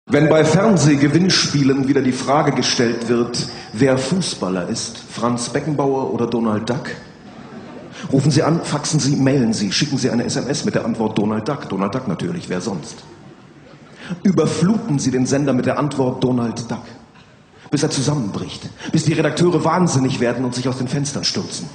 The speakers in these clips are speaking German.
Wenn bei Fernsehgewinnspielen wieder die Frage gestellt wird, wer Fußballer ist, Franz Beckenbauer oder Donald Duck, rufen Sie an, faxen Sie, mailen Sie, schicken Sie eine SMS mit der Antwort Donald Duck. Donald Duck natürlich, wer sonst? Überfluten Sie den Sender mit der Antwort Donald Duck, bis er zusammenbricht, bis die Redakteure wahnsinnig werden und sich aus den Fenstern stürzen.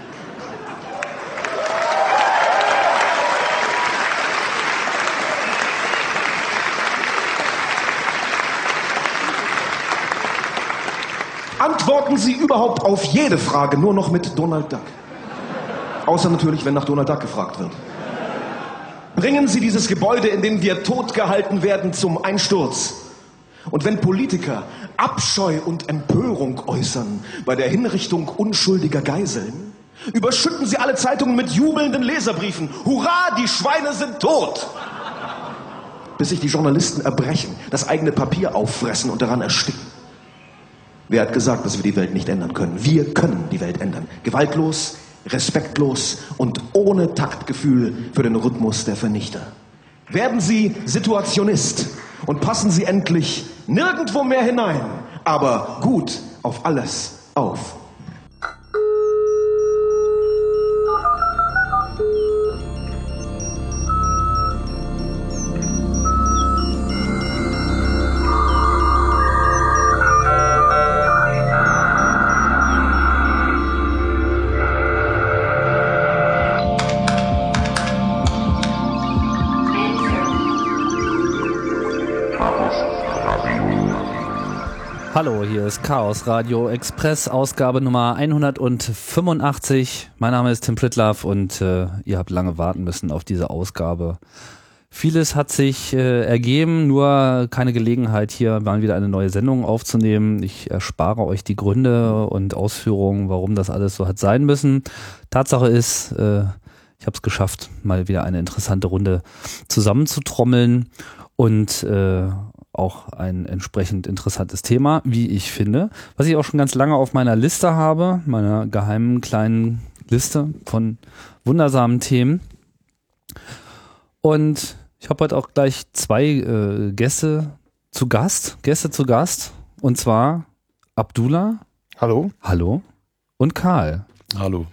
Antworten Sie überhaupt auf jede Frage nur noch mit Donald Duck. Außer natürlich, wenn nach Donald Duck gefragt wird. Bringen Sie dieses Gebäude, in dem wir totgehalten werden, zum Einsturz. Und wenn Politiker Abscheu und Empörung äußern bei der Hinrichtung unschuldiger Geiseln, überschütten Sie alle Zeitungen mit jubelnden Leserbriefen. Hurra, die Schweine sind tot! Bis sich die Journalisten erbrechen, das eigene Papier auffressen und daran ersticken. Wer hat gesagt, dass wir die Welt nicht ändern können? Wir können die Welt ändern. Gewaltlos, respektlos und ohne Taktgefühl für den Rhythmus der Vernichter. Werden Sie Situationist und passen Sie endlich nirgendwo mehr hinein, aber gut auf alles auf. Hallo, hier ist Chaos Radio Express, Ausgabe Nummer 185. Mein Name ist Tim Pritlove und ihr habt lange warten müssen auf diese Ausgabe. Vieles hat sich ergeben, nur keine Gelegenheit, hier mal wieder eine neue Sendung aufzunehmen. Ich erspare euch die Gründe und Ausführungen, warum das alles so hat sein müssen. Tatsache ist, ich habe es geschafft, mal wieder eine interessante Runde zusammenzutrommeln und auch ein entsprechend interessantes Thema, wie ich finde, was ich auch schon ganz lange auf meiner Liste habe, meiner geheimen kleinen Liste von wundersamen Themen. Und ich habe heute auch gleich zwei Gäste zu Gast, und zwar Abdullah. Hallo. Hallo. Und Karl. Hallo.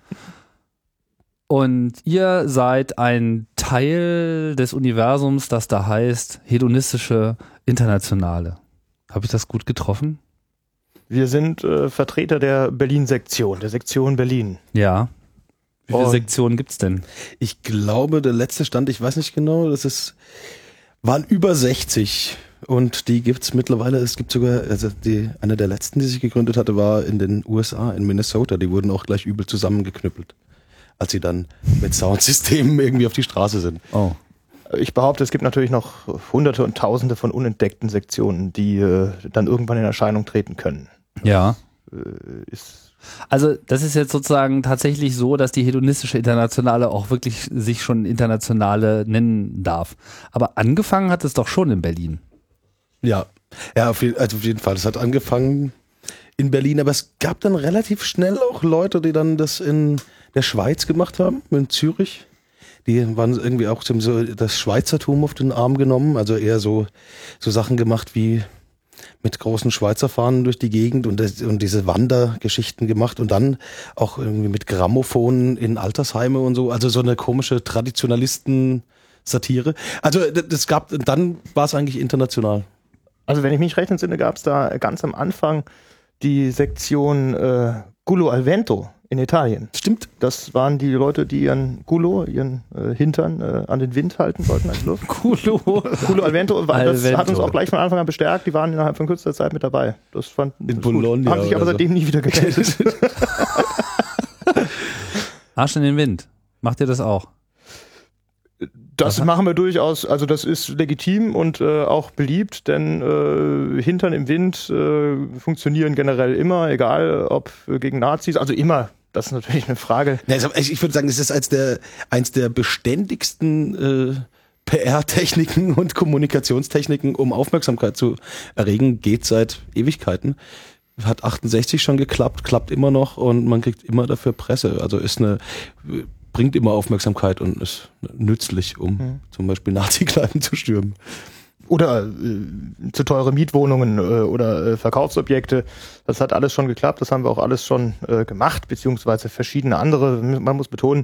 Und ihr seid ein Teil des Universums, das da heißt hedonistische Internationale. Habe ich das gut getroffen? Wir sind Vertreter der Berlin-Sektion, der Sektion Berlin. Ja. Wie viele Sektionen gibt's denn? Ich glaube, der letzte Stand, ich weiß nicht genau, waren über 60 und die gibt's mittlerweile, es gibt sogar, also eine der letzten, die sich gegründet hatte, war in den USA, in Minnesota, die wurden auch gleich übel zusammengeknüppelt, als sie dann mit Soundsystemen irgendwie auf die Straße sind. Oh. Ich behaupte, es gibt natürlich noch Hunderte und Tausende von unentdeckten Sektionen, die dann irgendwann in Erscheinung treten können. Ja. Also das ist jetzt sozusagen tatsächlich so, dass die hedonistische Internationale auch wirklich sich schon Internationale nennen darf. Aber angefangen hat es doch schon in Berlin. Ja, auf jeden Fall. Es hat angefangen in Berlin, aber es gab dann relativ schnell auch Leute, die dann das in der Schweiz gemacht haben, in Zürich. Die waren irgendwie auch so das Schweizertum auf den Arm genommen, also eher so Sachen gemacht wie mit großen Schweizer Fahnen durch die Gegend und diese Wandergeschichten gemacht und dann auch irgendwie mit Grammophon in Altersheime und so, also so eine komische Traditionalisten-Satire. Also dann war es eigentlich international. Also wenn ich mich recht entsinne, gab es da ganz am Anfang die Sektion Gullo al Vento in Italien. Stimmt. Das waren die Leute, die ihren Hintern an den Wind halten wollten, an die Luft. Gullo al Vento, das hat uns auch gleich von Anfang an bestärkt. Die waren innerhalb von kürzester Zeit mit dabei. Das fanden in Bologna. Haben sich aber seitdem nie wieder gemeldet. Arsch in den Wind. Macht ihr das auch? Das machen wir durchaus, also das ist legitim und auch beliebt, denn Hintern im Wind funktionieren generell immer, egal ob gegen Nazis, also immer. Das ist natürlich eine Frage. Ich würde sagen, es ist eins der beständigsten PR-Techniken und Kommunikationstechniken, um Aufmerksamkeit zu erregen, geht seit Ewigkeiten. Hat 68 schon geklappt, klappt immer noch und man kriegt immer dafür Presse. Also bringt immer Aufmerksamkeit und ist nützlich, um zum Beispiel Nazi-Kneipen zu stürmen. oder zu teure Mietwohnungen oder Verkaufsobjekte. Das hat alles schon geklappt, das haben wir auch alles schon gemacht, beziehungsweise verschiedene andere. Man muss betonen,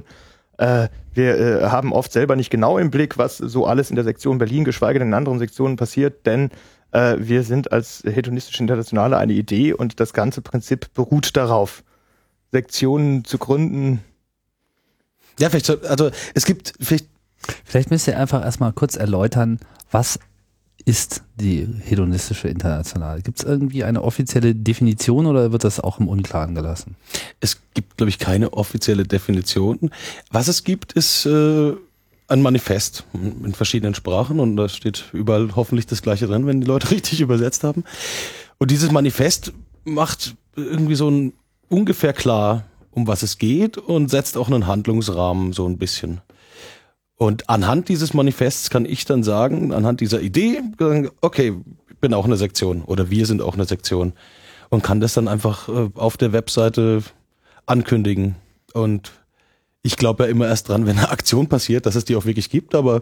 wir haben oft selber nicht genau im Blick, was so alles in der Sektion Berlin, geschweige denn in anderen Sektionen passiert, denn wir sind als Hedonistische Internationale eine Idee und das ganze Prinzip beruht darauf, Sektionen zu gründen. Ja, vielleicht, also es gibt Vielleicht müsst ihr einfach erstmal kurz erläutern, was ist die Hedonistische Internationale? Gibt es irgendwie eine offizielle Definition oder wird das auch im Unklaren gelassen? Es gibt, glaube ich, keine offizielle Definition. Was es gibt, ist ein Manifest in verschiedenen Sprachen und da steht überall hoffentlich das Gleiche drin, wenn die Leute richtig übersetzt haben. Und dieses Manifest macht irgendwie so ein ungefähr klar, um was es geht und setzt auch einen Handlungsrahmen so ein bisschen. Und anhand dieses Manifests kann ich dann sagen, anhand dieser Idee, okay, ich bin auch eine Sektion oder wir sind auch eine Sektion und kann das dann einfach auf der Webseite ankündigen. Und ich glaube ja immer erst dran, wenn eine Aktion passiert, dass es die auch wirklich gibt, aber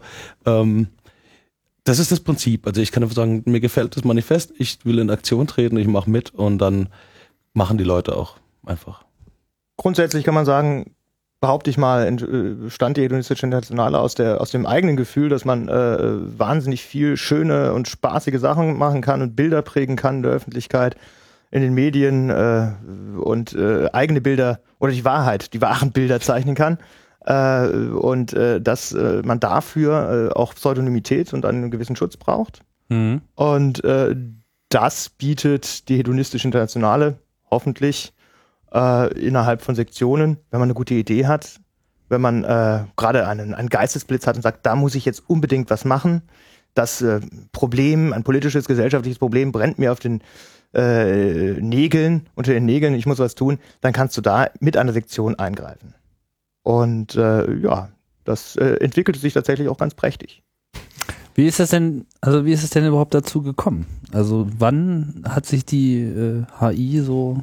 das ist das Prinzip. Also ich kann einfach sagen, mir gefällt das Manifest, ich will in Aktion treten, ich mache mit und dann machen die Leute auch einfach. Grundsätzlich kann man sagen, behaupte ich mal, stand die Hedonistische Internationale aus dem eigenen Gefühl, dass man wahnsinnig viel schöne und spaßige Sachen machen kann und Bilder prägen kann in der Öffentlichkeit, in den Medien und eigene Bilder oder die wahren Bilder zeichnen kann und dass man dafür auch Pseudonymität und einen gewissen Schutz braucht. Mhm. Und das bietet die Hedonistische Internationale hoffentlich innerhalb von Sektionen, wenn man eine gute Idee hat, wenn man gerade einen Geistesblitz hat und sagt, da muss ich jetzt unbedingt was machen, das Problem, ein politisches, gesellschaftliches Problem brennt mir auf den Nägeln, unter den Nägeln, ich muss was tun, dann kannst du da mit einer Sektion eingreifen. Und ja, das entwickelte sich tatsächlich auch ganz prächtig. Wie ist es denn überhaupt dazu gekommen? Also wann hat sich die HI so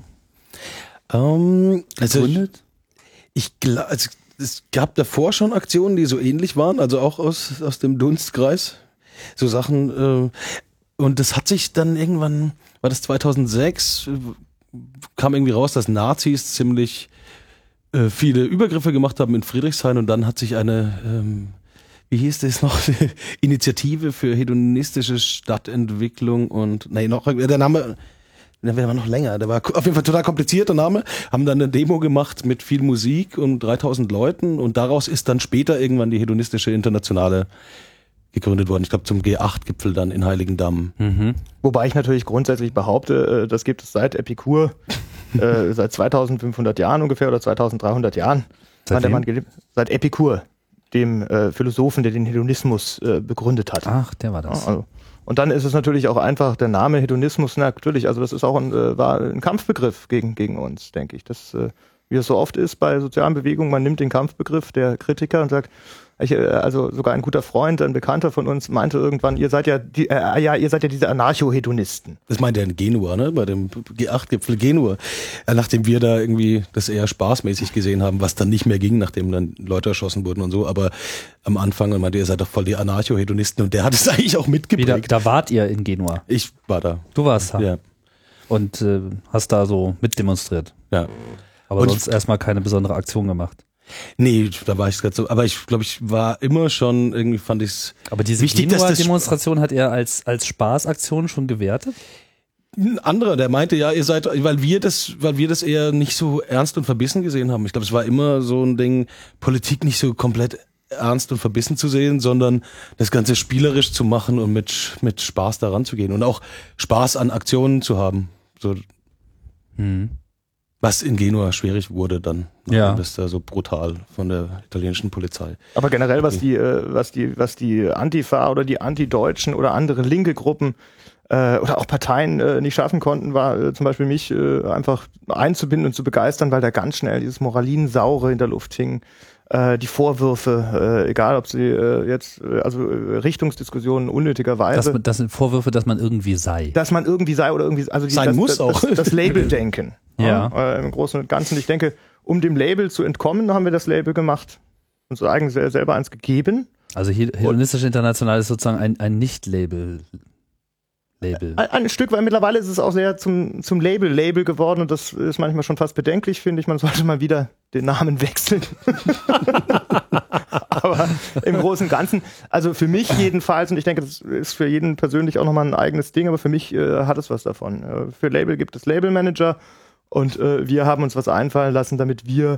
gegründet? Also es gab davor schon Aktionen, die so ähnlich waren, also auch aus dem Dunstkreis, so Sachen. Und das hat sich dann irgendwann, war das 2006, kam irgendwie raus, dass Nazis ziemlich viele Übergriffe gemacht haben in Friedrichshain und dann hat sich eine, wie hieß das noch, Initiative für hedonistische Stadtentwicklung und, der Name... Der war noch länger, der war auf jeden Fall total komplizierter Name, haben dann eine Demo gemacht mit viel Musik und 3000 Leuten und daraus ist dann später irgendwann die Hedonistische Internationale gegründet worden. Ich glaube zum G8-Gipfel dann in Heiligendamm. Mhm. Wobei ich natürlich grundsätzlich behaupte, das gibt es seit Epikur, seit 2500 Jahren ungefähr oder 2300 Jahren. Seit Epikur, dem Philosophen, der den Hedonismus begründet hat. Ach, der war das. Also. Und dann ist es natürlich auch einfach der Name Hedonismus, natürlich, also das ist auch war ein Kampfbegriff gegen uns, denke ich. Das, wie es so oft ist bei sozialen Bewegungen, man nimmt den Kampfbegriff der Kritiker und sagt, also sogar ein guter Freund, ein Bekannter von uns meinte irgendwann, ihr seid ja diese Anarcho-Hedonisten. Das meinte er in Genua, ne? Bei dem G8-Gipfel Genua. Nachdem wir da irgendwie das eher spaßmäßig gesehen haben, was dann nicht mehr ging, nachdem dann Leute erschossen wurden und so, aber am Anfang meinte, ihr seid doch voll die Anarcho-Hedonisten und der hat es eigentlich auch mitgeprägt. Da wart ihr in Genua? Ich war da. Du warst da? Ja. Und hast da so mitdemonstriert? Ja. Aber und sonst erstmal keine besondere Aktion gemacht? Nee, da war ich gerade so, aber ich glaube, ich war immer schon, irgendwie fand ich es aber diese Genua-Demonstration hat er als Spaßaktion schon gewertet? Ein anderer, der meinte, ja, ihr seid, weil wir das eher nicht so ernst und verbissen gesehen haben. Ich glaube, es war immer so ein Ding, Politik nicht so komplett ernst und verbissen zu sehen, sondern das Ganze spielerisch zu machen und mit Spaß daran zu gehen und auch Spaß an Aktionen zu haben. So. Was in Genua schwierig wurde dann. Ja. Das da so brutal von der italienischen Polizei. Aber generell, was die Antifa oder die Antideutschen oder andere linke Gruppen oder auch Parteien nicht schaffen konnten, war zum Beispiel mich einfach einzubinden und zu begeistern, weil da ganz schnell dieses Moralinsaure in der Luft hing. Die Vorwürfe, egal ob sie Richtungsdiskussionen unnötigerweise. Das sind Vorwürfe, dass man irgendwie sei. Dass man irgendwie sei oder irgendwie, also das Label-Denken. Ja. Im Großen und Ganzen. Ich denke, um dem Label zu entkommen, haben wir das Label gemacht. Uns eigen selber eins gegeben. Also Hedonistisch International ist sozusagen ein Nicht-Label. Ein Stück, weil mittlerweile ist es auch sehr zum Label geworden und das ist manchmal schon fast bedenklich, finde ich. Man sollte mal wieder den Namen wechseln. Aber im Großen und Ganzen, also für mich jedenfalls, und ich denke, das ist für jeden persönlich auch nochmal ein eigenes Ding, aber für mich hat es was davon. Für Label gibt es Labelmanager und wir haben uns was einfallen lassen, damit wir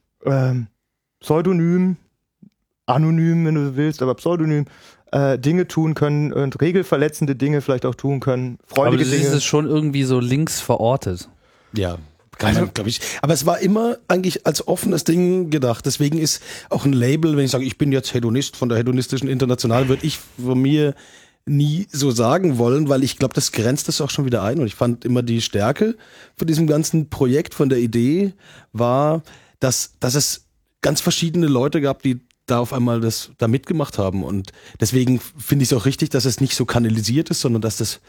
pseudonym, anonym, wenn du willst, aber pseudonym, Dinge tun können und regelverletzende Dinge vielleicht auch tun können, freudige aber Dinge. Aber ist es schon irgendwie so links verortet. Ja, kann man, glaube ich. Aber es war immer eigentlich als offenes Ding gedacht. Deswegen ist auch ein Label, wenn ich sage, ich bin jetzt Hedonist von der Hedonistischen International, würde ich von mir nie so sagen wollen, weil ich glaube, das grenzt es auch schon wieder ein. Und ich fand immer die Stärke von diesem ganzen Projekt, von der Idee war, dass es ganz verschiedene Leute gab, die da auf einmal da mitgemacht haben. Und deswegen finde ich es auch richtig, dass es nicht so kanalisiert ist, sondern dass das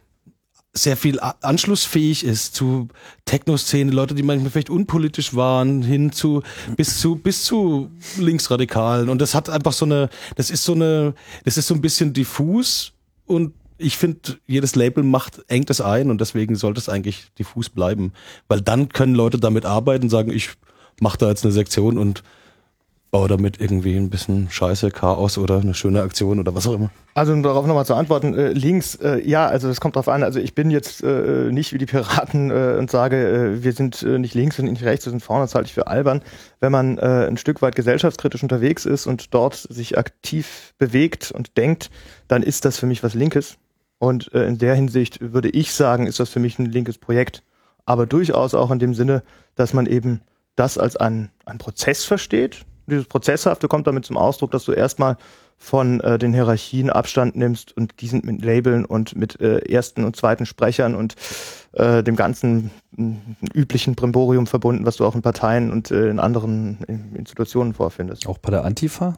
sehr viel anschlussfähig ist zu Techno-Szene, Leute, die manchmal vielleicht unpolitisch waren, bis zu Linksradikalen. Und das hat einfach das ist so ein bisschen diffus und ich finde, jedes Label engt es ein und deswegen sollte es eigentlich diffus bleiben. Weil dann können Leute damit arbeiten und sagen, ich mache da jetzt eine Sektion und baue damit irgendwie ein bisschen Scheiße, Chaos oder eine schöne Aktion oder was auch immer. Also um darauf nochmal zu antworten, links, ja, also es kommt drauf an, also ich bin jetzt nicht wie die Piraten und sage, wir sind nicht links, wir sind nicht rechts, wir sind vorne, das halte ich für albern. Wenn man ein Stück weit gesellschaftskritisch unterwegs ist und dort sich aktiv bewegt und denkt, dann ist das für mich was Linkes. Und in der Hinsicht würde ich sagen, ist das für mich ein linkes Projekt. Aber durchaus auch in dem Sinne, dass man eben das als einen Prozess versteht. Dieses Prozesshafte kommt damit zum Ausdruck, dass du erstmal von den Hierarchien Abstand nimmst und die sind mit Labeln und mit ersten und zweiten Sprechern und dem ganzen üblichen Brimborium verbunden, was du auch in Parteien und in anderen Institutionen vorfindest. Auch bei der Antifa?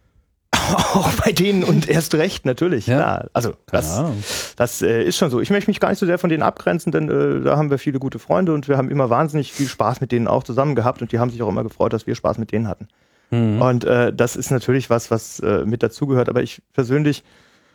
Auch bei denen und erst recht, natürlich. Ja. Klar. Also das ist schon so. Ich möchte mich gar nicht so sehr von denen abgrenzen, denn da haben wir viele gute Freunde und wir haben immer wahnsinnig viel Spaß mit denen auch zusammen gehabt und die haben sich auch immer gefreut, dass wir Spaß mit denen hatten. Mhm. Und das ist natürlich was mit dazugehört, aber ich persönlich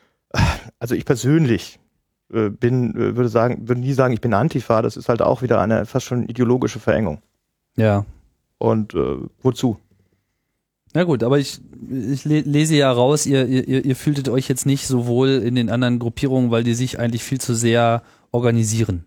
würde nie sagen, ich bin Antifa, das ist halt auch wieder eine fast schon ideologische Verengung. Ja. Und wozu? Na gut, aber ich lese ja raus, ihr fühltet euch jetzt nicht so wohl in den anderen Gruppierungen, weil die sich eigentlich viel zu sehr organisieren.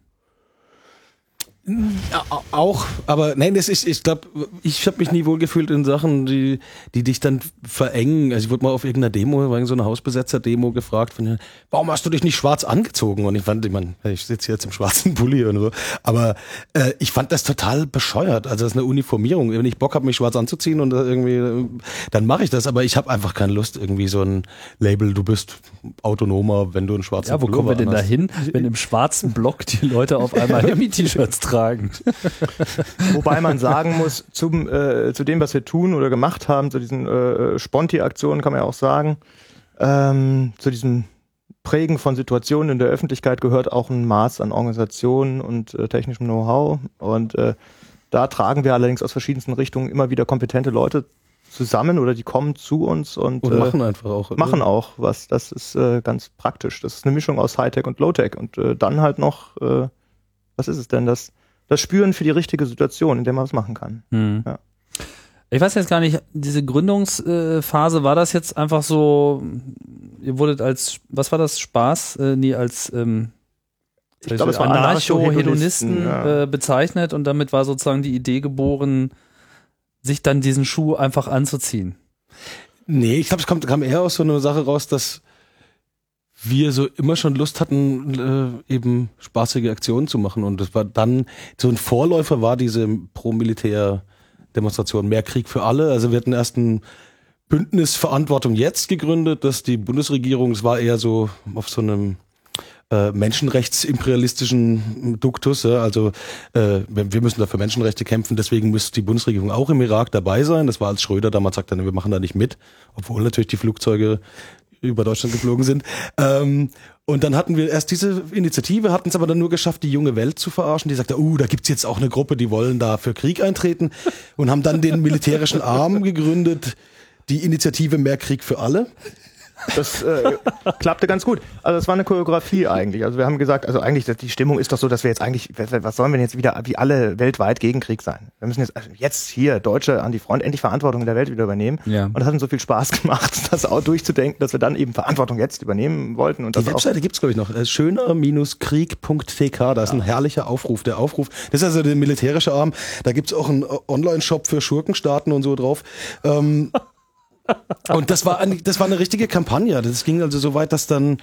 Ja, auch, aber nein, ich glaube, ich habe mich nie wohl gefühlt in Sachen, die dich dann verengen. Also ich wurde mal auf irgendeiner Demo, war so eine Hausbesetzer-Demo gefragt von, warum hast du dich nicht schwarz angezogen? Und ich sitze hier jetzt im schwarzen Pulli und so, aber ich fand das total bescheuert. Also das ist eine Uniformierung. Wenn ich Bock habe, mich schwarz anzuziehen und irgendwie, dann mache ich das, aber ich habe einfach keine Lust, irgendwie so ein Label, du bist autonomer, wenn du einen schwarzen Pullover hast. Ja, wo kommen wir denn da hin, wenn im schwarzen Block die Leute auf einmal Hemmy-T-Shirts tragen? Wobei man sagen muss, zu dem, was wir tun oder gemacht haben, zu diesen Sponti-Aktionen kann man ja auch sagen, zu diesem Prägen von Situationen in der Öffentlichkeit gehört auch ein Maß an Organisation und technischem Know-how. Und da tragen wir allerdings aus verschiedensten Richtungen immer wieder kompetente Leute zusammen oder die kommen zu uns und machen einfach auch. Machen auch was. Das ist ganz praktisch. Das ist eine Mischung aus Hightech und Lowtech. Und dann halt noch, was ist es denn, das Spüren für die richtige Situation, in der man was machen kann. Mhm. Ja. Ich weiß jetzt gar nicht, diese Gründungsphase, war das jetzt einfach so, ihr wurdet als, was war das, Spaß? Ich glaube, es war Anarcho-Hedonisten bezeichnet und damit war sozusagen die Idee geboren, sich dann diesen Schuh einfach anzuziehen. Nee, ich glaube, es kam eher aus so einer Sache raus, dass wir so immer schon Lust hatten, eben spaßige Aktionen zu machen. Und das war dann, so ein Vorläufer war diese Pro-Militär-Demonstration Mehr Krieg für alle. Also wir hatten erst ein Bündnis Verantwortung jetzt gegründet, dass die Bundesregierung, es war eher so auf so einem menschenrechtsimperialistischen Duktus. Also wir müssen da für Menschenrechte kämpfen, deswegen müsste die Bundesregierung auch im Irak dabei sein. Das war, als Schröder damals sagte, wir machen da nicht mit, obwohl natürlich die Flugzeuge über Deutschland geflogen sind. Und dann hatten wir erst diese Initiative, hatten es aber dann nur geschafft, die junge Welt zu verarschen. Die sagte, da gibt's jetzt auch eine Gruppe, die wollen da für Krieg eintreten und haben dann den militärischen Arm gegründet, die Initiative Mehr Krieg für alle. Das klappte ganz gut. Also es war eine Choreografie eigentlich. Also wir haben gesagt, also eigentlich die Stimmung ist doch so, dass wir jetzt eigentlich, was sollen wir denn jetzt wieder wie alle weltweit gegen Krieg sein? Wir müssen jetzt hier Deutsche an die Front endlich Verantwortung in der Welt wieder übernehmen. Ja. Und das hat uns so viel Spaß gemacht, das auch durchzudenken, dass wir dann eben Verantwortung jetzt übernehmen wollten. Und die Webseite gibt's glaube ich noch. Schöner-krieg.tk, da ist ein herrlicher Aufruf. Der Aufruf, das ist also der militärische Arm. Da gibt's auch einen Online-Shop für Schurkenstaaten und so drauf. Und das war eine richtige Kampagne. Das ging also so weit, dass dann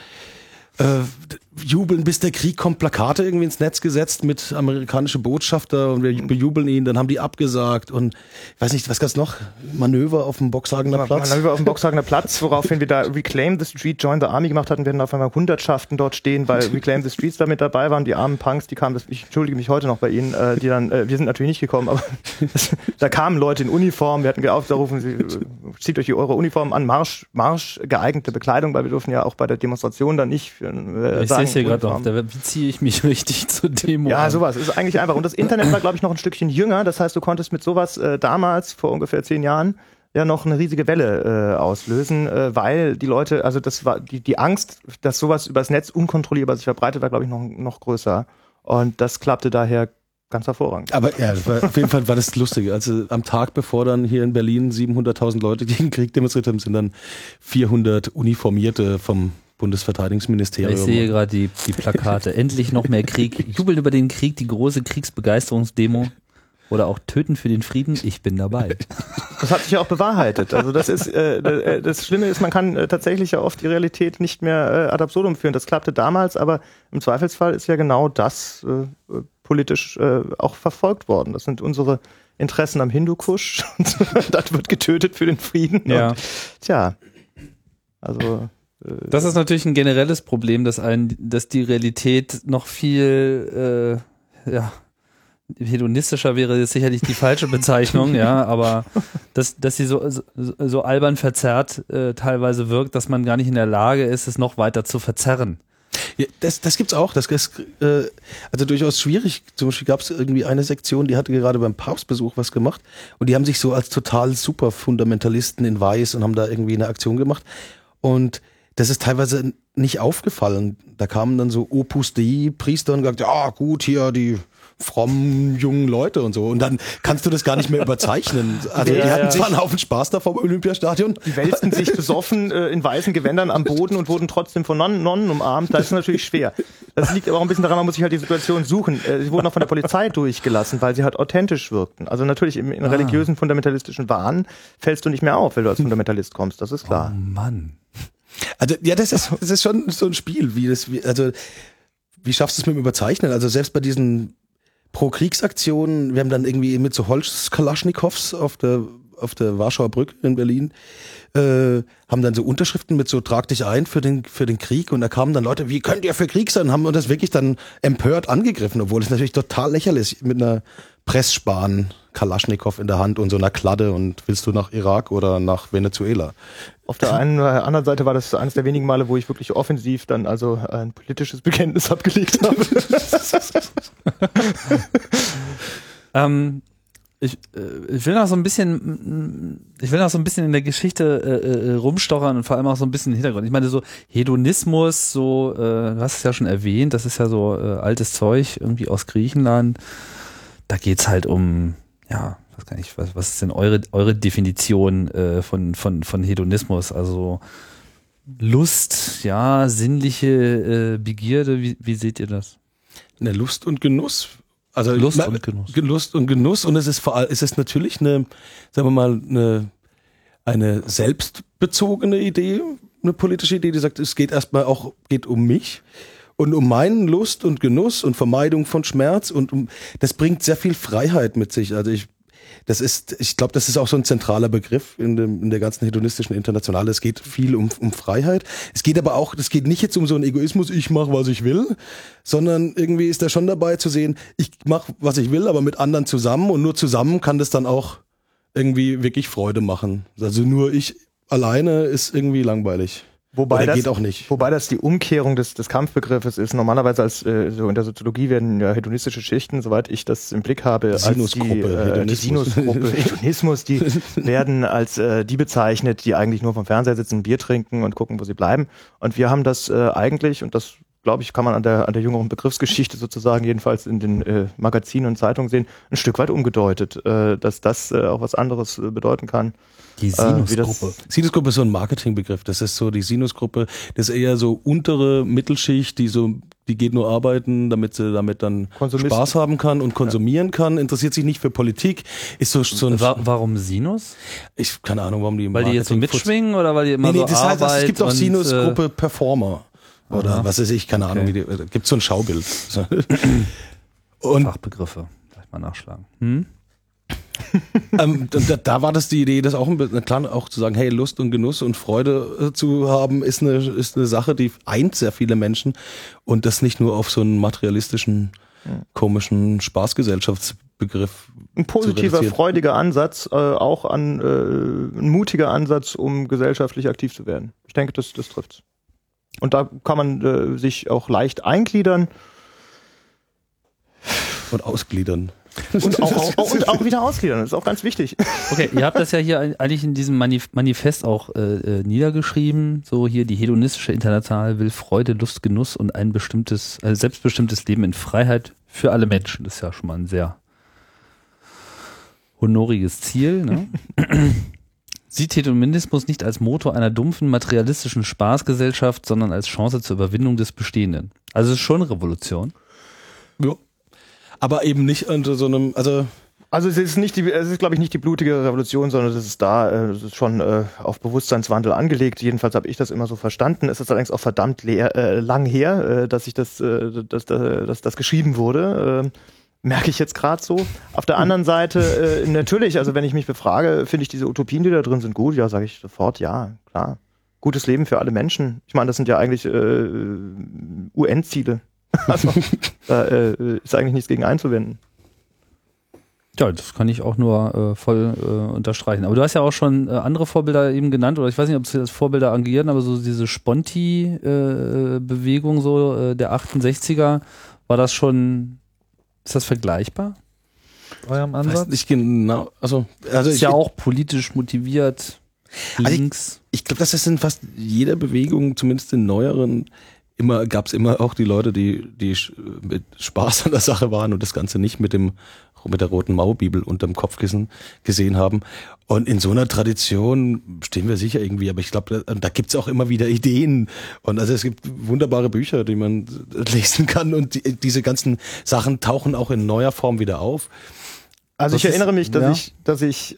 jubeln, bis der Krieg kommt, Plakate irgendwie ins Netz gesetzt mit amerikanischen Botschafter und wir bejubeln ihn, dann haben die abgesagt und ich weiß nicht, was gab's noch? Manöver auf dem Boxhagener Platz? Manöver auf dem Boxhagener Platz, woraufhin wir da Reclaim the Street, Join the Army gemacht hatten, werden auf einmal Hundertschaften dort stehen, weil Reclaim the Streets da mit dabei waren, die armen Punks, die kamen, ich entschuldige mich heute noch bei Ihnen, die dann, wir sind natürlich nicht gekommen, aber da kamen Leute in Uniform, wir hatten aufgerufen, zieht euch eure Uniform an, Marsch geeignete Bekleidung, weil wir durften ja auch bei der Demonstration dann nicht ich sehe gerade noch, wie ziehe ich mich richtig zur Demo Ja, an? Sowas ist eigentlich einfach. Und das Internet war, glaube ich, noch ein Stückchen jünger. Das heißt, du konntest mit sowas damals, vor ungefähr 10 Jahren, ja noch eine riesige Welle auslösen, weil die Leute, also das war die Angst, dass sowas übers Netz unkontrollierbar sich verbreitet, war, glaube ich, noch größer. Und das klappte daher ganz hervorragend. Aber ja, auf jeden Fall war das lustig. Also am Tag bevor dann hier in Berlin 700.000 Leute gegen Krieg demonstriert haben, sind dann 400 Uniformierte vom Bundesverteidigungsministerium. Ich sehe gerade die Plakate. Endlich noch mehr Krieg. Jubeln über den Krieg, die große Kriegsbegeisterungsdemo. Oder auch Töten für den Frieden. Ich bin dabei. Das hat sich ja auch bewahrheitet. Also das ist das Schlimme ist, man kann tatsächlich ja oft die Realität nicht mehr ad absurdum führen. Das klappte damals, aber im Zweifelsfall ist ja genau das politisch auch verfolgt worden. Das sind unsere Interessen am Hindukusch. Das wird getötet für den Frieden. Ja. Und, tja, also das ist natürlich ein generelles Problem, dass die Realität noch viel hedonistischer wäre jetzt sicherlich die falsche Bezeichnung, ja, aber dass sie so albern verzerrt teilweise wirkt, dass man gar nicht in der Lage ist, es noch weiter zu verzerren. Ja, das gibt's auch. Das ist also durchaus schwierig. Zum Beispiel gab es irgendwie eine Sektion, die hatte gerade beim Papstbesuch was gemacht und die haben sich so als total super Fundamentalisten in Weiß und haben da irgendwie eine Aktion gemacht und das ist teilweise nicht aufgefallen. Da kamen dann so Opus Dei Priester und gesagt, ja gut, hier die frommen jungen Leute und so. Und dann kannst du das gar nicht mehr überzeichnen. Also die hatten zwar einen Haufen Spaß da vom Olympiastadion. Die wälzten sich besoffen in weißen Gewändern am Boden und wurden trotzdem von Nonnen umarmt. Das ist natürlich schwer. Das liegt aber auch ein bisschen daran, man muss sich halt die Situation suchen. Sie wurden auch von der Polizei durchgelassen, weil sie halt authentisch wirkten. Also natürlich in religiösen, fundamentalistischen Wahn fällst du nicht mehr auf, wenn du als Fundamentalist kommst. Das ist klar. Oh Mann. Also ja, das ist schon so ein Spiel, wie schaffst du es mit dem Überzeichnen? Also selbst bei diesen Pro-Kriegsaktionen, wir haben dann irgendwie mit so Holz-Kalaschnikows auf der Warschauer Brücke in Berlin, haben dann so Unterschriften mit so trag dich ein für den Krieg und da kamen dann Leute, wie könnt ihr für Krieg sein? Haben das wirklich dann empört angegriffen, obwohl es natürlich total lächerlich ist, mit einer Pressspan Kalaschnikow in der Hand und so einer Kladde und willst du nach Irak oder nach Venezuela? Auf der einen oder anderen Seite war das eines der wenigen Male, wo ich wirklich offensiv dann also ein politisches Bekenntnis abgelegt habe. Ich will noch so ein bisschen in der Geschichte rumstochern und vor allem auch so ein bisschen Hintergrund. Ich meine so Hedonismus, so du hast es ja schon erwähnt, das ist ja so altes Zeug irgendwie aus Griechenland. Da geht's halt um, ja, weiß gar nicht, was ist denn eure Definition von Hedonismus? Also Lust, ja, sinnliche Begierde, wie seht ihr das? Ne, Lust und Genuss. Also Lust und Genuss. Lust und Genuss und es ist natürlich eine selbstbezogene Idee, eine politische Idee, die sagt, es geht geht um mich und um meinen Lust und Genuss und Vermeidung von Schmerz und das bringt sehr viel Freiheit mit sich. Also ich glaube, das ist auch so ein zentraler Begriff in der ganzen hedonistischen Internationale. Es geht viel um Freiheit. Es geht nicht jetzt um so einen Egoismus, ich mache, was ich will, sondern irgendwie ist da schon dabei zu sehen, ich mache, was ich will, aber mit anderen zusammen und nur zusammen kann das dann auch irgendwie wirklich Freude machen. Also nur ich alleine ist irgendwie langweilig. Wobei das geht auch nicht. Wobei das die Umkehrung des Kampfbegriffes ist. Normalerweise so in der Soziologie werden ja hedonistische Schichten, soweit ich das im Blick habe, als die Sinusgruppe, Hedonismus, die werden als die bezeichnet, die eigentlich nur vom Fernseher sitzen, Bier trinken und gucken, wo sie bleiben. Und wir haben das eigentlich, und das glaube ich, kann man an der jüngeren Begriffsgeschichte sozusagen jedenfalls in den Magazinen und Zeitungen sehen, ein Stück weit umgedeutet, dass das auch was anderes bedeuten kann. Die Sinusgruppe. Sinusgruppe ist so ein Marketingbegriff. Das ist so die Sinusgruppe, das ist eher so untere Mittelschicht, die geht nur arbeiten, damit sie damit dann Spaß haben kann und konsumieren kann, interessiert sich nicht für Politik, ist so ein Warum Sinus? Keine Ahnung, warum die weil die jetzt so mitschwingen oder weil die immer so das heißt, es gibt auch Sinusgruppe Performer oder was weiß ich, keine Ahnung, gibt so ein Schaubild. Und Fachbegriffe, vielleicht mal nachschlagen. Da war das die Idee, das auch klar auch zu sagen, hey, Lust und Genuss und Freude zu haben, ist eine Sache, die eint sehr viele Menschen und das nicht nur auf so einen materialistischen, komischen Spaßgesellschaftsbegriff. Ein positiver, freudiger Ansatz, auch ein mutiger Ansatz, um gesellschaftlich aktiv zu werden. Ich denke, das trifft's. Und da kann man sich auch leicht eingliedern. Und ausgliedern. Und auch wieder ausgliedern, das ist auch ganz wichtig. Okay, ihr habt das ja hier eigentlich in diesem Manifest auch niedergeschrieben. So hier, die hedonistische Internationale will Freude, Lust, Genuss und ein selbstbestimmtes Leben in Freiheit für alle Menschen. Das ist ja schon mal ein sehr honoriges Ziel. Ne? Sieht Hedonismus nicht als Motor einer dumpfen, materialistischen Spaßgesellschaft, sondern als Chance zur Überwindung des Bestehenden. Also es ist schon eine Revolution. Ja. Aber eben nicht unter so einem, also es ist glaube ich nicht die blutige Revolution, sondern es ist schon auf Bewusstseinswandel angelegt. Jedenfalls habe ich das immer so verstanden. Es ist allerdings auch verdammt lang her, dass das geschrieben wurde. Merke ich jetzt gerade so. Auf der anderen Seite, natürlich, also wenn ich mich befrage, finde ich diese Utopien, die da drin sind, gut. Ja, sage ich sofort, ja, klar. Gutes Leben für alle Menschen. Ich meine, das sind ja eigentlich UN-Ziele. Also, da ist eigentlich nichts gegen einzuwenden. Ja, das kann ich auch nur voll unterstreichen. Aber du hast ja auch schon andere Vorbilder eben genannt, oder ich weiß nicht, ob sie als Vorbilder agieren, aber so diese Sponti-Bewegung so der 68er, war das schon, ist das vergleichbar? Eurem Ansatz? Weiß nicht genau. Also ist ja auch politisch motiviert, links. Ich glaube, das ist in fast jeder Bewegung, zumindest in neueren, gab es immer auch die Leute, die mit Spaß an der Sache waren und das Ganze nicht mit der roten Maubibel unterm Kopfkissen gesehen haben. Und in so einer Tradition stehen wir sicher irgendwie, aber ich glaube, da gibt's auch immer wieder Ideen. Und also es gibt wunderbare Bücher, die man lesen kann und diese ganzen Sachen tauchen auch in neuer Form wieder auf. Also ich erinnere mich, dass ich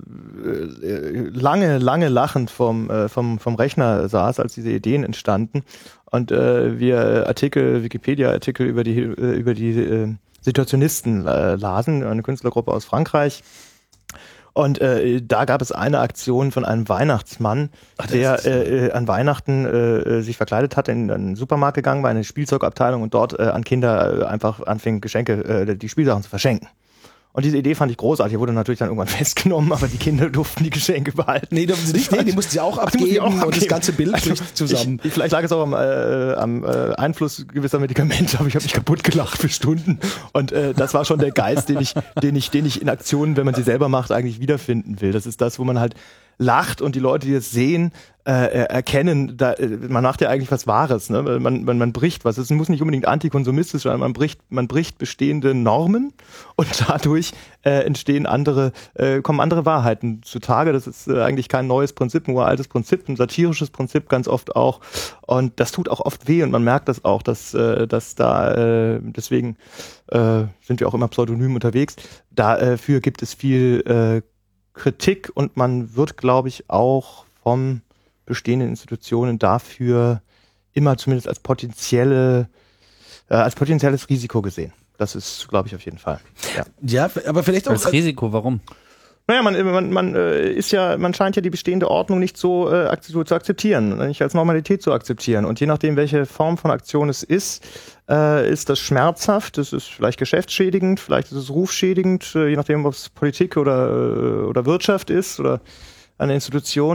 lange lachend vom Rechner saß, als diese Ideen entstanden und wir Wikipedia-Artikel über die Situationisten lasen, eine Künstlergruppe aus Frankreich. Und da gab es eine Aktion von einem Weihnachtsmann, der an Weihnachten sich verkleidet hat, in einen Supermarkt gegangen war, in eine Spielzeugabteilung und dort an Kinder einfach anfing, die Spielsachen zu verschenken. Und diese Idee fand ich großartig. Die wurde natürlich dann irgendwann festgenommen, aber die Kinder durften die Geschenke behalten. Nee, durften sie nicht. Nee, die mussten sie auch abgeben und das ganze Bild bricht zusammen. Vielleicht lag es auch am Einfluss gewisser Medikamente, aber ich habe mich kaputt gelacht für Stunden. Und das war schon der Geist, den ich in Aktionen, wenn man sie selber macht, eigentlich wiederfinden will. Das ist das, wo man halt lacht und die Leute, die das sehen, erkennen, man macht ja eigentlich was Wahres, ne? Man bricht was. Es muss nicht unbedingt antikonsumistisch sein, man bricht bestehende Normen und dadurch kommen andere Wahrheiten zutage. Das ist eigentlich kein neues Prinzip, nur ein altes Prinzip, ein satirisches Prinzip ganz oft auch. Und das tut auch oft weh und man merkt das auch, deswegen sind wir auch immer pseudonym unterwegs. Dafür gibt es viel Kritik und man wird, glaube ich, auch vom bestehenden Institutionen dafür immer zumindest als potenzielles Risiko gesehen. Das ist, glaube ich, auf jeden Fall. Ja, aber vielleicht auch als Risiko, warum? Naja, man scheint ja die bestehende Ordnung nicht so zu akzeptieren, nicht als Normalität zu akzeptieren. Und je nachdem, welche Form von Aktion es ist das schmerzhaft, es ist vielleicht geschäftsschädigend, vielleicht ist es rufschädigend, je nachdem, ob es Politik oder Wirtschaft ist oder eine Institution.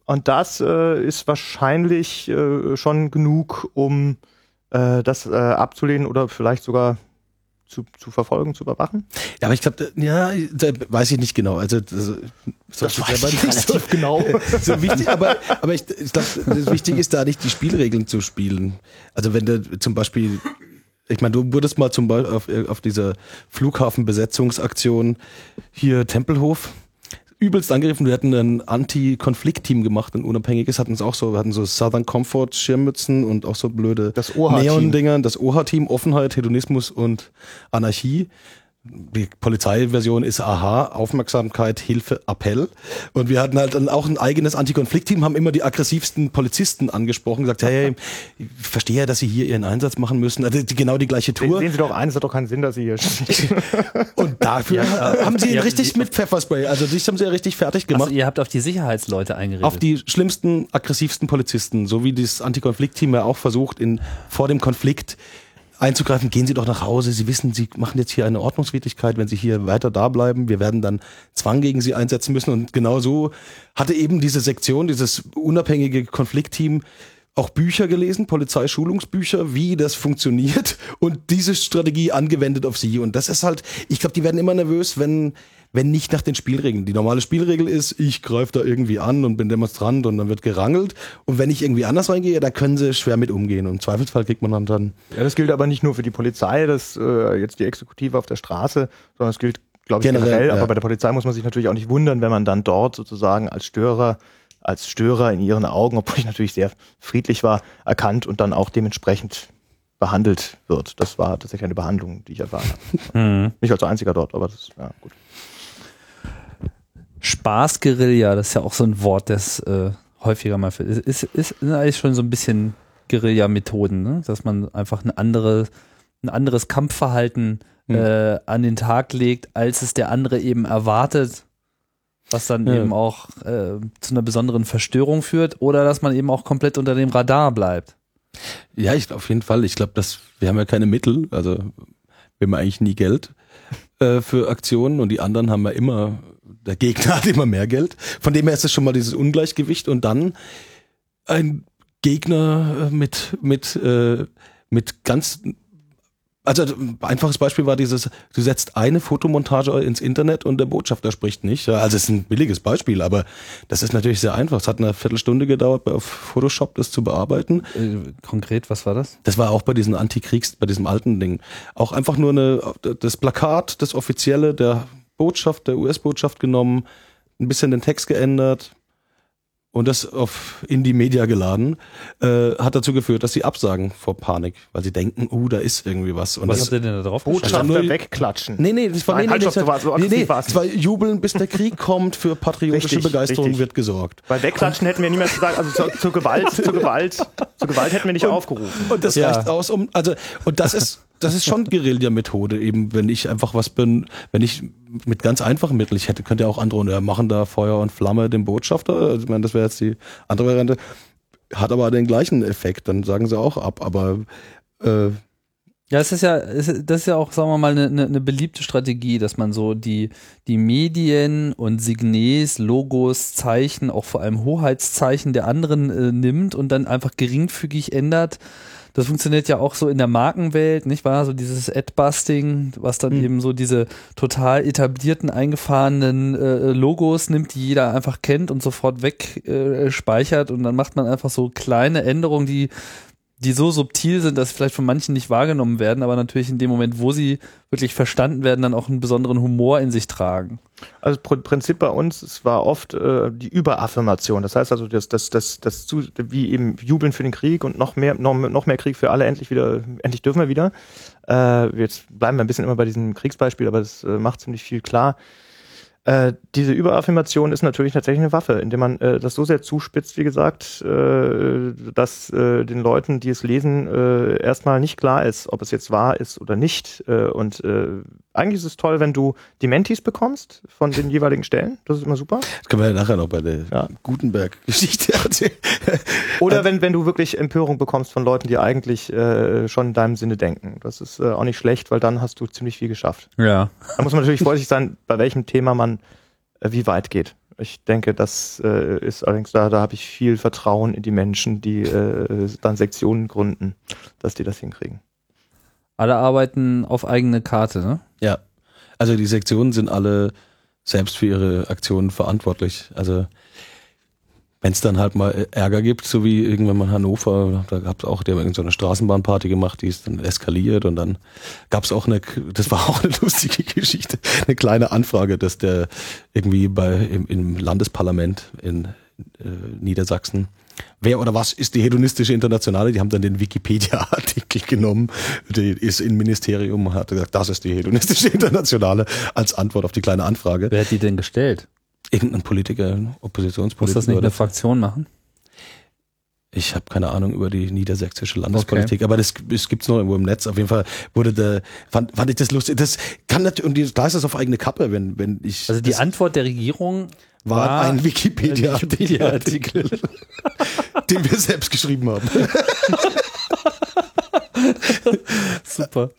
Und das ist wahrscheinlich schon genug, um das abzulehnen oder vielleicht sogar zu verfolgen, zu überwachen? Ja, aber ich glaube, ja, da weiß ich nicht genau. Also das weiß ich nicht so genau. So wichtig, aber ich glaube, das Wichtige ist da nicht, die Spielregeln zu spielen. Also wenn du zum Beispiel, ich meine, du wurdest mal zum Beispiel auf dieser Flughafenbesetzungsaktion hier Tempelhof übelst angegriffen. Wir hatten ein Anti-Konflikt-Team gemacht, ein unabhängiges, wir hatten so Southern Comfort Schirmmützen und auch so blöde Neon-Dinger. Das OHA-Team, Offenheit, Hedonismus und Anarchie. Die Polizeiversion ist AHA, Aufmerksamkeit, Hilfe, Appell. Und wir hatten halt dann auch ein eigenes Anti-Konflikt-Team, haben immer die aggressivsten Polizisten angesprochen, gesagt, hey, ich verstehe ja, dass Sie hier Ihren Einsatz machen müssen. Also genau die gleiche Tour. Sehen Sie doch ein, es hat doch keinen Sinn, dass Sie hier stehen. Und dafür haben Sie ihn richtig mit Pfefferspray, also dich haben Sie ja richtig fertig gemacht. Also ihr habt auf die Sicherheitsleute eingeredet. Auf die schlimmsten, aggressivsten Polizisten, so wie das Anti-Konflikt-Team ja auch versucht, vor dem Konflikt einzugreifen, gehen Sie doch nach Hause. Sie wissen, Sie machen jetzt hier eine Ordnungswidrigkeit, wenn Sie hier weiter da bleiben. Wir werden dann Zwang gegen Sie einsetzen müssen. Und genau so hatte eben diese Sektion, dieses unabhängige Konfliktteam auch Bücher gelesen, Polizeischulungsbücher, wie das funktioniert und diese Strategie angewendet auf Sie. Und das ist halt, ich glaube, die werden immer nervös, wenn nicht nach den Spielregeln. Die normale Spielregel ist, ich greife da irgendwie an und bin Demonstrant und dann wird gerangelt. Und wenn ich irgendwie anders reingehe, da können sie schwer mit umgehen. Und im Zweifelsfall kriegt man dann... Ja, das gilt aber nicht nur für die Polizei, das jetzt die Exekutive auf der Straße, sondern es gilt, glaube ich, generell. Ja. Aber bei der Polizei muss man sich natürlich auch nicht wundern, wenn man dann dort sozusagen als Störer in ihren Augen, obwohl ich natürlich sehr friedlich war, erkannt und dann auch dementsprechend behandelt wird. Das war tatsächlich eine Behandlung, die ich erfahren habe. Nicht als einziger dort, aber das ist, ja, gut. Spaß-Guerilla, das ist ja auch so ein Wort, das häufiger mal ist eigentlich schon so ein bisschen Guerilla-Methoden, ne? Dass man einfach ein anderes Kampfverhalten an den Tag legt, als es der andere eben erwartet, was dann eben auch zu einer besonderen Verstörung führt, oder dass man eben auch komplett unter dem Radar bleibt. Ja, auf jeden Fall. Ich glaube, wir haben ja keine Mittel, also wir haben eigentlich nie Geld für Aktionen und die anderen haben ja immer, der Gegner hat immer mehr Geld. Von dem her ist es schon mal dieses Ungleichgewicht und dann ein Gegner mit ganz, also ein einfaches Beispiel war du setzt eine Fotomontage ins Internet und der Botschafter spricht nicht. Also es ist ein billiges Beispiel, aber das ist natürlich sehr einfach. Es hat eine Viertelstunde gedauert, auf Photoshop das zu bearbeiten. Konkret, was war das? Das war auch bei diesem bei diesem alten Ding. Auch einfach nur das Plakat, das offizielle der US-Botschaft genommen, ein bisschen den Text geändert und das in die Media geladen, hat dazu geführt, dass sie absagen vor Panik, weil sie denken, da ist irgendwie was. Und was habt ihr denn da drauf Botschafter wegklatschen. Nee, das war Jubeln, bis der Krieg kommt, für patriotische Begeisterung wird gesorgt. Bei Wegklatschen hätten wir niemals gesagt, also zur Gewalt hätten wir nicht aufgerufen. Und das reicht aus, und das ist schon Guerilla-Methode, eben, wenn ich einfach wenn ich mit ganz einfachen Mitteln, könnte ja auch androhen, machen da Feuer und Flamme dem Botschafter, also, ich meine, das wäre jetzt die andere Variante, hat aber den gleichen Effekt, dann sagen sie auch ab, aber ja, das ist ja auch, sagen wir mal, eine beliebte Strategie, dass man so die Medien und Signes, Logos, Zeichen, auch vor allem Hoheitszeichen der anderen nimmt und dann einfach geringfügig ändert. Das funktioniert ja auch so in der Markenwelt, nicht wahr? So dieses Ad-Busting, was dann eben so diese total etablierten, eingefahrenen Logos nimmt, die jeder einfach kennt und sofort wegspeichert und dann macht man einfach so kleine Änderungen, die so subtil sind, dass sie vielleicht von manchen nicht wahrgenommen werden, aber natürlich in dem Moment, wo sie wirklich verstanden werden, dann auch einen besonderen Humor in sich tragen. Also Prinzip bei uns, es war oft die Überaffirmation. Das heißt also, wie eben Jubeln für den Krieg und noch mehr Krieg für alle, endlich dürfen wir wieder. Jetzt bleiben wir ein bisschen immer bei diesem Kriegsbeispiel, aber das macht ziemlich viel klar. Diese Überaffirmation ist natürlich tatsächlich eine Waffe, indem man das so sehr zuspitzt, wie gesagt, dass den Leuten, die es lesen, erstmal nicht klar ist, ob es jetzt wahr ist oder nicht. Und eigentlich ist es toll, wenn du Dementis bekommst von den jeweiligen Stellen. Das ist immer super. Das können wir ja nachher noch bei der Gutenberg-Geschichte erzählen. Oder wenn du wirklich Empörung bekommst von Leuten, die eigentlich schon in deinem Sinne denken. Das ist auch nicht schlecht, weil dann hast du ziemlich viel geschafft. Ja. Da muss man natürlich vorsichtig sein, bei welchem Thema man wie weit geht. Ich denke, das ist allerdings da habe ich viel Vertrauen in die Menschen, die dann Sektionen gründen, dass die das hinkriegen. Alle arbeiten auf eigene Karte, ne? Ja, also die Sektionen sind alle selbst für ihre Aktionen verantwortlich. Also wenn es dann halt mal Ärger gibt, so wie irgendwann mal in Hannover, da gab es auch, die haben irgend so eine Straßenbahnparty gemacht, die ist dann eskaliert und dann gab es auch das war auch eine lustige Geschichte, eine kleine Anfrage, dass der irgendwie im Landesparlament in Niedersachsen, wer oder was ist die hedonistische Internationale? Die haben dann den Wikipedia-Artikel genommen, die ist im Ministerium und hat gesagt, das ist die hedonistische Internationale als Antwort auf die kleine Anfrage. Wer hat die denn gestellt? Irgendein Politiker, Oppositionspolitiker. Muss das nicht eine Fraktion machen? Ich habe keine Ahnung über die niedersächsische Landespolitik, aber das gibt's noch irgendwo im Netz. Auf jeden Fall fand ich das lustig. Das kann natürlich, und da ist das auf eigene Kappe, wenn ich. Also die Antwort der Regierung war ein Wikipedia-Artikel, den wir selbst geschrieben haben. Super.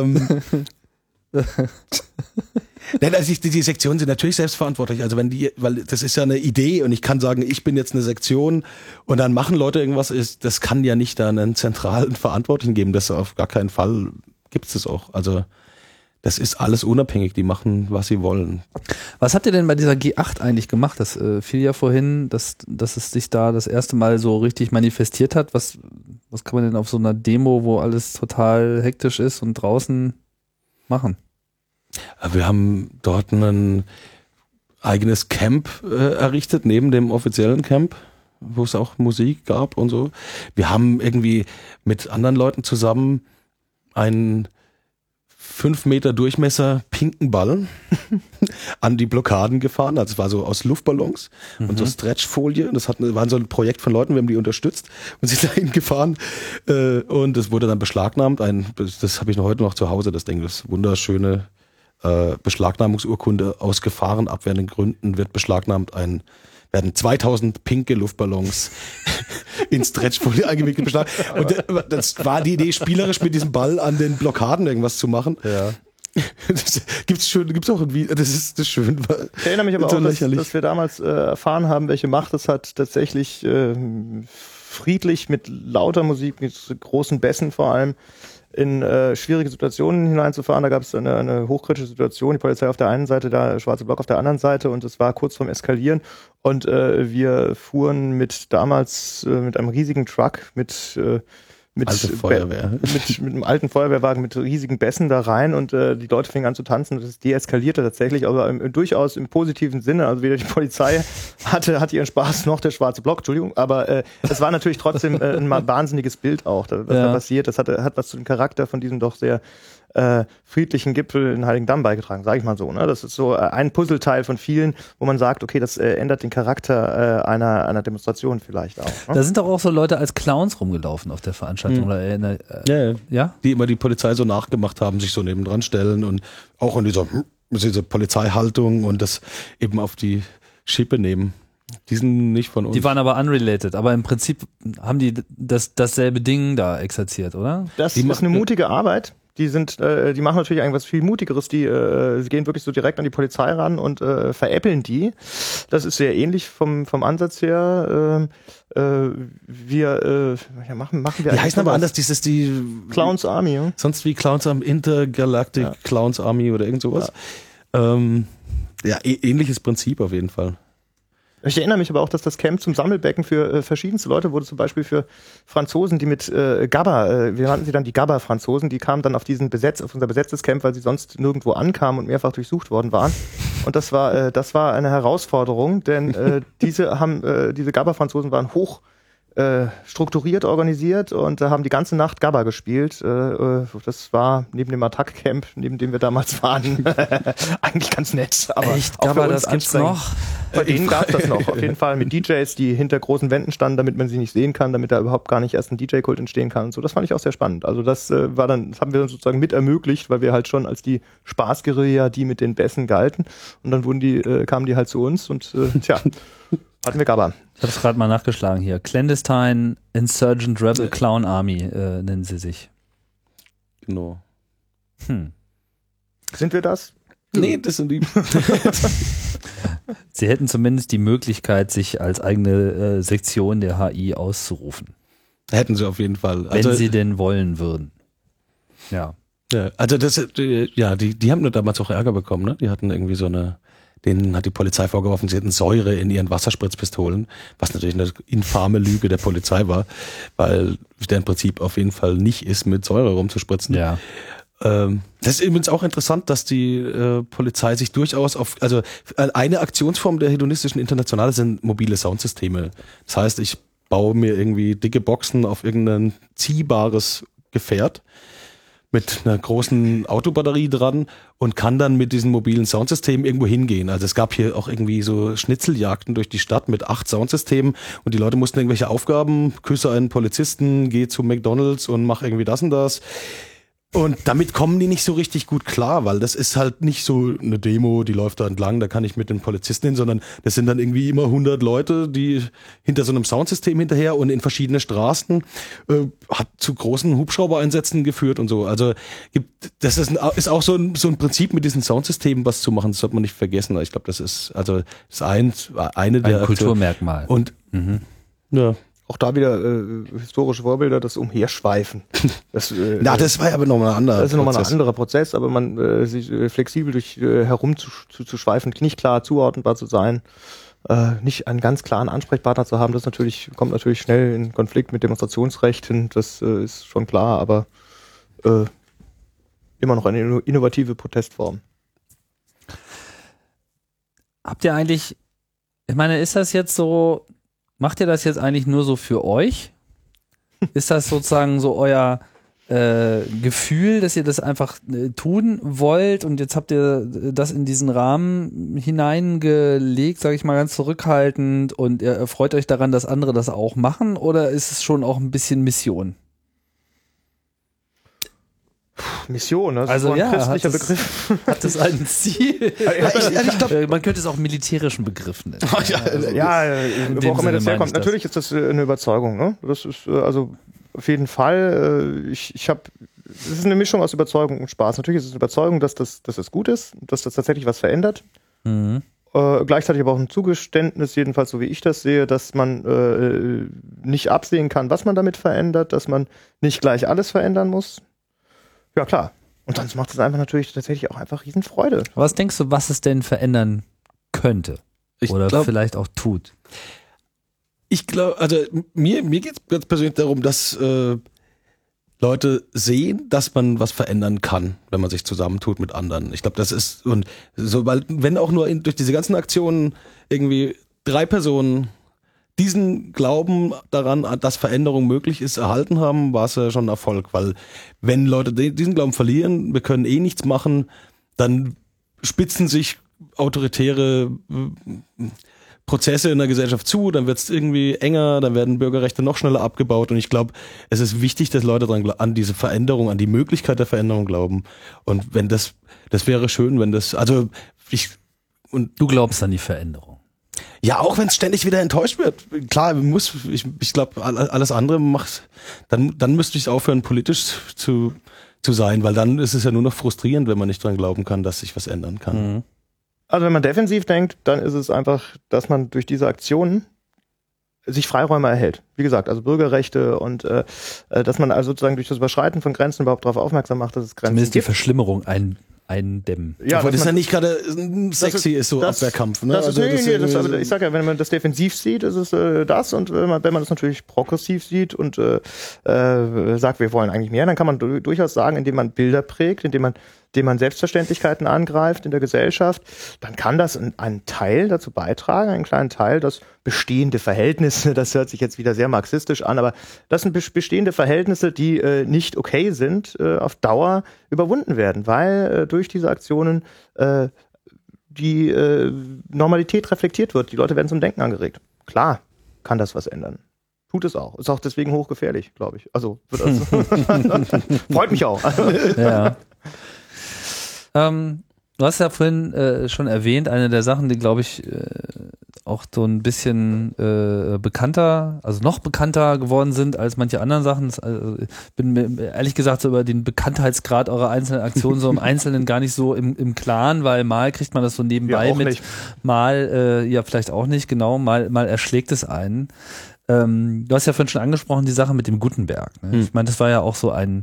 Nein, also die Sektionen sind natürlich selbstverantwortlich. Also weil das ist ja eine Idee und ich kann sagen, ich bin jetzt eine Sektion und dann machen Leute irgendwas, das kann ja nicht da einen zentralen Verantwortlichen geben. Das auf gar keinen Fall gibt es auch. Also das ist alles unabhängig, die machen, was sie wollen. Was habt ihr denn bei dieser G8 eigentlich gemacht? Das fiel ja vorhin, dass es sich da das erste Mal so richtig manifestiert hat. Was kann man denn auf so einer Demo, wo alles total hektisch ist und draußen machen? Wir haben dort ein eigenes Camp errichtet, neben dem offiziellen Camp, wo es auch Musik gab und so. Wir haben irgendwie mit anderen Leuten zusammen einen 5 Meter Durchmesser pinken Ball an die Blockaden gefahren. Also es war so aus Luftballons und so Stretchfolie. Das war so ein Projekt von Leuten, wir haben die unterstützt und sind dahin gefahren. Und es wurde dann beschlagnahmt. Das habe ich noch heute noch zu Hause, das Ding, das wunderschöne Beschlagnahmungsurkunde aus gefahrenabwehrenden Gründen wird beschlagnahmt. Werden 2000 pinke Luftballons in Stretchfolie eingewickelt beschlagnahmt. Und das war die Idee, spielerisch mit diesem Ball an den Blockaden irgendwas zu machen. Ja. Das gibt's auch irgendwie, das ist schön. Ich erinnere mich aber auch, dass wir damals erfahren haben, welche Macht es hat, tatsächlich friedlich mit lauter Musik, mit großen Bässen vor allem, in schwierige Situationen hineinzufahren. Da gab es eine hochkritische Situation, die Polizei auf der einen Seite, der schwarze Block auf der anderen Seite und es war kurz vorm Eskalieren und wir fuhren mit einem riesigen Truck mit einem alten Feuerwehrwagen mit riesigen Bässen da rein und die Leute fingen an zu tanzen und das deeskalierte tatsächlich, aber durchaus im positiven Sinne. Also weder die Polizei hatte ihren Spaß noch der schwarze Block, Entschuldigung, aber es war natürlich trotzdem ein wahnsinniges Bild auch, was da passiert. Das hat was zu dem Charakter von diesem doch sehr friedlichen Gipfel in Heiligendamm beigetragen, sage ich mal so. Ne? Das ist so ein Puzzleteil von vielen, wo man sagt, okay, das ändert den Charakter einer Demonstration vielleicht auch. Ne? Da sind doch auch so Leute als Clowns rumgelaufen auf der Veranstaltung. Oder, ja? Die immer die Polizei so nachgemacht haben, sich so nebendran stellen und auch in diese Polizeihaltung und das eben auf die Schippe nehmen. Die sind nicht von uns. Die waren aber unrelated, aber im Prinzip haben die dasselbe Ding da exerziert, oder? Das ist eine mutige Arbeit. Die machen natürlich irgendwas viel Mutigeres. Sie gehen wirklich so direkt an die Polizei ran und veräppeln die. Das ist sehr ähnlich vom Ansatz her. Machen wir. Die heißen aber anders. Das ist die Clowns Army. Ja? Sonst wie Clowns Army, Intergalactic Clowns Army oder irgend sowas. Ähnliches Prinzip auf jeden Fall. Ich erinnere mich aber auch, dass das Camp zum Sammelbecken für verschiedenste Leute wurde, zum Beispiel für Franzosen, die mit Gabba, wir nannten sie dann die Gabba-Franzosen, die kamen dann auf unser besetztes Camp, weil sie sonst nirgendwo ankamen und mehrfach durchsucht worden waren. Und das war eine Herausforderung, denn diese Gabba-Franzosen waren hoch strukturiert organisiert und haben die ganze Nacht Gabba gespielt. Das war neben dem Attack-Camp, neben dem wir damals waren, eigentlich ganz nett. Aber echt, Gabba, das gibt's noch? Bei denen gab es das noch, auf jeden Fall mit DJs, die hinter großen Wänden standen, damit man sie nicht sehen kann, damit da überhaupt gar nicht erst ein DJ-Kult entstehen kann und so. Das fand ich auch sehr spannend. Also das haben wir dann sozusagen mit ermöglicht, weil wir halt schon als die Spaßguerilla, die mit den Bässen galten. Und dann kamen die halt zu uns und hatten wir Gabba. Ich habe es gerade mal nachgeschlagen hier. Clandestine Insurgent Rebel Clown Army nennen sie sich. Genau. Sind wir das? Nee, das sind die. Sie hätten zumindest die Möglichkeit, sich als eigene Sektion der HI auszurufen. Hätten sie auf jeden Fall. Wenn sie denn wollen würden. Ja. Ja, also die haben nur damals auch Ärger bekommen, ne? Die hatten irgendwie denen hat die Polizei vorgeworfen, sie hätten Säure in ihren Wasserspritzpistolen, was natürlich eine infame Lüge der Polizei war, weil der im Prinzip auf jeden Fall nicht ist, mit Säure rumzuspritzen. Ja. Das ist übrigens auch interessant, dass die Polizei sich durchaus also eine Aktionsform der hedonistischen Internationale sind mobile Soundsysteme. Das heißt, ich baue mir irgendwie dicke Boxen auf irgendein ziehbares Gefährt mit einer großen Autobatterie dran und kann dann mit diesen mobilen Soundsystemen irgendwo hingehen. Also es gab hier auch irgendwie so Schnitzeljagden durch die Stadt mit 8 Soundsystemen und die Leute mussten irgendwelche Aufgaben, küsse einen Polizisten, geh zu McDonald's und mach irgendwie das und das. Und damit kommen die nicht so richtig gut klar, weil das ist halt nicht so eine Demo, die läuft da entlang, da kann ich mit den Polizisten hin, sondern das sind dann irgendwie immer 100 Leute, die hinter so einem Soundsystem hinterher und in verschiedene Straßen, hat zu großen Hubschraubereinsätzen geführt und so. Also das ist auch so ein Prinzip mit diesen Soundsystemen was zu machen, das sollte man nicht vergessen. Ich glaube, das ist eine der Kulturmerkmal. Und ja. Auch da wieder historische Vorbilder, das Umherschweifen. Das war ja aber nochmal ein anderer Prozess. Das ist nochmal ein anderer Prozess, aber man sich flexibel durch herum zu schweifen, nicht klar zuordnenbar zu sein, nicht einen ganz klaren Ansprechpartner zu haben, kommt natürlich schnell in Konflikt mit Demonstrationsrechten, das ist schon klar, aber immer noch eine innovative Protestform. Habt ihr eigentlich, ich meine, ist das jetzt so, macht ihr das jetzt eigentlich nur so für euch? Ist das sozusagen so euer Gefühl, dass ihr das einfach tun wollt und jetzt habt ihr das in diesen Rahmen hineingelegt, sage ich mal ganz zurückhaltend und ihr freut euch daran, dass andere das auch machen oder ist es schon auch ein bisschen Mission? Mission, das also ist so ein christlicher Begriff. Hat das ein Ziel? Ich glaub, man könnte es auch militärischen Begriff nennen. Wo auch immer das herkommt. Natürlich ist das eine Überzeugung. Ne? Das ist also auf jeden Fall. Es ist eine Mischung aus Überzeugung und Spaß. Natürlich ist es eine Überzeugung, dass das gut ist, dass das tatsächlich was verändert. Mhm. Gleichzeitig aber auch ein Zugeständnis, jedenfalls so wie ich das sehe, dass man nicht absehen kann, was man damit verändert, dass man nicht gleich alles verändern muss. Ja, klar. Und sonst macht es einfach natürlich tatsächlich auch einfach Riesenfreude. Was denkst du, was es denn verändern könnte? Oder vielleicht auch tut? Ich glaube, also mir geht es ganz persönlich darum, dass Leute sehen, dass man was verändern kann, wenn man sich zusammentut mit anderen. Ich glaube, das ist, und so, weil, wenn auch nur durch diese ganzen Aktionen irgendwie 3 Personen diesen Glauben daran, dass Veränderung möglich ist, erhalten haben, war es ja schon ein Erfolg, weil wenn Leute diesen Glauben verlieren, wir können nichts machen, dann spitzen sich autoritäre Prozesse in der Gesellschaft zu, dann wird es irgendwie enger, dann werden Bürgerrechte noch schneller abgebaut und ich glaube, es ist wichtig, dass Leute an diese Veränderung, an die Möglichkeit der Veränderung glauben und wenn das wäre schön, wenn das, also und du glaubst an die Veränderung? Ja, auch wenn es ständig wieder enttäuscht wird. Klar, ich glaube, alles andere macht, dann müsste ich aufhören, politisch zu sein, weil dann ist es ja nur noch frustrierend, wenn man nicht dran glauben kann, dass sich was ändern kann. Mhm. Also wenn man defensiv denkt, dann ist es einfach, dass man durch diese Aktionen sich Freiräume erhält. Wie gesagt, also Bürgerrechte und dass man also sozusagen durch das Überschreiten von Grenzen überhaupt darauf aufmerksam macht, dass es Grenzen zumindest gibt. Die Verschlimmerung eindämmen. Ja, aber das ist ja nicht gerade sexy ist so Abwehrkampf. Ne? Ich sag ja, wenn man das defensiv sieht, ist es das und wenn man das natürlich progressiv sieht und sagt, wir wollen eigentlich mehr, dann kann man durchaus sagen, indem man Bilder prägt, indem man Selbstverständlichkeiten angreift in der Gesellschaft, dann kann das einen Teil dazu beitragen, einen kleinen Teil, dass bestehende Verhältnisse, das hört sich jetzt wieder sehr marxistisch an, aber das sind bestehende Verhältnisse, die nicht okay sind, auf Dauer überwunden werden, weil durch diese Aktionen die Normalität reflektiert wird. Die Leute werden zum Denken angeregt. Klar kann das was ändern. Tut es auch. Ist auch deswegen hochgefährlich, glaube ich. Also freut mich auch. Ja. Du hast ja vorhin schon erwähnt, eine der Sachen, die, glaube ich, auch so ein bisschen bekannter, also noch bekannter geworden sind als manche anderen Sachen. Bin mir ehrlich gesagt so über den Bekanntheitsgrad eurer einzelnen Aktionen so im Einzelnen gar nicht so im Klaren, weil mal kriegt man das so nebenbei mit, nicht. Mal ja vielleicht auch nicht, genau, mal erschlägt es einen. Du hast ja vorhin schon angesprochen, die Sache mit dem Gutenberg. Ne? Ich meine, das war ja auch so ein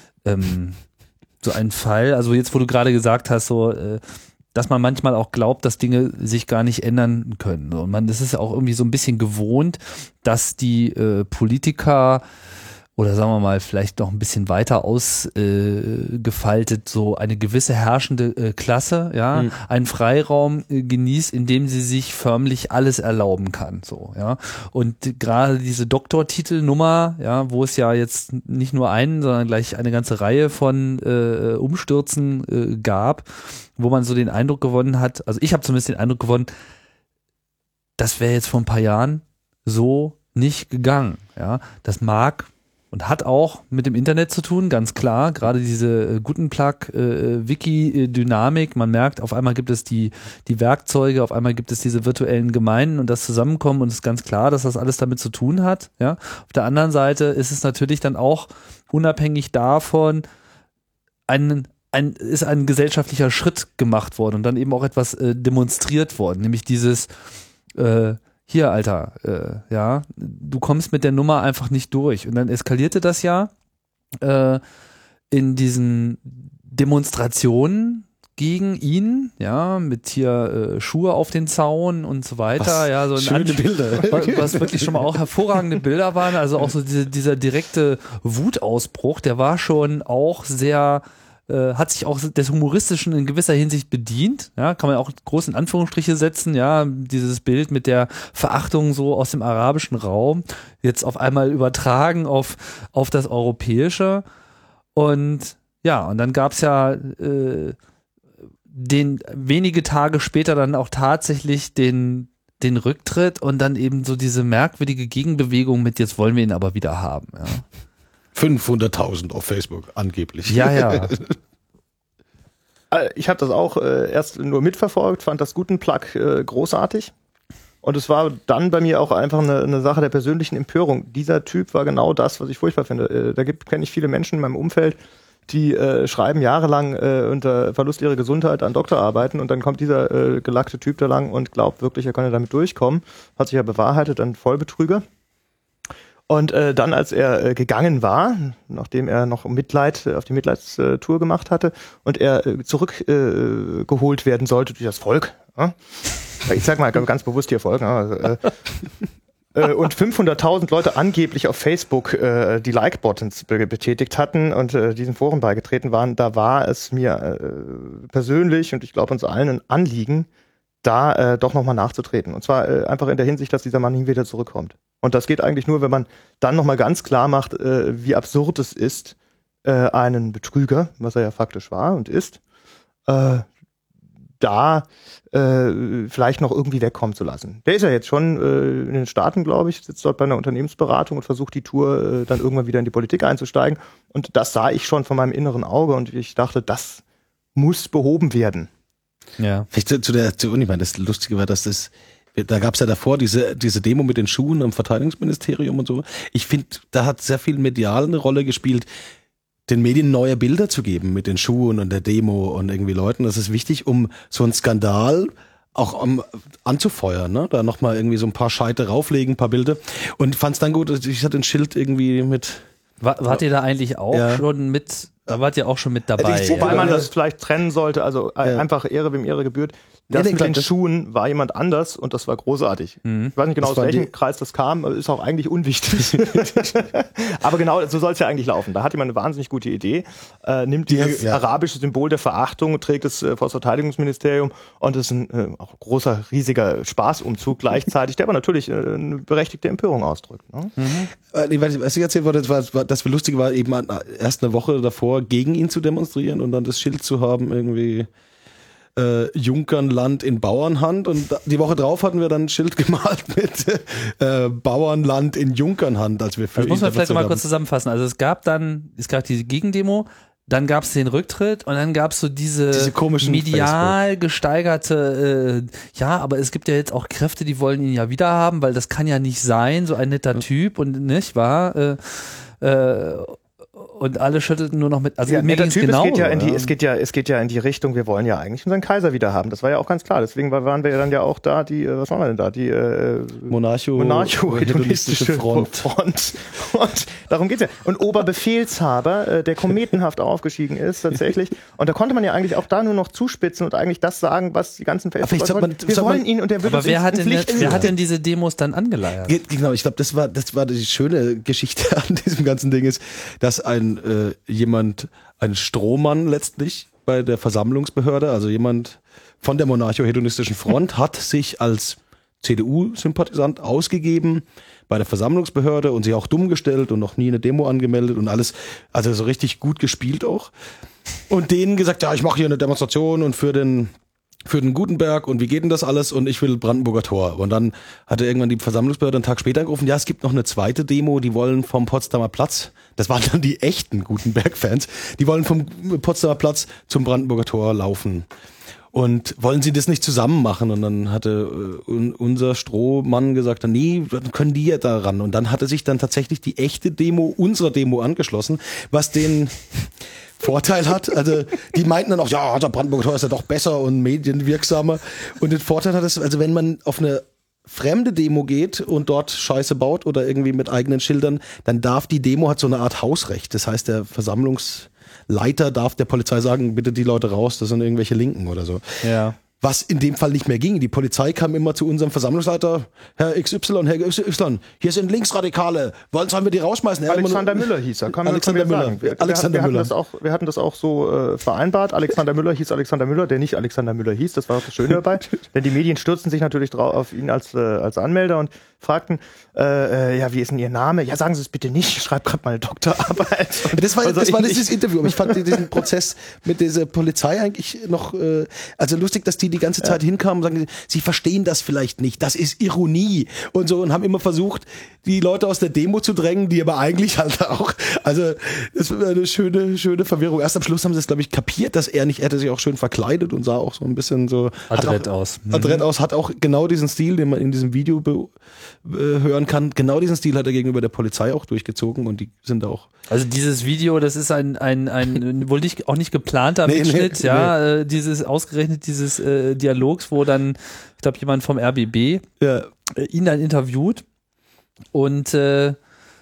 Fall, also jetzt, wo du gerade gesagt hast, so dass man manchmal auch glaubt, dass Dinge sich gar nicht ändern können. Und das ist ja auch irgendwie so ein bisschen gewohnt, dass die Politiker oder sagen wir mal vielleicht noch ein bisschen weiter ausgefaltet so eine gewisse herrschende Klasse, ja, einen Freiraum genießt, in dem sie sich förmlich alles erlauben kann, so, ja. Und gerade diese Doktortitelnummer, ja, wo es ja jetzt nicht nur einen, sondern gleich eine ganze Reihe von Umstürzen gab, wo man so den Eindruck gewonnen hat, also ich habe zumindest den Eindruck gewonnen, das wäre jetzt vor ein paar Jahren so nicht gegangen, ja. Das mag und hat auch mit dem Internet zu tun, ganz klar. Gerade diese Gutenplug-Wiki-Dynamik. Man merkt, auf einmal gibt es die Werkzeuge, auf einmal gibt es diese virtuellen Gemeinden und das Zusammenkommen und es ist ganz klar, dass das alles damit zu tun hat. Ja? Auf der anderen Seite ist es natürlich dann auch unabhängig davon ist ein gesellschaftlicher Schritt gemacht worden und dann eben auch etwas demonstriert worden, nämlich dieses hier, Alter, ja, du kommst mit der Nummer einfach nicht durch. Und dann eskalierte das ja in diesen Demonstrationen gegen ihn, ja, mit hier Schuhe auf den Zaun und so weiter. Ja, so schöne Bilder. Was wirklich schon mal auch hervorragende Bilder waren. Also auch so dieser direkte Wutausbruch, der war schon auch sehr hat sich auch des Humoristischen in gewisser Hinsicht bedient, ja, kann man auch groß in Anführungsstriche setzen, ja, dieses Bild mit der Verachtung so aus dem arabischen Raum, jetzt auf einmal übertragen auf das Europäische und ja, und dann gab's ja wenige Tage später dann auch tatsächlich den Rücktritt und dann eben so diese merkwürdige Gegenbewegung mit jetzt wollen wir ihn aber wieder haben, ja. 500.000 auf Facebook, angeblich. Ja. Ich habe das auch erst nur mitverfolgt, fand das Gutenplug großartig. Und es war dann bei mir auch einfach eine Sache der persönlichen Empörung. Dieser Typ war genau das, was ich furchtbar finde. Kenne ich viele Menschen in meinem Umfeld, die schreiben jahrelang unter Verlust ihrer Gesundheit an Doktorarbeiten und dann kommt dieser gelackte Typ da lang und glaubt wirklich, er könne damit durchkommen. Hat sich ja bewahrheitet, ein Vollbetrüger. Und dann, als er gegangen war, nachdem er noch Mitleid auf die Mitleidstour gemacht hatte und er zurückgeholt werden sollte durch das Volk, ich sag mal ganz bewusst hier Volk, und 500.000 Leute angeblich auf Facebook die Like-Buttons betätigt hatten und diesen Foren beigetreten waren, da war es mir persönlich und ich glaube uns allen ein Anliegen, da doch nochmal nachzutreten. Und zwar einfach in der Hinsicht, dass dieser Mann nie wieder zurückkommt. Und das geht eigentlich nur, wenn man dann nochmal ganz klar macht, wie absurd es ist, einen Betrüger, was er ja faktisch war und ist, vielleicht noch irgendwie wegkommen zu lassen. Der ist ja jetzt schon in den Staaten, glaube ich, sitzt dort bei einer Unternehmensberatung und versucht die Tour dann irgendwann wieder in die Politik einzusteigen. Und das sah ich schon von meinem inneren Auge und ich dachte, das muss behoben werden. Ja. Vielleicht zur Uni, das Lustige war, dass da gab es ja davor diese Demo mit den Schuhen am Verteidigungsministerium und so. Ich finde, da hat sehr viel medial eine Rolle gespielt, den Medien neue Bilder zu geben mit den Schuhen und der Demo und irgendwie Leuten. Das ist wichtig, um so einen Skandal auch anzufeuern, ne? Da nochmal irgendwie so ein paar Scheite rauflegen, ein paar Bilder. Und fand es dann gut, ich hatte ein Schild irgendwie mit... Wart ihr da eigentlich auch schon mit... Da wart ihr auch schon mit dabei. Wobei man das vielleicht trennen sollte, also einfach Ehre, wem Ehre gebührt. Das mit den Schuhen war jemand anders und das war großartig. Ich weiß nicht genau, aus welchem Kreis das kam, ist auch eigentlich unwichtig. Aber genau, so soll es ja eigentlich laufen. Da hat jemand eine wahnsinnig gute Idee, nimmt dieses arabische Symbol der Verachtung, trägt es vor das Verteidigungsministerium und es ist ein auch großer, riesiger Spaßumzug gleichzeitig, der aber natürlich eine berechtigte Empörung ausdrückt. Ne? Was ich erzählt wollte, das Lustige war eben erst eine Woche davor, gegen ihn zu demonstrieren und dann das Schild zu haben, irgendwie Junkernland in Bauernhand, und die Woche drauf hatten wir dann ein Schild gemalt mit Bauernland in Junkernhand, als wir für das muss man vielleicht mal kurz zusammenfassen. Also es gab diese Gegendemo, Dann gab es den Rücktritt und dann gab es so diese komischen medial gesteigerte, ja, aber es gibt ja jetzt auch Kräfte, die wollen ihn ja wieder haben, weil das kann ja nicht sein, so ein netter Typ und nicht wahr? Und alle schüttelten nur noch mit. Also ja, mir ging's genau. Es geht ja in die Richtung, wir wollen ja eigentlich unseren Kaiser wieder haben. Das war ja auch ganz klar. Deswegen waren wir ja dann ja auch da, was waren wir denn da? Die Monarcho-hedonistische Front. Und darum geht's ja. Und Oberbefehlshaber, der kometenhaft aufgestiegen ist tatsächlich. Und da konnte man ja eigentlich auch da nur noch zuspitzen und eigentlich das sagen, was die ganzen Facebook wir wollen ihn und der würde aber wer hat denn diese Demos dann angeleiert? Genau, ich glaube, das war die schöne Geschichte an diesem ganzen Ding ist, dass ein Strohmann letztlich bei der Versammlungsbehörde, also jemand von der Monarcho-hedonistischen Front, hat sich als CDU-Sympathisant ausgegeben bei der Versammlungsbehörde und sich auch dumm gestellt und noch nie eine Demo angemeldet und alles, also so richtig gut gespielt auch. Und denen gesagt, ja, ich mache hier eine Demonstration und für den Gutenberg und wie geht denn das alles und ich will Brandenburger Tor. Und dann hatte irgendwann die Versammlungsbehörde einen Tag später angerufen, ja, es gibt noch eine zweite Demo, die wollen vom Potsdamer Platz, das waren dann die echten Gutenberg-Fans, die wollen vom Potsdamer Platz zum Brandenburger Tor laufen. Und wollen sie das nicht zusammen machen? Und dann hatte unser Strohmann gesagt, nee, dann können die ja da ran. Und dann hatte sich dann tatsächlich die echte Demo unserer Demo angeschlossen, was den Vorteil hat, also die meinten dann auch, ja, der Brandenburger Tor ist ja doch besser und medienwirksamer und den Vorteil hat es, also wenn man auf eine fremde Demo geht und dort Scheiße baut oder irgendwie mit eigenen Schildern, dann darf die Demo, hat so eine Art Hausrecht, das heißt der Versammlungsleiter darf der Polizei sagen, bitte die Leute raus, das sind irgendwelche Linken oder so. Ja. Was in dem Fall nicht mehr ging. Die Polizei kam immer zu unserem Versammlungsleiter, Herr XY, hier sind Linksradikale, sollen wir die rausschmeißen? Alexander Müller hieß er. Alexander Müller. Wir hatten das auch so vereinbart. Alexander Müller hieß Alexander Müller, der nicht Alexander Müller hieß. Das war auch das Schöne dabei. Denn die Medien stürzten sich natürlich drauf auf ihn als Anmelder und fragten, ja, wie ist denn Ihr Name? Ja, sagen Sie es bitte nicht, ich schreibe gerade meine Doktorarbeit. Das war dieses Interview. Aber ich fand diesen Prozess mit dieser Polizei eigentlich noch, also lustig, dass die ganze Zeit hinkamen und sagen, sie verstehen das vielleicht nicht, das ist Ironie und so und haben immer versucht, die Leute aus der Demo zu drängen, die aber eigentlich halt auch, also das war eine schöne Verwirrung. Erst am Schluss haben sie es, glaube ich, kapiert, dass er hätte sich auch schön verkleidet und sah auch so ein bisschen so adrett aus. Adrett aus, hat auch genau diesen Stil, den man in diesem Video hören kann, genau diesen Stil hat er gegenüber der Polizei auch durchgezogen und die sind auch. Also dieses Video, das ist ein wohl auch nicht geplanter Mitschnitt, ausgerechnet dieses Dialogs, wo dann, ich glaube, jemand vom RBB ihn dann interviewt und er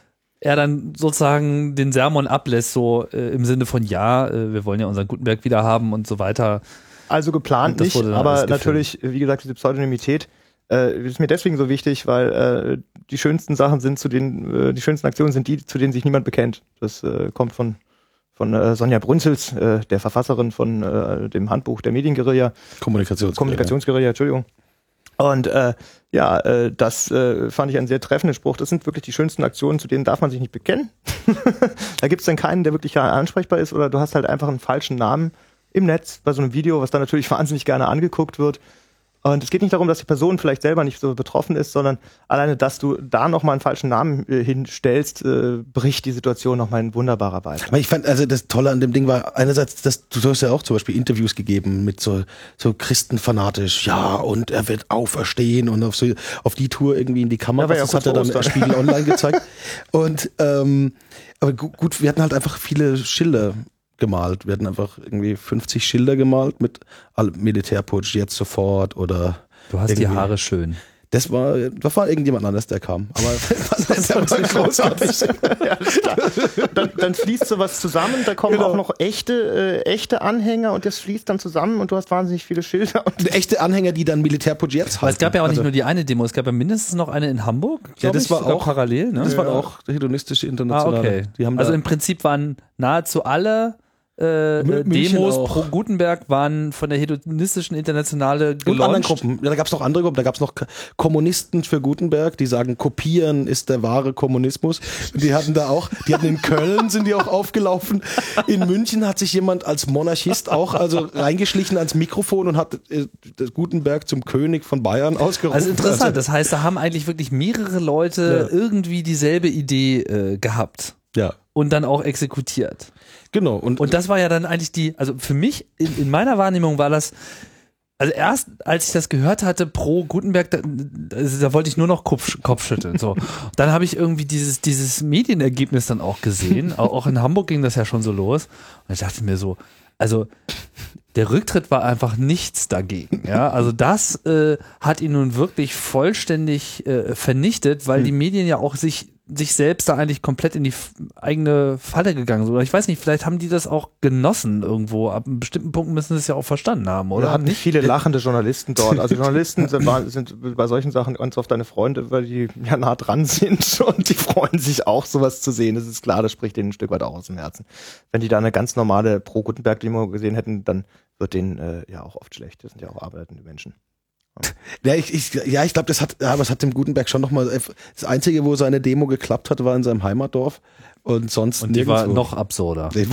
dann sozusagen den Sermon ablässt, so im Sinne von, wir wollen ja unseren Gutenberg wieder haben und so weiter. Also geplant nicht, aber natürlich, wie gesagt, diese Pseudonymität ist mir deswegen so wichtig, weil die schönsten Sachen sind die schönsten Aktionen sind die, zu denen sich niemand bekennt. Das kommt von Sonja Brünzels, der Verfasserin von dem Handbuch der Medienguerilla. Kommunikationsguerilla, Entschuldigung. Und das fand ich einen sehr treffenden Spruch. Das sind wirklich die schönsten Aktionen, zu denen darf man sich nicht bekennen. Da gibt es dann keinen, der wirklich ansprechbar ist, oder du hast halt einfach einen falschen Namen im Netz bei so einem Video, was dann natürlich wahnsinnig gerne angeguckt wird. Und es geht nicht darum, dass die Person vielleicht selber nicht so betroffen ist, sondern alleine, dass du da nochmal einen falschen Namen hinstellst, bricht die Situation nochmal in wunderbarer Weise. Aber ich fand, also das Tolle an dem Ding war einerseits, dass du hast ja auch zum Beispiel Interviews gegeben mit so Christenfanatisch, ja, und er wird auferstehen und auf die Tour irgendwie in die Kamera. Das hat er dann im Spiegel Online gezeigt. Und aber gut, wir hatten halt einfach viele Schilder gemalt. Wir hatten einfach irgendwie 50 Schilder gemalt mit Militärputsch jetzt sofort oder. Du hast die Haare schön. Das war irgendjemand anders, der kam. Aber das war großartig. Ja, dann fließt sowas zusammen, da kommen auch noch echte Anhänger und das fließt dann zusammen und du hast wahnsinnig viele Schilder. Und echte Anhänger, die dann Militärputsch jetzt haben. Aber es gab ja auch nicht nur die eine Demo, es gab ja mindestens noch eine in Hamburg. Ja, das war auch parallel. Ne? Das waren auch hedonistische Internationale. Okay. Die haben also im Prinzip waren nahezu alle Demos auch. pro Gutenberg waren von der hedonistischen Internationale gelauncht. Und anderen Gruppen. Ja, da gab es noch andere Gruppen. Da gab es noch Kommunisten für Gutenberg, die sagen, kopieren ist der wahre Kommunismus. Und die hatten in Köln sind die auch aufgelaufen. In München hat sich jemand als Monarchist auch reingeschlichen ans Mikrofon und hat Gutenberg zum König von Bayern ausgerufen. Also interessant. Das heißt, da haben eigentlich wirklich mehrere Leute irgendwie dieselbe Idee gehabt. Ja. und dann auch exekutiert. Genau. Und das war ja dann eigentlich also für mich, in meiner Wahrnehmung war das, also erst als ich das gehört hatte, pro Gutenberg, da wollte ich nur noch Kopfschütteln. So. Dann habe ich irgendwie dieses Medienergebnis dann auch gesehen. Auch in Hamburg ging das ja schon so los. Und ich dachte mir so, also der Rücktritt war einfach nichts dagegen. Ja? Also das hat ihn nun wirklich vollständig vernichtet, weil die Medien ja auch sich selbst da eigentlich komplett in die eigene Falle gegangen sind. Oder ich weiß nicht, vielleicht haben die das auch genossen irgendwo. Ab einem bestimmten Punkt müssen sie es ja auch verstanden haben, oder? Wir hatten nicht viele lachende Journalisten dort. Also Journalisten sind bei solchen Sachen ganz oft deine Freunde, weil die ja nah dran sind und die freuen sich auch, sowas zu sehen. Das ist klar, das spricht denen ein Stück weit auch aus dem Herzen. Wenn die da eine ganz normale Pro-Gutenberg-Demo gesehen hätten, dann wird denen ja auch oft schlecht. Das sind ja auch arbeitende Menschen. Ja, ich glaube, das hat dem Gutenberg schon nochmal, das Einzige, wo seine Demo geklappt hat, war in seinem Heimatdorf und sonst und die war noch absurder. Die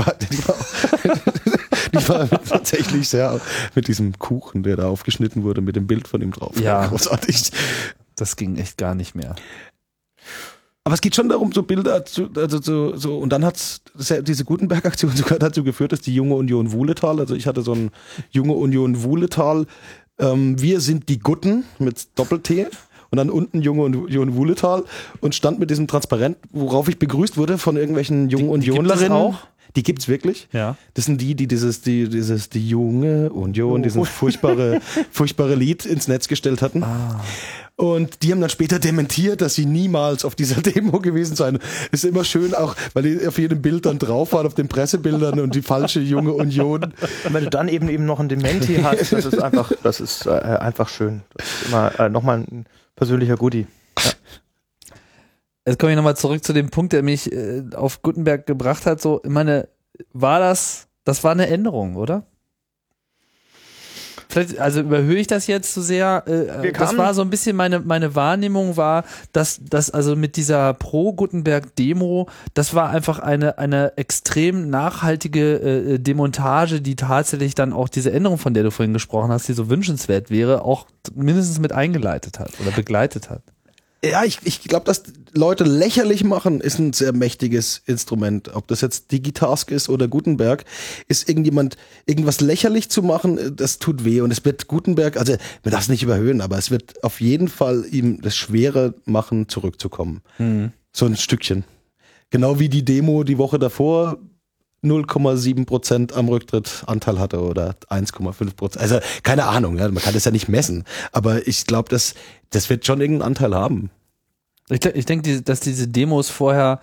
war tatsächlich sehr, mit diesem Kuchen, der da aufgeschnitten wurde, mit dem Bild von ihm drauf. Ja, großartig. Das ging echt gar nicht mehr. Aber es geht schon darum, so Bilder und dann hat diese Gutenberg-Aktion sogar dazu geführt, dass die Junge Union Wuhletal, also ich hatte so ein Junge Union Wuhletal, wir sind die Gutten mit Doppel-T und dann unten Junge Union Wuhletal und stand mit diesem Transparent, worauf ich begrüßt wurde von irgendwelchen jungen Unionlerinnen. Gibt es auch? Die gibt's wirklich. Ja. Das sind die junge Union, dieses furchtbare Lied ins Netz gestellt hatten. Ah. Und die haben dann später dementiert, dass sie niemals auf dieser Demo gewesen seien. Ist immer schön auch, weil die auf jedem Bild dann drauf waren, auf den Pressebildern und die falsche junge Union. Und wenn du dann eben noch ein Dementi hast, das ist einfach schön. Das ist immer nochmal ein persönlicher Goodie. Ja. Jetzt komme ich nochmal zurück zu dem Punkt, der mich auf Gutenberg gebracht hat. So, ich meine, das war eine Änderung, oder? Vielleicht, also überhöhe ich das jetzt zu sehr. Das war so ein bisschen meine Wahrnehmung war, dass also mit dieser Pro-Gutenberg-Demo, das war einfach eine extrem nachhaltige Demontage, die tatsächlich dann auch diese Änderung, von der du vorhin gesprochen hast, die so wünschenswert wäre, auch mindestens mit eingeleitet hat oder begleitet hat. Ja, ich glaube, dass Leute lächerlich machen, ist ein sehr mächtiges Instrument. Ob das jetzt Digitask ist oder Gutenberg, ist irgendwas lächerlich zu machen, das tut weh. Und es wird Gutenberg, also man darf es nicht überhöhen, aber es wird auf jeden Fall ihm das schwerer machen, zurückzukommen. Mhm. So ein Stückchen. Genau wie die Demo die Woche davor 0,7% am Rücktritt Anteil hatte oder 1,5%. Also keine Ahnung, ja, man kann das ja nicht messen. Aber ich glaube, das wird schon irgendeinen Anteil haben. Ich denke, dass diese Demos vorher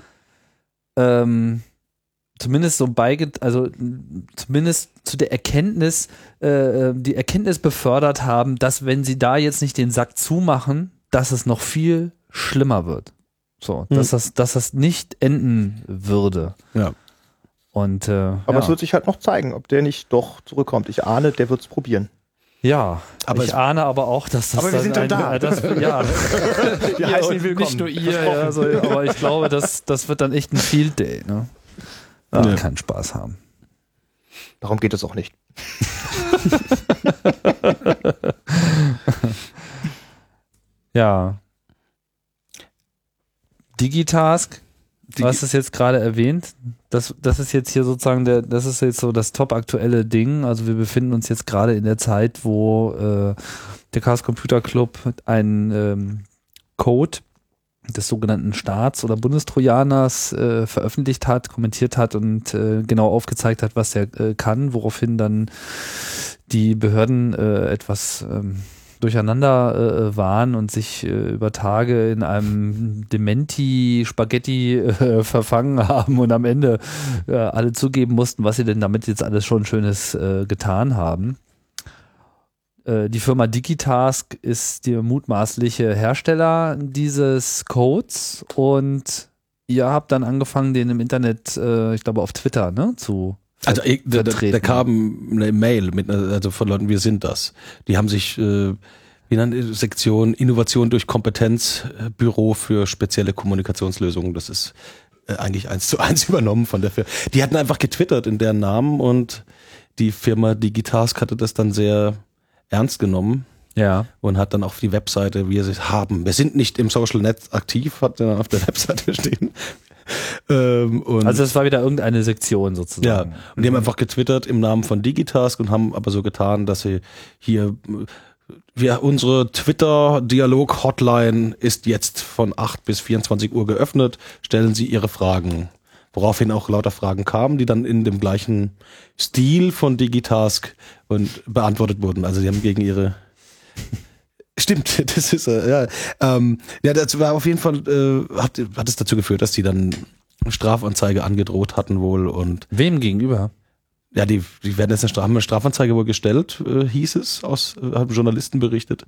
zumindest zumindest zu der Erkenntnis, die Erkenntnis befördert haben, dass wenn sie da jetzt nicht den Sack zumachen, dass es noch viel schlimmer wird. So, dass das nicht enden würde. Ja. Und, aber es wird sich halt noch zeigen, ob der nicht doch zurückkommt. Ich ahne, der wird es probieren. Ja, aber ich ahne aber auch, dass das. Aber wir sind dann da. Ja, wir heißen ihn willkommen. Nicht nur ihr, aber ich glaube, das wird dann echt ein Field Day. Ne? Ja. Keinen Spaß haben. Darum geht es auch nicht. Ja. Digitask. Du hast es jetzt gerade erwähnt. Das ist jetzt hier sozusagen das ist jetzt so das top aktuelle Ding. Also wir befinden uns jetzt gerade in der Zeit, wo der Chaos Computer Club einen Code des sogenannten Staats- oder Bundestrojaners veröffentlicht hat, kommentiert hat und genau aufgezeigt hat, was der kann, woraufhin dann die Behörden etwas durcheinander waren und sich über Tage in einem Dementi-Spaghetti verfangen haben und am Ende alle zugeben mussten, was sie denn damit jetzt alles schon Schönes getan haben. Die Firma Digitask ist der mutmaßliche Hersteller dieses Codes und ihr habt dann angefangen, den im Internet, ich glaube auf Twitter, zu also da kam eine Mail von Leuten, wir sind das. Die haben sich Sektion Innovation durch Kompetenz, Büro für spezielle Kommunikationslösungen. Das ist eigentlich 1:1 übernommen von der Firma. Die hatten einfach getwittert in deren Namen und die Firma Digitask hatte das dann sehr ernst genommen. Ja. Und hat dann auf die Webseite, wir sind nicht im Social Netz aktiv, hat dann auf der Webseite stehen. Also es war wieder irgendeine Sektion Ja, sozusagen. und die haben einfach getwittert im Namen von Digitask und haben aber so getan, dass sie hier, unsere Twitter-Dialog-Hotline ist jetzt von 8 bis 24 Uhr geöffnet, stellen Sie Ihre Fragen. Woraufhin auch lauter Fragen kamen, die dann in dem gleichen Stil von Digitask und beantwortet wurden. Also die haben gegen ihre... Stimmt, das ist ja. Ja, das war auf jeden Fall, hat es dazu geführt, dass die dann Strafanzeige angedroht hatten wohl und Wem gegenüber? ja, die werden jetzt haben eine Strafanzeige wohl gestellt, hieß es, haben Journalisten berichtet,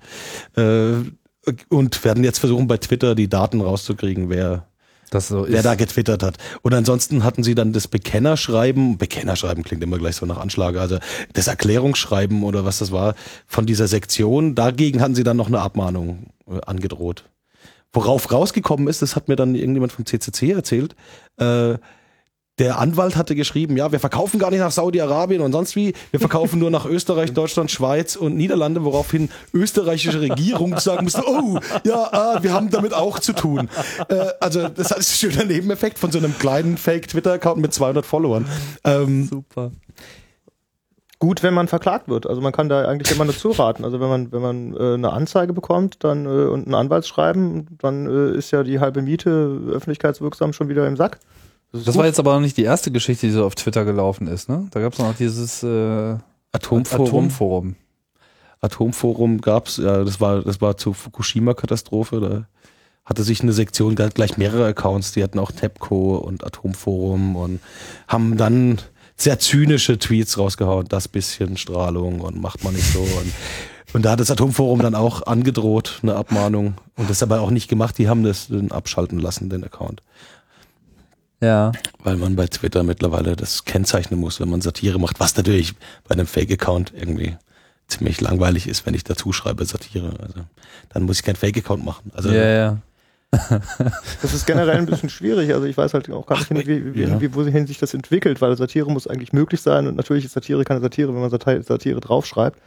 und werden jetzt versuchen bei Twitter die Daten rauszukriegen, wer da getwittert hat. Und ansonsten hatten sie dann das Bekennerschreiben klingt immer gleich so nach Anschlag, also das Erklärungsschreiben oder was das war, von dieser Sektion, dagegen hatten sie dann noch eine Abmahnung angedroht. Worauf rausgekommen ist, das hat mir dann irgendjemand vom CCC erzählt, der Anwalt hatte geschrieben, ja, wir verkaufen gar nicht nach Saudi-Arabien und sonst wie, wir verkaufen nur nach Österreich, Deutschland, Schweiz und Niederlande, woraufhin österreichische Regierung sagen musste, oh, ja, wir haben damit auch zu tun. Also das ist ein schöner Nebeneffekt von so einem kleinen Fake-Twitter-Account mit 200 Followern. Super. Gut, wenn man verklagt wird. Also man kann da eigentlich immer nur zuraten. Also wenn man eine Anzeige bekommt dann und ein Anwaltsschreiben, dann ist ja die halbe Miete öffentlichkeitswirksam schon wieder im Sack. Das war jetzt aber noch nicht die erste Geschichte, die so auf Twitter gelaufen ist, ne? Da gab es noch dieses Atomforum. Atomforum gab's, ja, das war zur Fukushima-Katastrophe, da hatte sich eine Sektion gleich mehrere Accounts, die hatten auch TEPCO und Atomforum und haben dann sehr zynische Tweets rausgehauen, das bisschen Strahlung und macht man nicht so und da hat das Atomforum dann auch angedroht, eine Abmahnung und das aber auch nicht gemacht, die haben das dann abschalten lassen, den Account. Ja. Weil man bei Twitter mittlerweile das kennzeichnen muss, wenn man Satire macht, was natürlich bei einem Fake-Account irgendwie ziemlich langweilig ist, wenn ich dazu schreibe Satire. Also dann muss ich keinen Fake-Account machen. Also Ja. Das ist generell ein bisschen schwierig. Also ich weiß halt auch gar nicht, wohin sich das entwickelt, weil Satire muss eigentlich möglich sein und natürlich ist Satire keine Satire, wenn man Satire draufschreibt.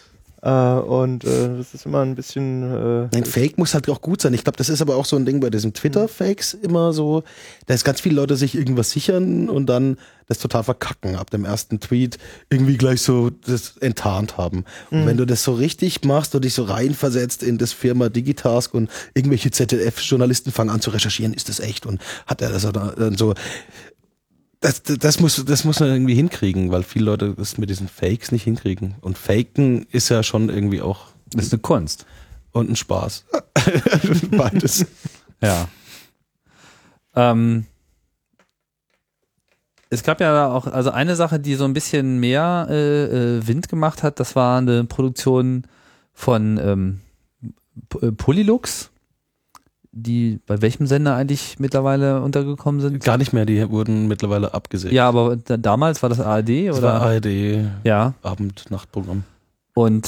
Das ist immer ein bisschen... Ein Fake muss halt auch gut sein. Ich glaube, das ist aber auch so ein Ding bei diesen Twitter-Fakes immer so, dass ganz viele Leute sich irgendwas sichern und dann das total verkacken, ab dem ersten Tweet irgendwie gleich so das enttarnt haben. Und wenn du das so richtig machst und dich so reinversetzt in das Firma Digitask und irgendwelche ZDF-Journalisten fangen an zu recherchieren, ist das echt und hat er das dann so... Das muss man irgendwie hinkriegen, weil viele Leute das mit diesen Fakes nicht hinkriegen. Und Faken ist ja schon irgendwie auch... Das ist eine Kunst. Und ein Spaß. Beides. Ja. Es gab ja auch, also eine Sache, die so ein bisschen mehr Wind gemacht hat, das war eine Produktion von Polylux, die bei welchem Sender eigentlich mittlerweile untergekommen sind? Gar nicht mehr, die wurden mittlerweile abgesägt. Ja, aber damals war das ARD das oder? war ARD, ja. Abend-Nachtprogramm. Und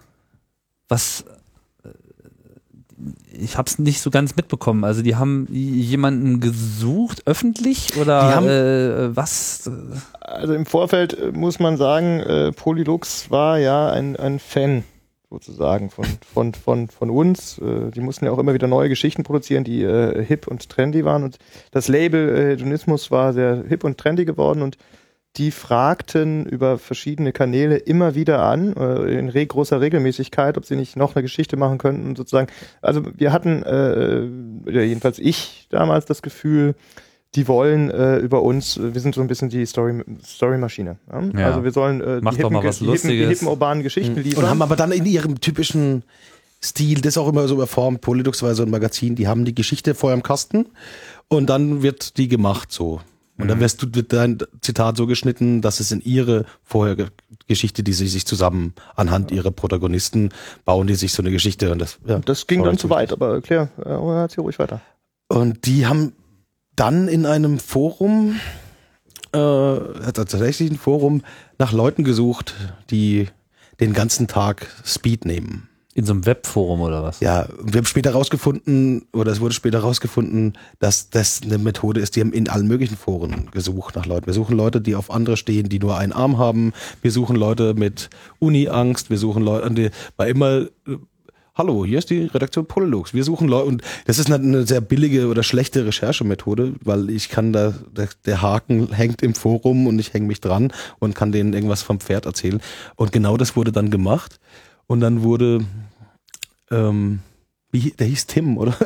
ich habe es nicht so ganz mitbekommen. Also die haben jemanden gesucht, öffentlich oder was? Also im Vorfeld muss man sagen, Polylux war ja ein Fan sozusagen von uns. Die mussten ja auch immer wieder neue Geschichten produzieren, die hip und trendy waren. Und das Label Hedonismus war sehr hip und trendy geworden und die fragten über verschiedene Kanäle immer wieder an, in großer Regelmäßigkeit, ob sie nicht noch eine Geschichte machen könnten, sozusagen. Also wir hatten, jedenfalls ich damals das Gefühl, die wollen über uns, wir sind so ein bisschen die Story-Maschine. Ja? Ja. Also wir sollen die hippen urbanen Geschichten liefern. Und haben aber dann in ihrem typischen Stil, das auch immer so überformt, Polylux war so ein Magazin, die haben die Geschichte vorher im Kasten und dann wird die gemacht so. Und dann wird dein Zitat so geschnitten, dass es in ihre vorherige Geschichte, die sie sich zusammen anhand ihrer Protagonisten bauen, die sich so eine Geschichte und das ging dann zu weit, aber erklär, erzähl ruhig weiter. Und die haben dann in einem Forum, tatsächlich ein Forum, nach Leuten gesucht, die den ganzen Tag Speed nehmen. In so einem Webforum oder was? Ja, wir haben später rausgefunden, oder es wurde später rausgefunden, dass das eine Methode ist, die haben in allen möglichen Foren gesucht nach Leuten. Wir suchen Leute, die auf andere stehen, die nur einen Arm haben. Wir suchen Leute mit Uni-Angst. Wir suchen Leute, die bei immer hallo, hier ist die Redaktion Polylux. Wir suchen Leute, und das ist eine sehr billige oder schlechte Recherchemethode, weil ich kann der Haken hängt im Forum und ich hänge mich dran und kann denen irgendwas vom Pferd erzählen. Und genau das wurde dann gemacht. Und dann wurde, der hieß Tim, oder?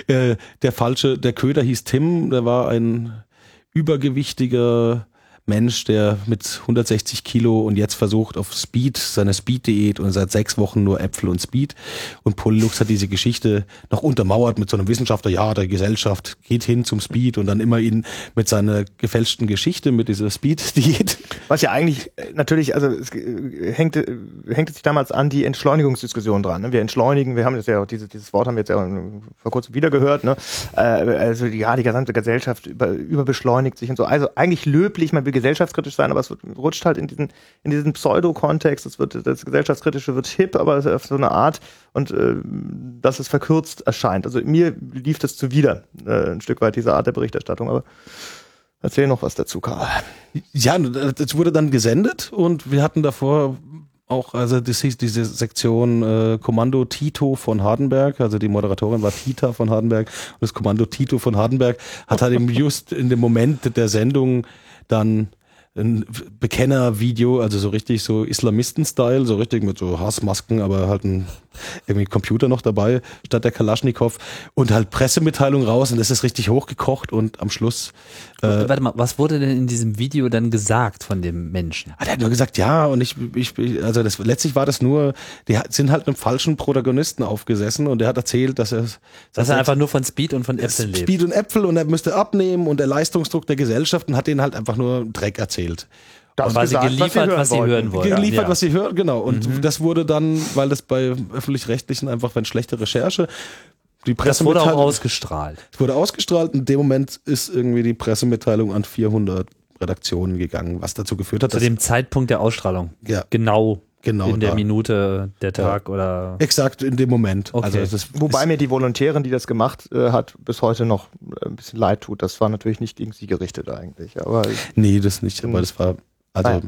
Der Köder hieß Tim, der war ein übergewichtiger Mensch, der mit 160 Kilo und jetzt versucht auf Speed, seine Speed-Diät, und seit 6 Wochen nur Äpfel und Speed. Und Polylux hat diese Geschichte noch untermauert mit so einem Wissenschaftler, ja, der Gesellschaft geht hin zum Speed, und dann immer ihn mit seiner gefälschten Geschichte, mit dieser Speed-Diät. Was ja eigentlich natürlich, also es hängt sich damals an die Entschleunigungsdiskussion dran. Ne? Wir entschleunigen, wir haben das ja auch, dieses Wort haben wir jetzt ja vor kurzem wieder gehört, ne? Also ja, die gesamte Gesellschaft überbeschleunigt sich und so. Also eigentlich löblich, man will gesellschaftskritisch sein, aber es rutscht halt in diesen Pseudo-Kontext, das Gesellschaftskritische wird hip, aber auf so eine Art, und dass es verkürzt erscheint. Also mir lief das zuwider, ein Stück weit diese Art der Berichterstattung, aber erzähl noch was dazu, Karl. Ja, das wurde dann gesendet, und wir hatten davor auch, also das hieß diese Sektion Kommando Tito von Hardenberg, also die Moderatorin war Tita von Hardenberg, und das Kommando Tito von Hardenberg hat halt eben just in dem Moment der Sendung dann ein Bekennervideo, also so richtig so Islamisten-Style, so richtig mit so Hassmasken, aber halt ein irgendwie Computer noch dabei, statt der Kalaschnikow, und halt Pressemitteilung raus, und das ist richtig hochgekocht, und am Schluss Warte mal, was wurde denn in diesem Video dann gesagt von dem Menschen? der hat nur gesagt, ja, und also letztlich war das nur, die sind halt einem falschen Protagonisten aufgesessen, und der hat erzählt, dass er einfach nur von Speed und von Äpfeln lebt. Speed und Äpfel, und er müsste abnehmen, und der Leistungsdruck der Gesellschaft, und hat denen halt einfach nur Dreck erzählt. Das quasi geliefert, was sie hören wollten. Geliefert, was sie hören, genau. Und das wurde dann, weil das bei Öffentlich-Rechtlichen einfach, wenn schlechte Recherche, die Pressemitteilung... Das wurde auch ausgestrahlt. Es wurde ausgestrahlt, und in dem Moment ist irgendwie die Pressemitteilung an 400 Redaktionen gegangen, was dazu geführt hat, zu dem Zeitpunkt der Ausstrahlung. Ja. Genau in der da. Minute, der Tag oder... Exakt, in dem Moment. Okay. Also Wobei mir die Volontärin, die das gemacht hat, bis heute noch ein bisschen leid tut. Das war natürlich nicht gegen sie gerichtet eigentlich. Aber nee, das nicht, aber das war... Also,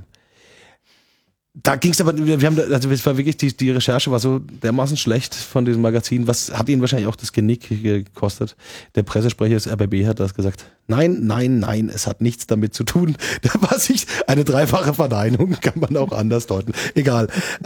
da ging es aber, es war wirklich, die Recherche war so dermaßen schlecht von diesem Magazin, was hat ihnen wahrscheinlich auch das Genick gekostet. Der Pressesprecher des RBB hat das gesagt, nein, es hat nichts damit zu tun. Da war sich eine dreifache Verneinung, kann man auch anders deuten. Egal.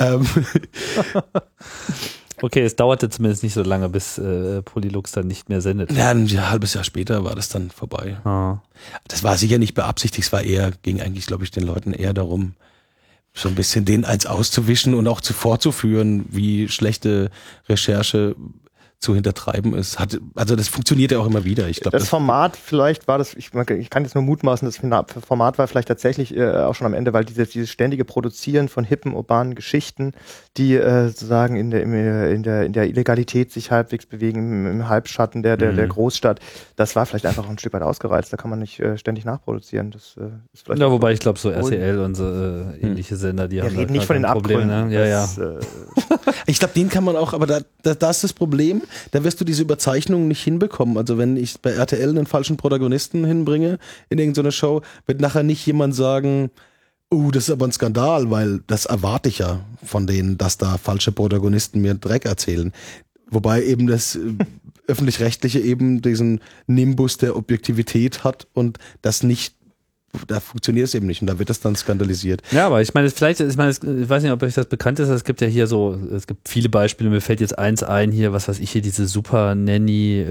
Okay, es dauerte zumindest nicht so lange, bis Polylux dann nicht mehr sendet. Ja, ein halbes Jahr später war das dann vorbei. Ah. Das war sicher nicht beabsichtigt, ging eigentlich, glaube ich, den Leuten eher darum, so ein bisschen denen eins auszuwischen und auch vorzuführen, wie schlechte Recherche zu hintertreiben ist. Also das funktioniert ja auch immer wieder. Ich glaube, das Format vielleicht war das, ich kann jetzt nur mutmaßen, das Format war vielleicht tatsächlich auch schon am Ende, weil dieses ständige Produzieren von hippen, urbanen Geschichten, die sozusagen in der Illegalität sich halbwegs bewegen, im Halbschatten der Großstadt, das war vielleicht einfach ein Stück weit ausgereizt. Da kann man nicht ständig nachproduzieren. Das ist vielleicht ja, wobei ich glaube, so RTL und so ähnliche Sender, die haben reden nicht von den Probleme. Abgründen. Ne? Ja. Ich glaube, den kann man auch, aber da ist das Problem, da wirst du diese Überzeichnung nicht hinbekommen. Also wenn ich bei RTL einen falschen Protagonisten hinbringe in irgendeine Show, wird nachher nicht jemand sagen, das ist aber ein Skandal, weil das erwarte ich ja von denen, dass da falsche Protagonisten mir Dreck erzählen. Wobei eben das Öffentlich-Rechtliche eben diesen Nimbus der Objektivität hat und das nicht, da funktioniert es eben nicht und da wird das dann skandalisiert. Ja, aber ich meine, ich weiß nicht, ob euch das bekannt ist, es gibt ja hier so, es gibt viele Beispiele, mir fällt jetzt eins ein, hier, was weiß ich, hier diese Super Nanny,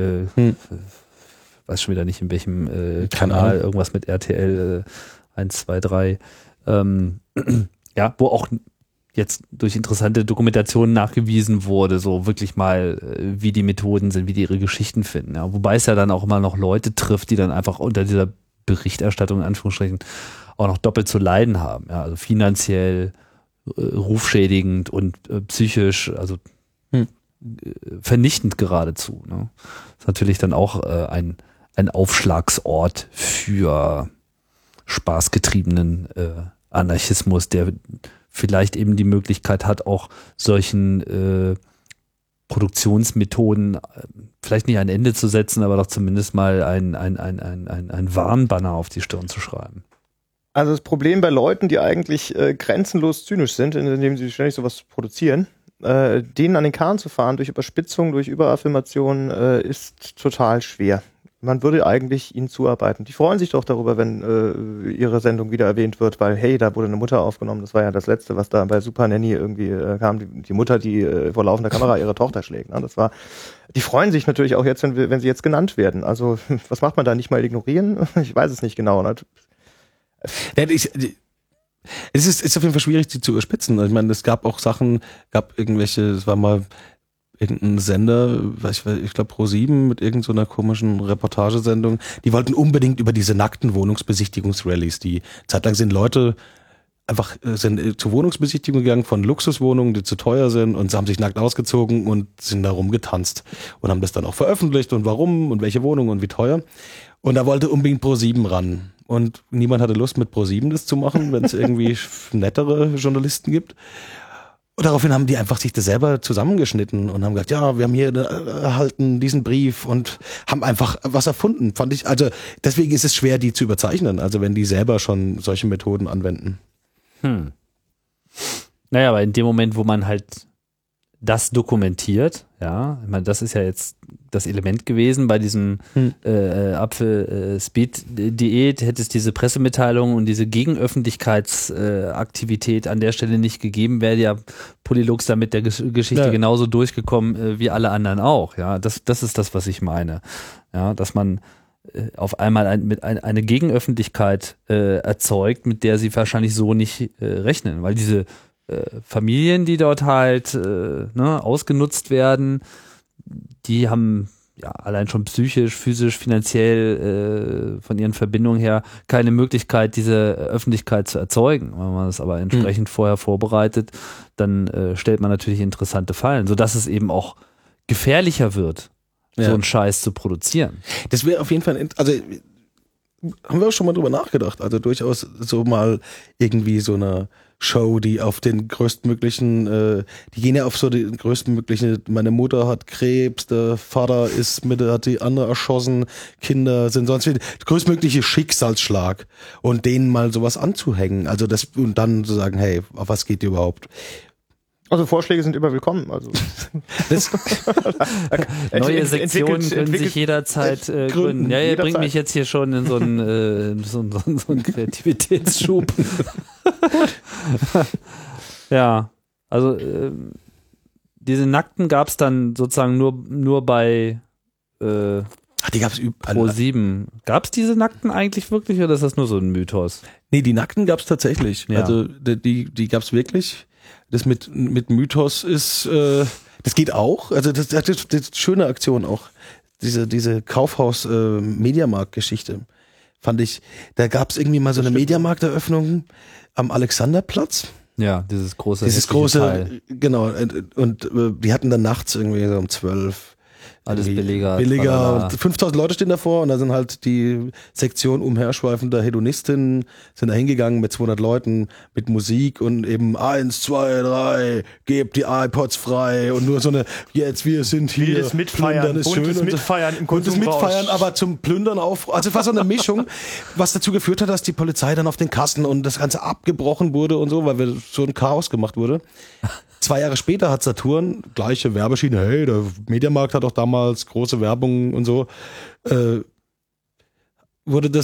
weiß schon wieder nicht in welchem Kanal, irgendwas mit RTL 1, 2, 3, ja, wo auch jetzt durch interessante Dokumentationen nachgewiesen wurde, so wirklich mal, wie die Methoden sind, wie die ihre Geschichten finden. Ja. Wobei es ja dann auch immer noch Leute trifft, die dann einfach unter dieser Berichterstattung in Anführungsstrichen auch noch doppelt zu leiden haben. Ja, also finanziell, rufschädigend und psychisch, also vernichtend geradezu. Ne? Das ist natürlich dann auch ein Aufschlagsort für spaßgetriebenen Anarchismus, der vielleicht eben die Möglichkeit hat, auch solchen Produktionsmethoden vielleicht nicht ein Ende zu setzen, aber doch zumindest mal ein Warnbanner auf die Stirn zu schreiben. Also das Problem bei Leuten, die eigentlich grenzenlos zynisch sind, indem sie ständig sowas produzieren, denen an den Kahn zu fahren, durch Überspitzung, durch Überaffirmation, ist total schwer. Man würde eigentlich ihnen zuarbeiten. Die freuen sich doch darüber, wenn ihre Sendung wieder erwähnt wird, weil, hey, da wurde eine Mutter aufgenommen. Das war ja das Letzte, was da bei Super Nanny irgendwie kam. Die Mutter, die vor laufender Kamera ihre Tochter schlägt. Ne? Die freuen sich natürlich auch jetzt, wenn sie jetzt genannt werden. Also, was macht man da? Nicht mal ignorieren? Ich weiß es nicht genau. Ne? Es ist auf jeden Fall schwierig, die zu überspitzen. Ich meine, es gab auch Sachen, es war mal irgendein Sender, ich glaube Pro7 mit irgendeiner komischen Reportagesendung, die wollten unbedingt über diese nackten Wohnungsbesichtigungsrallies. Die zeitlang sind Leute einfach sind zur Wohnungsbesichtigung gegangen von Luxuswohnungen, die zu teuer sind, und sie haben sich nackt ausgezogen und sind da rumgetanzt und haben das dann auch veröffentlicht und warum und welche Wohnung und wie teuer. Und da wollte unbedingt Pro7 ran. Und niemand hatte Lust, mit Pro7 das zu machen, wenn es irgendwie nettere Journalisten gibt. Und daraufhin haben die einfach sich das selber zusammengeschnitten und haben gesagt, ja, wir haben hier erhalten diesen Brief und haben einfach was erfunden, fand ich. Also deswegen ist es schwer, die zu überzeichnen, also wenn die selber schon solche Methoden anwenden. Naja, aber in dem Moment, wo man halt das dokumentiert, ja, ich meine, das ist ja jetzt das Element gewesen bei diesem Apfel-Speed-Diät, hätte es diese Pressemitteilung und diese Gegenöffentlichkeitsaktivität an der Stelle nicht gegeben, wäre ja Polylux da mit der Geschichte genauso durchgekommen wie alle anderen auch, ja, das ist das, was ich meine, ja, dass man auf einmal eine Gegenöffentlichkeit erzeugt, mit der sie wahrscheinlich so nicht rechnen, weil diese Familien, die dort halt ausgenutzt werden, die haben ja allein schon psychisch, physisch, finanziell von ihren Verbindungen her keine Möglichkeit, diese Öffentlichkeit zu erzeugen. Wenn man das aber entsprechend vorher vorbereitet, dann stellt man natürlich interessante Fallen, sodass es eben auch gefährlicher wird, so einen Scheiß zu produzieren. Das wäre auf jeden Fall, also haben wir auch schon mal drüber nachgedacht, also durchaus so mal irgendwie so eine Show, die auf den größtmöglichen, die gehen ja auf so den größtmöglichen, meine Mutter hat Krebs, der Vater hat die andere erschossen, Kinder sind sonst wie, größtmögliche Schicksalsschlag und denen mal sowas anzuhängen, also das, und dann zu sagen, hey, auf was geht ihr überhaupt? Also Vorschläge sind immer willkommen. Also neue Sektionen können sich jederzeit gründen. Ja, ihr bringt mich jetzt hier schon in so einen Kreativitätsschub. Ja, also diese Nackten gab es dann sozusagen nur bei die gab's Pro7. Gab es diese Nackten eigentlich wirklich oder ist das nur so ein Mythos? Nee, die Nackten gab es tatsächlich. Ja. Also die gab es wirklich. Das mit Mythos ist, das geht auch. Also das ist eine schöne Aktion auch. Diese Kaufhaus-Mediamarkt-Geschichte fand ich. Da gab es irgendwie mal so eine Mediamarkt-Eröffnung am Alexanderplatz. Ja, dieses große Teil. Genau. Und die hatten dann nachts irgendwie so um 12 alles billiger. Und 5000 Leute stehen davor und da sind halt die Sektion umherschweifender Hedonistinnen sind da hingegangen mit 200 Leuten, mit Musik und eben 1, 2, 3, gebt die iPods frei und nur so eine, jetzt wir sind hier. Wildes Mitfeiern, ist schön Mitfeiern im Konsumrausch. Buntes Mitfeiern, aber zum Plündern auf, also es war so eine Mischung, was dazu geführt hat, dass die Polizei dann auf den Kassen und das Ganze abgebrochen wurde und so, weil so ein Chaos gemacht wurde. 2 Jahre später hat Saturn, gleiche Werbeschiene, hey, der Mediamarkt hat auch damals große Werbung und so, wollte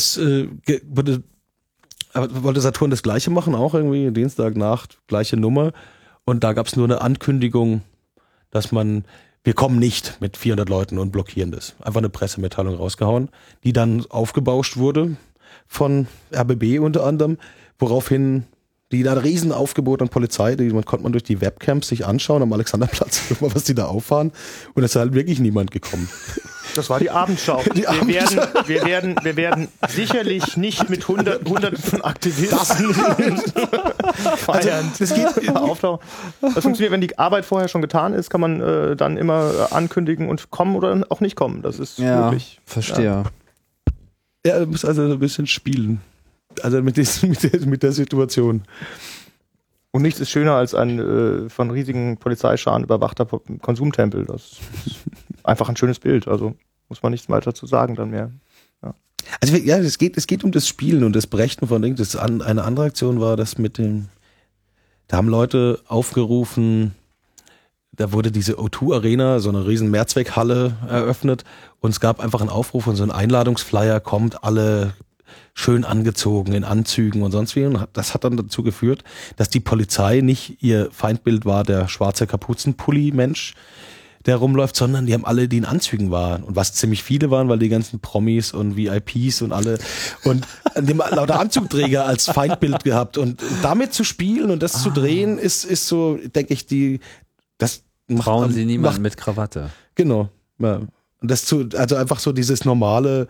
Saturn das Gleiche machen, auch irgendwie, Dienstagnacht, gleiche Nummer, und da gab es nur eine Ankündigung, dass wir kommen nicht mit 400 Leuten und blockieren das. Einfach eine Pressemitteilung rausgehauen, die dann aufgebauscht wurde von RBB unter anderem, woraufhin die da ein Riesenaufgebot an Polizei, konnte man durch die Webcams sich anschauen am Alexanderplatz, was die da auffahren, und es ist halt wirklich niemand gekommen. Das war die Abendschau. Wir werden sicherlich nicht mit Hunderten von Aktivisten feiern. Also, das geht auftauchen. Das funktioniert, wenn die Arbeit vorher schon getan ist, kann man dann immer ankündigen und kommen oder auch nicht kommen. Das ist möglich. Verstehe. Ja, du musst also ein bisschen spielen. Also mit der Situation. Und nichts ist schöner als ein von riesigen Polizeischaren überwachter Konsumtempel. Das ist einfach ein schönes Bild. Also muss man nichts weiter zu sagen dann mehr. Ja. Also ja, es geht um das Spielen und das Brechen von Dingen. Eine andere Aktion war das da haben Leute aufgerufen, da wurde diese O2 Arena, so eine riesen Mehrzweckhalle eröffnet und es gab einfach einen Aufruf und so einen Einladungsflyer, kommt alle schön angezogen in Anzügen und sonst wie. Und das hat dann dazu geführt, dass die Polizei nicht ihr Feindbild war, der schwarze Kapuzenpulli-Mensch, der rumläuft, sondern die haben alle, die in Anzügen waren. Und was ziemlich viele waren, weil die ganzen Promis und VIPs und alle und die haben lauter Anzugträger als Feindbild gehabt. Und damit zu spielen und das zu drehen, ist so, denke ich, das macht... Trauen Sie niemanden mit Krawatte. Genau. Ja. Und also einfach so dieses normale,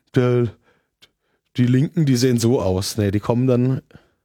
die Linken, die sehen so aus. Nee, die kommen dann...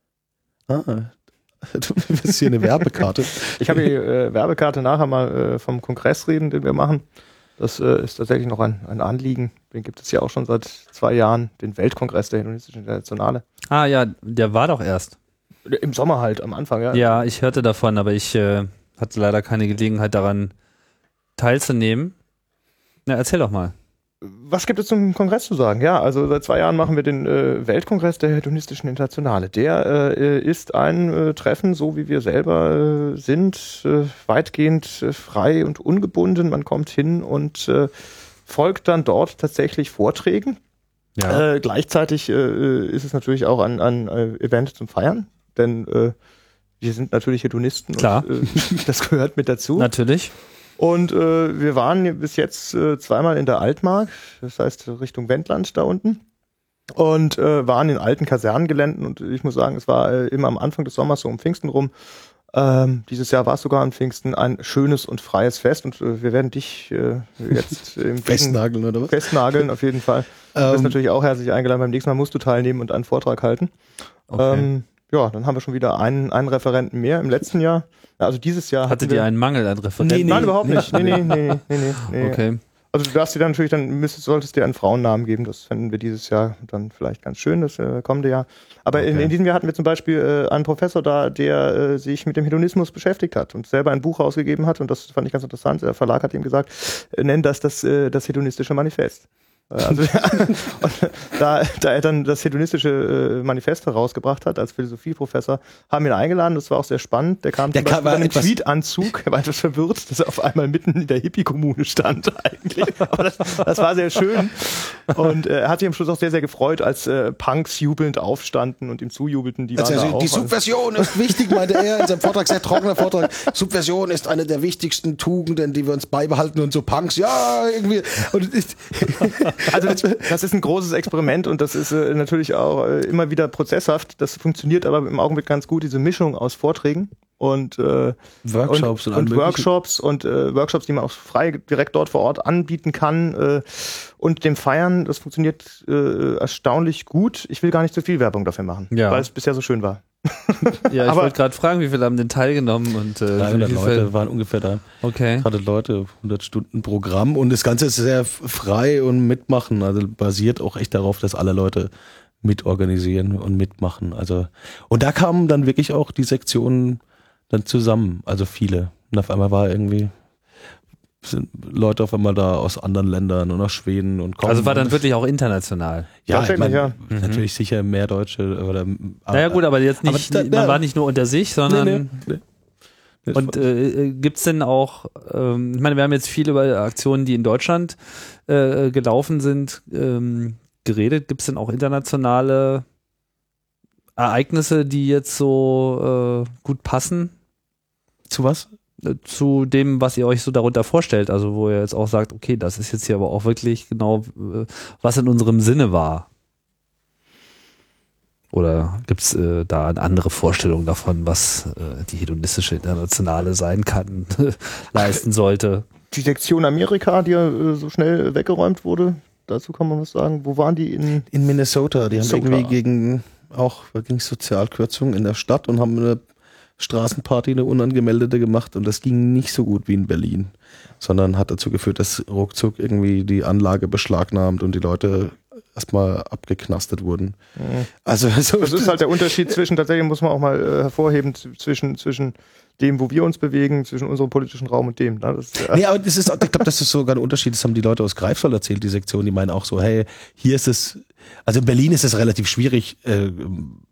Du bist hier eine Werbekarte. Ich habe die Werbekarte nachher mal vom Kongress reden, den wir machen. Das ist tatsächlich noch ein Anliegen. Den gibt es ja auch schon seit 2 Jahren, den Weltkongress der Hedonistischen Internationale. Ah ja, der war doch erst. Im Sommer halt, am Anfang, ja. Ja, ich hörte davon, aber ich hatte leider keine Gelegenheit daran teilzunehmen. Na, erzähl doch mal. Was gibt es zum Kongress zu sagen? Ja, also seit 2 Jahren machen wir den Weltkongress der Hedonistischen Internationale. Der ist ein Treffen, so wie wir selber sind, weitgehend frei und ungebunden. Man kommt hin und folgt dann dort tatsächlich Vorträgen. Ja. Gleichzeitig ist es natürlich auch ein Event zum Feiern, denn wir sind natürlich Hedonisten. Klar. Und das gehört mit dazu. Natürlich. Und wir waren bis jetzt 2-mal in der Altmark, das heißt Richtung Wendland da unten, und waren in alten Kasernengeländen. Und ich muss sagen, es war immer am Anfang des Sommers, so um Pfingsten rum. Dieses Jahr war es sogar an Pfingsten ein schönes und freies Fest. Und wir werden dich jetzt im Festnageln, oder was? Festnageln, auf jeden Fall. Du bist natürlich auch herzlich eingeladen. Beim nächsten Mal musst du teilnehmen und einen Vortrag halten. Okay. Ja, dann haben wir schon wieder einen Referenten mehr. Im letzten Jahr, also dieses Jahr Hattet ihr einen Mangel an Referenten? Nein, überhaupt nicht. Nee. Okay. Also du darfst dir dann natürlich, solltest dir einen Frauennamen geben. Das fänden wir dieses Jahr dann vielleicht ganz schön, das kommende Jahr. Aber Okay. in diesem Jahr hatten wir zum Beispiel einen Professor da, der sich mit dem Hedonismus beschäftigt hat und selber ein Buch rausgegeben hat. Und das fand ich ganz interessant. Der Verlag hat ihm gesagt, nenn das hedonistische Manifest. Also da er dann das hedonistische Manifest herausgebracht hat als Philosophieprofessor, haben wir ihn eingeladen. Das war auch sehr spannend. Der kam mit einem Tweetanzug. Er war etwas verwirrt, dass er auf einmal mitten in der Hippie-Kommune stand eigentlich. Aber das war sehr schön. Und er hat sich am Schluss auch sehr, sehr gefreut, als Punks jubelnd aufstanden und ihm zujubelten. Die Subversion ist wichtig, meinte er in seinem Vortrag, sehr trockener Vortrag. Subversion ist eine der wichtigsten Tugenden, die wir uns beibehalten, und so Punks, ja, irgendwie. Und also das ist ein großes Experiment und das ist natürlich auch immer wieder prozesshaft. Das funktioniert aber im Augenblick ganz gut, diese Mischung aus Vorträgen und Workshops und Workshops, die man auch frei direkt dort vor Ort anbieten kann, und dem Feiern. Das funktioniert erstaunlich gut. Ich will gar nicht zu viel Werbung dafür machen, weil es bisher so schön war. Ja, ich wollte gerade fragen, wie viele haben denn teilgenommen? Und 300 Leute waren ungefähr da. Okay. 100 Leute, 100 Stunden Programm, und das Ganze ist sehr frei und mitmachen, also basiert auch echt darauf, dass alle Leute mitorganisieren und mitmachen. Also, und da kamen dann wirklich auch die Sektionen dann zusammen, also viele. Und auf einmal sind Leute auf einmal da aus anderen Ländern und aus Schweden und kommen. Also war dann wirklich auch international. Ja, ich mein, natürlich sicher mehr Deutsche. Oder, naja gut, aber jetzt nicht, man war nicht nur unter sich, sondern... Nee. Und gibt's denn auch, ich meine, wir haben jetzt viel über Aktionen, die in Deutschland gelaufen sind, geredet. Gibt's denn auch internationale Ereignisse, die jetzt so gut passen? Zu was? Zu dem, was ihr euch so darunter vorstellt. Also wo ihr jetzt auch sagt, okay, das ist jetzt hier aber auch wirklich genau, was in unserem Sinne war. Oder gibt es da eine andere Vorstellung davon, was die hedonistische Internationale sein kann, leisten sollte? Die Sektion Amerika, die ja so schnell weggeräumt wurde, dazu kann man was sagen. Wo waren die? In Minnesota. Die haben irgendwie gegen Sozialkürzungen in der Stadt und haben eine Straßenparty, eine unangemeldete gemacht, und das ging nicht so gut wie in Berlin, sondern hat dazu geführt, dass ruckzuck irgendwie die Anlage beschlagnahmt und die Leute erstmal abgeknastet wurden. Mhm. Also das ist halt der Unterschied zwischen, tatsächlich muss man auch mal hervorheben, zwischen dem, wo wir uns bewegen, zwischen unserem politischen Raum und dem. Ne? Nee, aber das ist, ich glaube, das ist sogar ein Unterschied, das haben die Leute aus Greifswald erzählt, die Sektion, die meinen auch so, hey, hier ist es, also in Berlin ist es relativ schwierig,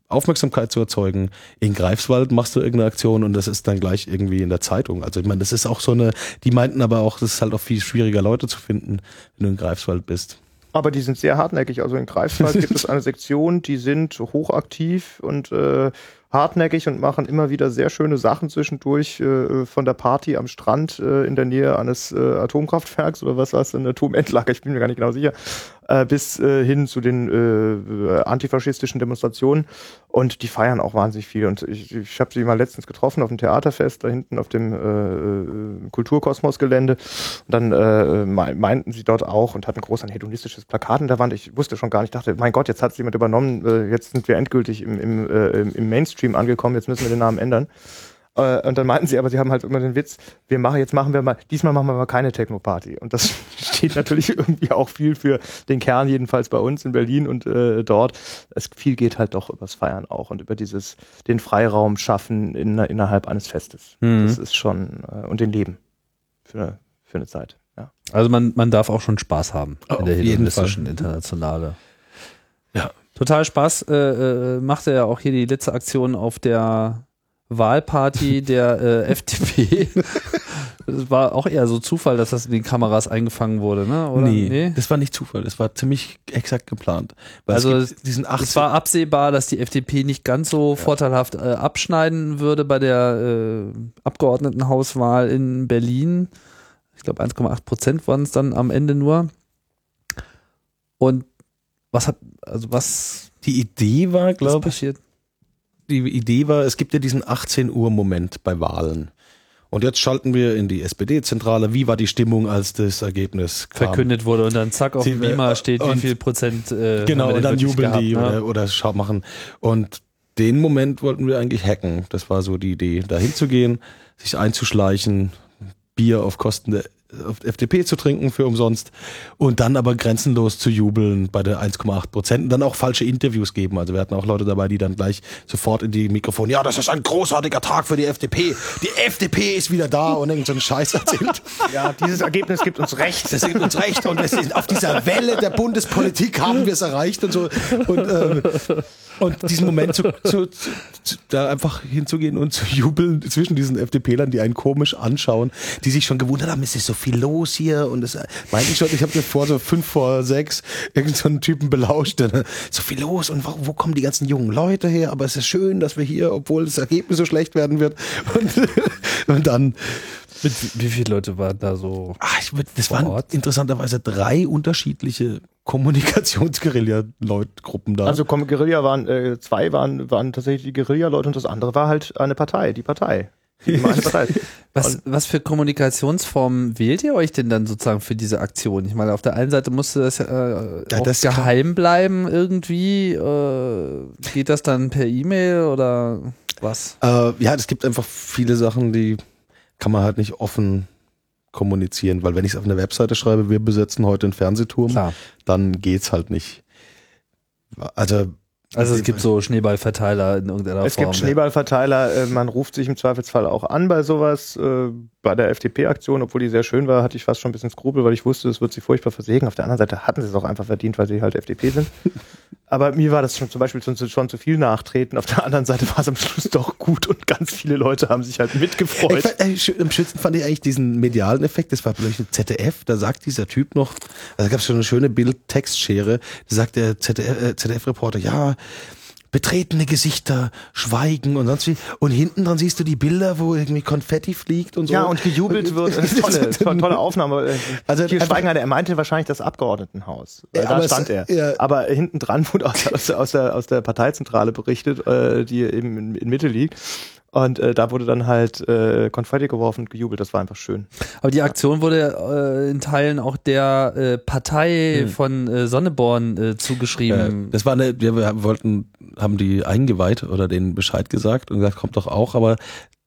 Aufmerksamkeit zu erzeugen. In Greifswald machst du irgendeine Aktion und das ist dann gleich irgendwie in der Zeitung. Also ich meine, das ist auch so eine, die meinten aber auch, das ist halt auch viel schwieriger, Leute zu finden, wenn du in Greifswald bist. Aber die sind sehr hartnäckig. Also in Greifswald gibt es eine Sektion, die sind hochaktiv und hartnäckig und machen immer wieder sehr schöne Sachen zwischendurch, von der Party am Strand in der Nähe eines Atomkraftwerks oder was war es, ein Atomendlager, ich bin mir gar nicht genau sicher, bis hin zu den antifaschistischen Demonstrationen, und die feiern auch wahnsinnig viel. Und ich habe sie mal letztens getroffen auf dem Theaterfest, da hinten auf dem Kulturkosmos-Gelände, und dann meinten sie dort auch und hatten groß ein hedonistisches Plakat an der Wand. Ich wusste schon gar nicht, dachte, mein Gott, jetzt hat es jemand übernommen, jetzt sind wir endgültig im Mainstream angekommen, jetzt müssen wir den Namen ändern. Und dann meinten sie, aber sie haben halt immer den Witz, diesmal machen wir mal keine Techno-Party. Und das steht natürlich irgendwie auch viel für den Kern, jedenfalls bei uns in Berlin und dort. Viel geht halt doch übers Feiern auch und über den Freiraum schaffen innerhalb eines Festes. Das ist schon, und den Leben für eine Zeit. Ja. Also man darf auch schon Spaß haben in der auf jeden hedonistischen Fall. Internationale. Ja. Total Spaß machte ja auch hier die letzte Aktion auf der Wahlparty der FDP. Das war auch eher so Zufall, dass das in den Kameras eingefangen wurde, ne? Oder? Nee, das war nicht Zufall, das war ziemlich exakt geplant. Weil Also es war absehbar, dass die FDP nicht ganz so vorteilhaft abschneiden würde bei der Abgeordnetenhauswahl in Berlin. Ich glaube 1,8% waren es dann am Ende nur. Und die Idee war, glaube ich, passiert? die Idee war, es gibt ja diesen 18 Uhr Moment bei Wahlen. Und jetzt schalten wir in die SPD-Zentrale. Wie war die Stimmung, als das Ergebnis kam? Verkündet wurde und dann zack auf dem Beamer steht, wie viel Prozent genau, haben wir denn und dann wirklich jubeln gehabt, die ne? oder Schau machen. Und den Moment wollten wir eigentlich hacken. Das war so die Idee, da hinzugehen, sich einzuschleichen, Bier auf Kosten der FDP zu trinken für umsonst und dann aber grenzenlos zu jubeln bei der 1,8% und dann auch falsche Interviews geben. Also wir hatten auch Leute dabei, die dann gleich sofort in die Mikrofone, ja, das ist ein großartiger Tag für die FDP. Die FDP ist wieder da und irgend so einen Scheiß erzählt. Ja, dieses Ergebnis gibt uns recht. Das gibt uns recht und auf dieser Welle der Bundespolitik haben wir es erreicht und so. Und diesen Moment da einfach hinzugehen und zu jubeln zwischen diesen FDPlern, die einen komisch anschauen, die sich schon gewundert haben, es ist so viel los hier und das meinte ich schon, ich habe mir vor so 5 vor 6 irgendeinen Typen belauscht, so viel los und wo kommen die ganzen jungen Leute her, aber es ist schön, dass wir hier, obwohl das Ergebnis so schlecht werden wird und dann Wie viele Leute waren da so? Das waren interessanterweise 3 unterschiedliche Kommunikationsguerilla-Gruppen da. Also Guerilla waren, 2 waren tatsächlich die Guerilla-Leute und das andere war halt eine Partei, die Partei. Was für Kommunikationsformen wählt ihr euch denn dann sozusagen für diese Aktion? Ich meine, auf der einen Seite musste das auch das geheim bleiben irgendwie. Geht das dann per E-Mail oder was? Ja, es gibt einfach viele Sachen, die kann man halt nicht offen kommunizieren, weil wenn ich es auf einer Webseite schreibe, wir besetzen heute einen Fernsehturm, Klar. dann geht's halt nicht. Also es gibt so Schneeballverteiler in irgendeiner Form. Es gibt Schneeballverteiler, man ruft sich im Zweifelsfall auch an bei sowas. Bei der FDP-Aktion, obwohl die sehr schön war, hatte ich fast schon ein bisschen Skrupel, weil ich wusste, es wird sie furchtbar versägen. Auf der anderen Seite hatten sie es auch einfach verdient, weil sie halt FDP sind. Aber mir war das schon zum Beispiel schon zu viel Nachtreten. Auf der anderen Seite war es am Schluss doch gut und ganz viele Leute haben sich halt mitgefreut. am schönsten fand ich eigentlich diesen medialen Effekt, das war durch den ZDF, da sagt dieser Typ noch, also gab es schon eine schöne Bild-Textschere, da sagt der ZDF-Reporter, ja, betretene Gesichter, Schweigen und sonst wie. Und hinten dran siehst du die Bilder, wo irgendwie Konfetti fliegt und so. Ja, und gejubelt wird. Tolle Aufnahme. Also hier schweigen er meinte wahrscheinlich das Abgeordnetenhaus. Ja, da stand er. Ja. Aber hinten dran wurde aus der Parteizentrale berichtet, die eben in Mitte liegt. Und da wurde dann halt Konfetti geworfen und gejubelt. Das war einfach schön. Aber die Aktion wurde in Teilen auch der Partei von Sonneborn zugeschrieben. Das war wir haben die eingeweiht oder denen Bescheid gesagt und gesagt, kommt doch auch, aber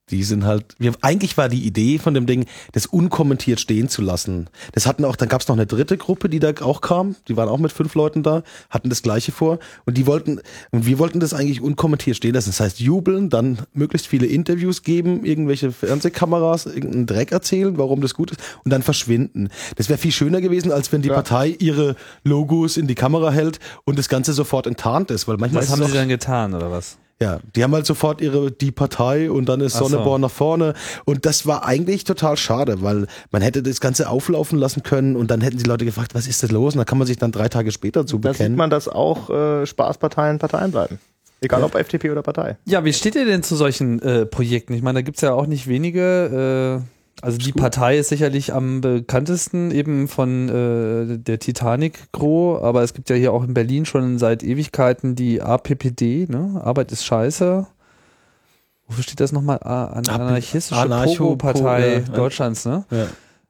Die sind halt, eigentlich war die Idee von dem Ding, das unkommentiert stehen zu lassen. Das hatten auch, dann gab es noch eine dritte Gruppe, die da auch kam, die waren auch mit 5 Leuten da, hatten das Gleiche vor und wir wollten das eigentlich unkommentiert stehen lassen. Das heißt, jubeln, dann möglichst viele Interviews geben, irgendwelche Fernsehkameras, irgendeinen Dreck erzählen, warum das gut ist und dann verschwinden. Das wäre viel schöner gewesen, als wenn die Partei ihre Logos in die Kamera hält und das Ganze sofort enttarnt ist, weil manchmal Was haben sie dann getan, oder was? Ja, die haben halt sofort die Partei und dann ist Sonneborn nach vorne und das war eigentlich total schade, weil man hätte das Ganze auflaufen lassen können und dann hätten die Leute gefragt, was ist das los? Und dann kann man sich dann 3 Tage später zu bekennen. Da sieht man, dass auch Spaßparteien Parteien bleiben. Egal ob FDP oder Partei. Ja, wie steht ihr denn zu solchen Projekten? Ich meine, da gibt's ja auch nicht wenige. Also die Partei ist sicherlich am bekanntesten eben von der Titanic Gros, aber es gibt ja hier auch in Berlin schon seit Ewigkeiten die APPD, ne? Arbeit ist scheiße. Wofür steht das nochmal? Anarchistische Pogo-Partei Deutschlands, ne? Ja.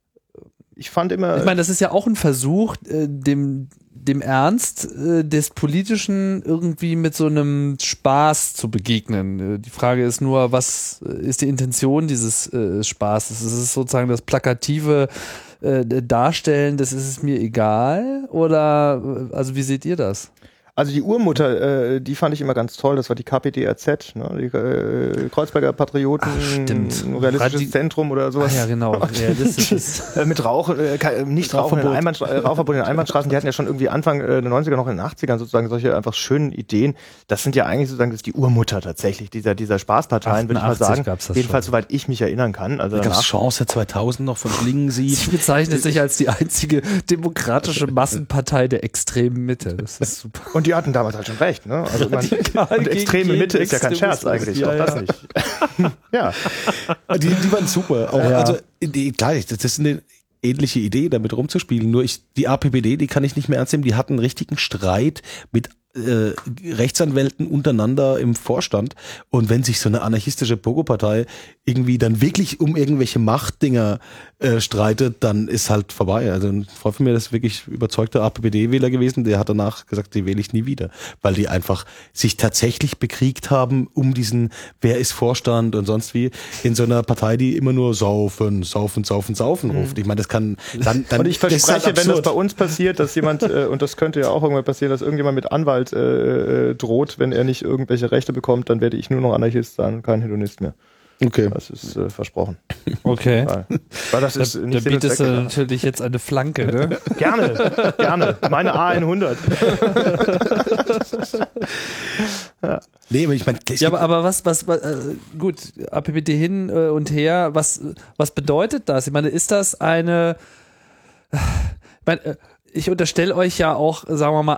Ich meine, das ist ja auch ein Versuch, dem Ernst des Politischen irgendwie mit so einem Spaß zu begegnen. Die Frage ist nur, was ist die Intention dieses Spaßes? Ist es sozusagen das plakative Darstellen, das ist es mir egal? Oder, also wie seht ihr das? Also die Urmutter, die fand ich immer ganz toll, das war die KPDRZ, ne? Die Kreuzberger Patrioten, Realistisches Zentrum oder sowas. Ja, genau. Mit Nichtrauchen Rauchverbot in Einbahnstraßen, die hatten ja schon irgendwie Anfang der 90er, noch in den 80ern sozusagen solche einfach schönen Ideen. Das sind ja eigentlich sozusagen, das ist die Urmutter tatsächlich, dieser Spaßparteien, würde ich mal sagen. Jedenfalls, soweit ich mich erinnern kann. Also da gab es Chance 2000 noch von Schlingensief. Sie bezeichnet sich als die einzige demokratische Massenpartei der extremen Mitte. Das ist super. Und die hatten damals halt schon recht, ne? Also und extreme Mitte ist ja kein Scherz eigentlich, auch das nicht. Ja. Die waren super. Auch, also, klar, das ist eine ähnliche Idee, damit rumzuspielen. Nur die APPD, die kann ich nicht mehr ernst nehmen. Die hatten einen richtigen Streit mit Rechtsanwälten untereinander im Vorstand. Und wenn sich so eine anarchistische Pogo-Partei irgendwie dann wirklich um irgendwelche Machtdinger streitet, dann ist halt vorbei. Also ein Freund von mir, das ist wirklich überzeugter APPD-Wähler gewesen, der hat danach gesagt, die wähle ich nie wieder. Weil die einfach sich tatsächlich bekriegt haben um diesen, wer ist Vorstand und sonst wie, in so einer Partei, die immer nur saufen ruft. Ich meine, das kann dann und ich verspreche, wenn das bei uns passiert, dass jemand, und das könnte ja auch irgendwann passieren, dass irgendjemand mit Anwalt droht, wenn er nicht irgendwelche Rechte bekommt, dann werde ich nur noch Anarchist sein, kein Hedonist mehr. Okay. Das ist versprochen. Okay. Weil das ist da bietest du natürlich jetzt eine Flanke, ne? Gerne. Meine A100. Ja. Nee, aber ich meine, ja, aber was gut, APPD hin und her, was bedeutet das? Ich meine, ist das ich unterstelle euch ja auch, sagen wir mal,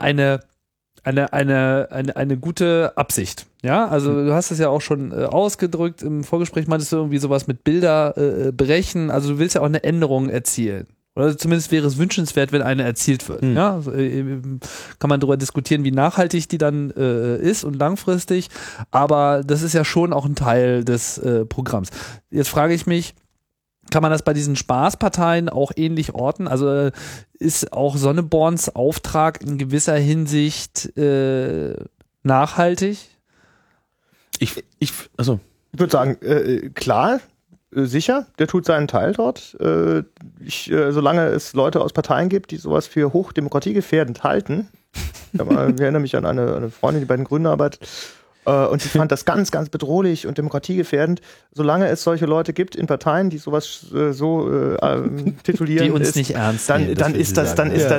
eine gute Absicht. Ja, also du hast es ja auch schon ausgedrückt. Im Vorgespräch meintest du irgendwie sowas mit Bilder brechen. Also du willst ja auch eine Änderung erzielen. Oder zumindest wäre es wünschenswert, wenn eine erzielt wird. Ja, also, kann man darüber diskutieren, wie nachhaltig die dann ist und langfristig. Aber das ist ja schon auch ein Teil des Programms. Jetzt frage ich mich, kann man das bei diesen Spaßparteien auch ähnlich orten? Also ist auch Sonneborns Auftrag in gewisser Hinsicht nachhaltig? Ich würde sagen, klar, sicher, der tut seinen Teil dort. Solange es Leute aus Parteien gibt, die sowas für hochdemokratiegefährdend halten. Ich erinnere mich an eine Freundin, die bei den Grünen arbeitet. Und sie fand das ganz, ganz bedrohlich und demokratiegefährdend. Solange es solche Leute gibt in Parteien, die sowas titulieren, die uns nicht ernst nehmen, dann ist das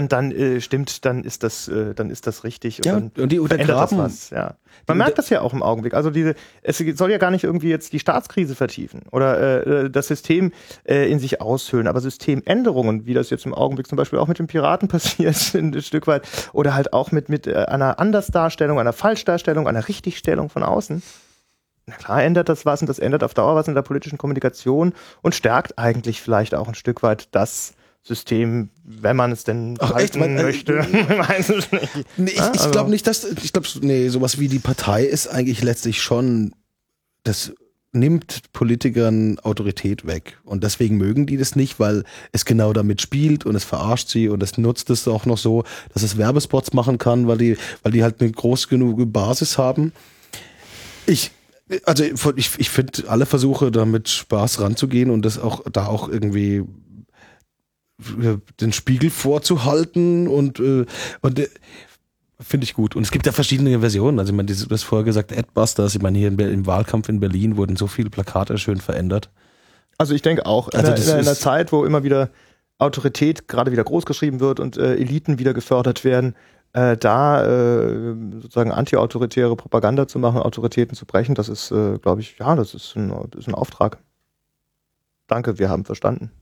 richtig. Ja, und die untergraben was. Ja. Man merkt das ja auch im Augenblick. Also es soll ja gar nicht irgendwie jetzt die Staatskrise vertiefen oder das System in sich aushöhlen, aber Systemänderungen, wie das jetzt im Augenblick zum Beispiel auch mit den Piraten passiert, ein Stück weit, oder halt auch mit einer Andersdarstellung, einer Falschdarstellung, einer Richtigstellung von außen. Na klar ändert das was und das ändert auf Dauer was in der politischen Kommunikation und stärkt eigentlich vielleicht auch ein Stück weit das System, wenn man es denn halten möchte. Weiß es nicht. Nee, ich glaube nicht, sowas wie die Partei ist eigentlich letztlich schon, das nimmt Politikern Autorität weg. Und deswegen mögen die das nicht, weil es genau damit spielt und es verarscht sie und es nutzt es auch noch so, dass es Werbespots machen kann, weil die halt eine groß genug Basis haben. Also ich finde alle Versuche, da mit Spaß ranzugehen und das auch da auch irgendwie den Spiegel vorzuhalten und finde ich gut. Und es gibt ja verschiedene Versionen. Also ich meine, du hast vorher gesagt, Adbusters, ich meine, hier im Wahlkampf in Berlin wurden so viele Plakate schön verändert. Also ich denke auch, in einer Zeit, wo immer wieder Autorität gerade wieder großgeschrieben wird und Eliten wieder gefördert werden, sozusagen anti-autoritäre Propaganda zu machen, Autoritäten zu brechen, das ist, glaube ich, ja, das ist ein Auftrag. Danke, wir haben verstanden.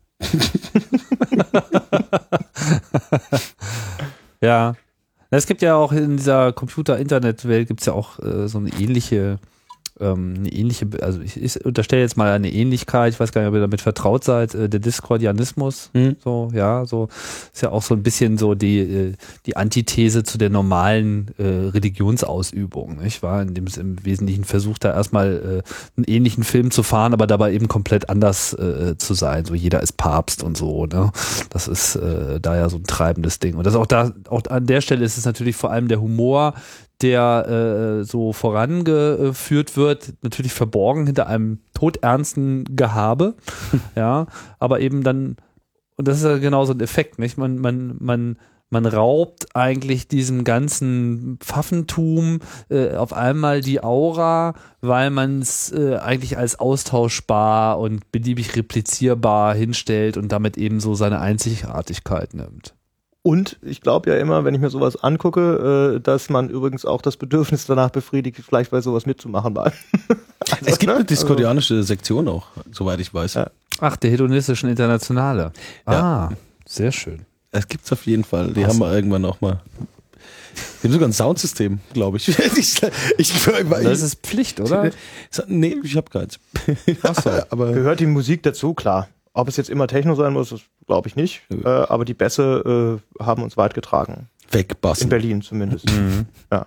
Ja. Es gibt ja auch in dieser Computer-Internet-Welt gibt es ja auch so eine ähnliche, also ich unterstelle jetzt mal eine Ähnlichkeit, ich weiß gar nicht, ob ihr damit vertraut seid, der Discordianismus, so ist ja auch so ein bisschen so die Antithese zu der normalen Religionsausübung, nicht wahr? In dem es im Wesentlichen versucht, da erstmal einen ähnlichen Film zu fahren, aber dabei eben komplett anders zu sein, so jeder ist Papst und so, ne? Das ist da ja so ein treibendes Ding. Und das auch an der Stelle ist es natürlich vor allem der Humor, der so vorangeführt wird, natürlich verborgen hinter einem todernsten Gehabe, ja, aber eben dann, und das ist ja genau so ein Effekt, nicht? Man raubt eigentlich diesem ganzen Pfaffentum auf einmal die Aura, weil man es eigentlich als austauschbar und beliebig replizierbar hinstellt und damit eben so seine Einzigartigkeit nimmt. Und ich glaube ja immer, wenn ich mir sowas angucke, dass man übrigens auch das Bedürfnis danach befriedigt, vielleicht bei sowas mitzumachen. Also, es gibt eine diskordianische Sektion auch, soweit ich weiß. Ja. Ach, der hedonistischen Internationale. Ja. Sehr schön. Es gibt's auf jeden Fall. Die haben wir irgendwann auch mal. Die haben sogar ein Soundsystem, glaube ich. Das ist Pflicht, oder? Nee, ich habe keins. Ach so. Aber gehört die Musik dazu, klar. Ob es jetzt immer Techno sein muss, das glaube ich nicht. Aber die Bässe haben uns weit getragen. Wegbassen. In Berlin zumindest. Ja.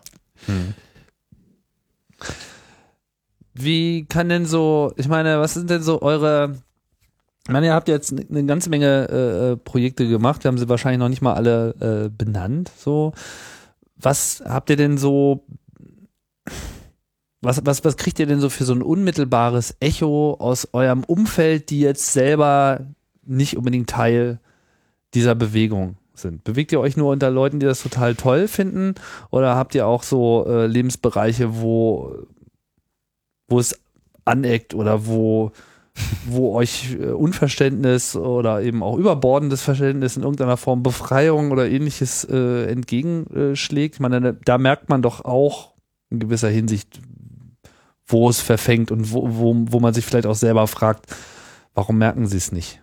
Wie kann denn so, ich meine, was sind denn so eure, ich meine, ihr habt jetzt eine ganze Menge Projekte gemacht, wir haben sie wahrscheinlich noch nicht mal alle benannt, so. Was habt ihr denn so, was kriegt ihr denn so für so ein unmittelbares Echo aus eurem Umfeld, die jetzt selber nicht unbedingt Teil dieser Bewegung sind? Bewegt ihr euch nur unter Leuten, die das total toll finden, oder habt ihr auch so Lebensbereiche, wo es aneckt oder wo euch Unverständnis oder eben auch überbordendes Verständnis in irgendeiner Form Befreiung oder ähnliches entgegenschlägt? Ich meine, da merkt man doch auch in gewisser Hinsicht, wo es verfängt und wo man sich vielleicht auch selber fragt, warum merken sie es nicht?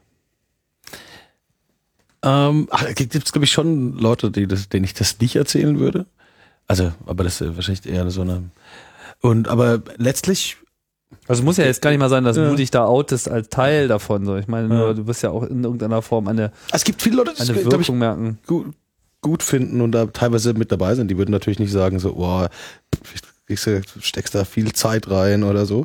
Gibt es, glaube ich, schon Leute, denen ich das nicht erzählen würde. Also, aber das ist wahrscheinlich eher so eine. Aber letztlich. Also muss ja jetzt gar nicht mal sein, dass du dich da outest als Teil davon. So. Ich meine, du wirst ja auch in irgendeiner Form es gibt viele Leute, die eine Wirkung merken. Gut finden und da teilweise mit dabei sind. Die würden natürlich nicht sagen so, oh, steckst da viel Zeit rein oder so.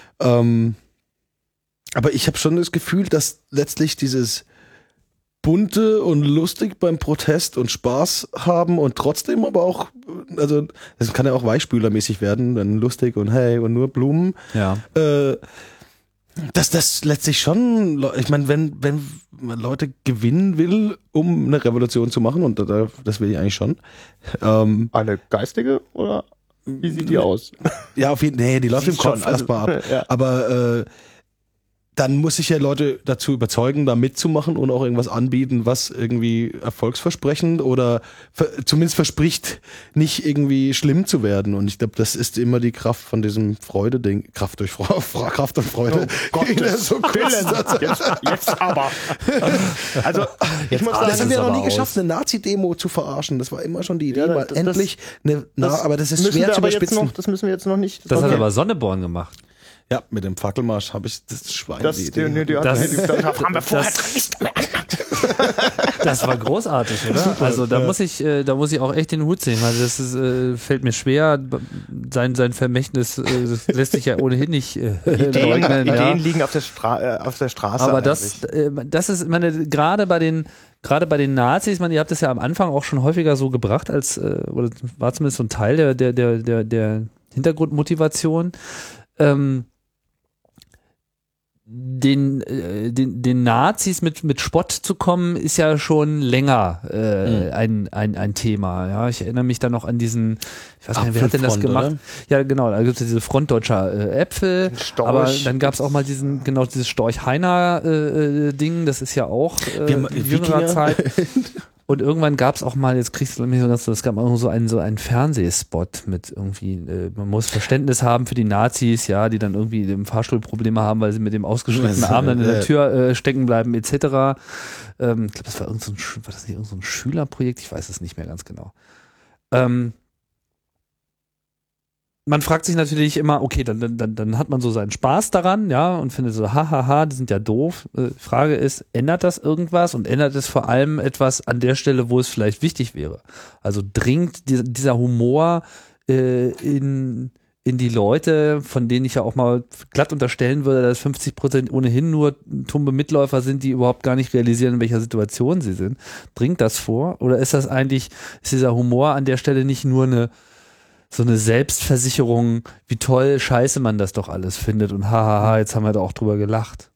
Aber ich habe schon das Gefühl, dass letztlich dieses bunte und lustig beim Protest und Spaß haben und trotzdem aber auch, also das kann ja auch weichspülermäßig werden, dann lustig und hey und nur Blumen. Ja. Dass das letztlich schon, ich meine, wenn man Leute gewinnen will, um eine Revolution zu machen, und das will ich eigentlich schon. Eine geistige oder wie sieht die aus? Ja, auf jeden Fall, nee, die läuft im Kopf erstmal ab. Ja. Aber dann muss ich ja Leute dazu überzeugen, da mitzumachen und auch irgendwas anbieten, was irgendwie erfolgsversprechend oder zumindest verspricht, nicht irgendwie schlimm zu werden. Und ich glaube, das ist immer die Kraft von diesem Freude-Ding. Kraft und Freude. Oh Gott, so jetzt aber. Also, ich muss sagen, das haben wir noch nie geschafft, eine Nazi-Demo zu verarschen. Das war immer schon die Idee, mal endlich aber das ist schwer zu überspitzen. Das müssen wir jetzt noch nicht. Das hat aber Sonneborn gemacht. Ja, mit dem Fackelmarsch habe ich das Schwein. Das haben wir vorher nicht mehr. Das war großartig, oder? Super, also da muss ich auch echt den Hut ziehen, weil das ist, fällt mir schwer. Sein Vermächtnis lässt sich ja ohnehin nicht leugnen. Ideen liegen auf der Straße. Aber das ist, ich meine, gerade bei den Nazis, ich meine, ihr habt das ja am Anfang auch schon häufiger so gebracht, oder war zumindest so ein Teil der Hintergrundmotivation. den Nazis mit Spott zu kommen, ist ja schon länger ein Thema. Ja, ich erinnere mich da noch an diesen, ich weiß gar nicht, wer hat denn das gemacht? Oder? Ja, genau, da gibt es diese Front deutscher Äpfel, aber dann gab es auch mal dieses Storch-Heiner-Ding, das ist ja auch jüngerer Zeit. Und irgendwann gab es auch mal, jetzt kriegst du mich so ganz so, es gab auch so einen Fernsehspot mit irgendwie, man muss Verständnis haben für die Nazis, ja, die dann irgendwie im Fahrstuhl Probleme haben, weil sie mit dem ausgestreckten Arm dann in der Tür stecken bleiben, etc. Ich glaube, das war war das nicht irgend so ein Schülerprojekt? Ich weiß es nicht mehr ganz genau. Man fragt sich natürlich immer, okay, dann hat man so seinen Spaß daran, ja, und findet so, hahaha, die sind ja doof. Frage ist, ändert das irgendwas und ändert es vor allem etwas an der Stelle, wo es vielleicht wichtig wäre? Also dringt dieser Humor in die Leute, von denen ich ja auch mal glatt unterstellen würde, dass 50% ohnehin nur tumbe Mitläufer sind, die überhaupt gar nicht realisieren, in welcher Situation sie sind. Dringt das vor? Oder ist dieser Humor an der Stelle nicht nur so eine Selbstversicherung, wie toll scheiße man das doch alles findet und hahaha, jetzt haben wir da auch drüber gelacht.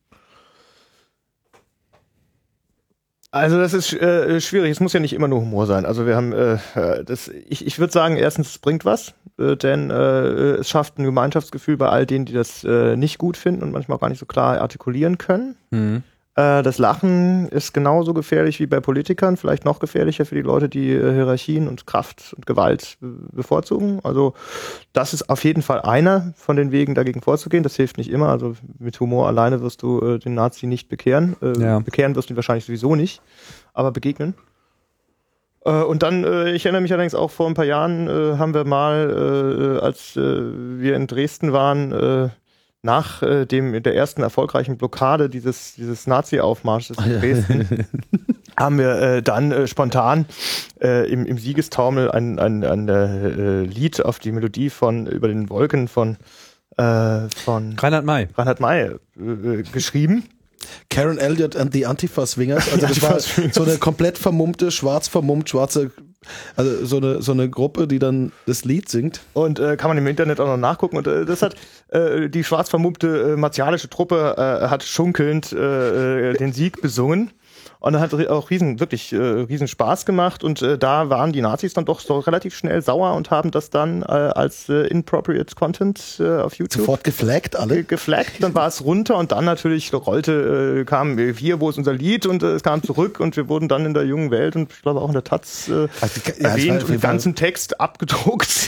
Also das ist schwierig, es muss ja nicht immer nur Humor sein. Also wir haben, ich würde sagen, erstens, es bringt was, denn es schafft ein Gemeinschaftsgefühl bei all denen, die das nicht gut finden und manchmal auch gar nicht so klar artikulieren können. Mhm. Das Lachen ist genauso gefährlich wie bei Politikern, vielleicht noch gefährlicher für die Leute, die Hierarchien und Kraft und Gewalt bevorzugen. Also das ist auf jeden Fall einer von den Wegen, dagegen vorzugehen. Das hilft nicht immer. Also mit Humor alleine wirst du den Nazi nicht bekehren. Bekehren wirst du ihn wahrscheinlich sowieso nicht, aber begegnen. Und dann, ich erinnere mich allerdings auch, vor ein paar Jahren haben wir mal, als wir in Dresden waren, nach der ersten erfolgreichen Blockade dieses Nazi-Aufmarsches in Dresden haben wir dann spontan im Siegestaumel ein Lied auf die Melodie von Über den Wolken von Reinhard May geschrieben. Karen Elliott and the Antifa Swingers. Also das war so eine komplett vermummte, schwarze, also so eine Gruppe, die dann das Lied singt. Und kann man im Internet auch noch nachgucken. Und das hat die schwarz vermummte martialische Truppe hat schunkelnd den Sieg besungen. Und dann hat auch riesen Spaß gemacht. Und da waren die Nazis dann doch so relativ schnell sauer und haben das dann als inappropriate Content auf YouTube sofort geflaggt, alle? Geflaggt, dann war es runter und dann natürlich kam hier, wo ist unser Lied? Und es kam zurück und wir wurden dann in der Jungen Welt und ich glaube auch in der Taz erwähnt und den ganzen Text abgedruckt.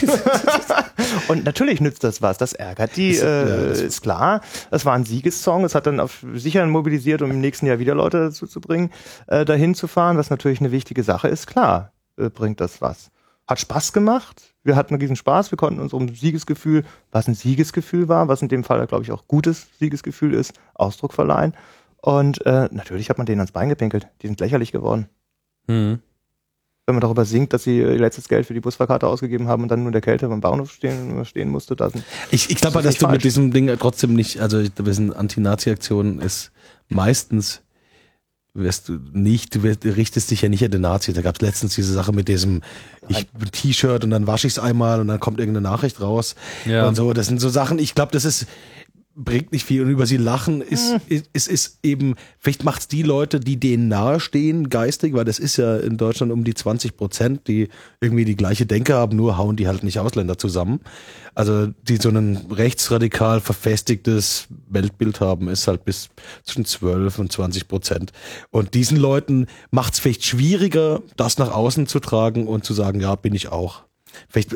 Und natürlich nützt das was, das ärgert die, ist klar. Das war ein Siegessong, es hat dann sicher mobilisiert, um im nächsten Jahr wieder Leute dazu zu bringen, dahin zu fahren, was natürlich eine wichtige Sache ist. Klar, bringt das was. Hat Spaß gemacht. Wir hatten einen riesen Spaß. Wir konnten unserem Siegesgefühl, was ein Siegesgefühl war, was in dem Fall, glaube ich, auch gutes Siegesgefühl ist, Ausdruck verleihen. Und natürlich hat man denen ans Bein gepinkelt. Die sind lächerlich geworden. Mhm. Wenn man darüber singt, dass sie ihr letztes Geld für die Busfahrkarte ausgegeben haben und dann nur in der Kälte beim Bahnhof stehen musste. Ich glaube, dass du mit diesem Ding trotzdem nicht, also Anti-Nazi-Aktionen ist meistens du richtest dich ja nicht an den Nazis. Da gab es letztens diese Sache mit diesem T-Shirt und dann wasche ich es einmal und dann kommt irgendeine Nachricht raus und so. Das sind so Sachen, ich glaube, bringt nicht viel und über sie lachen ist eben, vielleicht macht es die Leute, die denen nahestehen, geistig, weil das ist ja in Deutschland um die 20%, die irgendwie die gleiche Denke haben, nur hauen die halt nicht Ausländer zusammen. Also die so ein rechtsradikal verfestigtes Weltbild haben, ist halt bis zwischen 12 und 20%. Und diesen Leuten macht es vielleicht schwieriger, das nach außen zu tragen und zu sagen, ja, bin ich auch. Vielleicht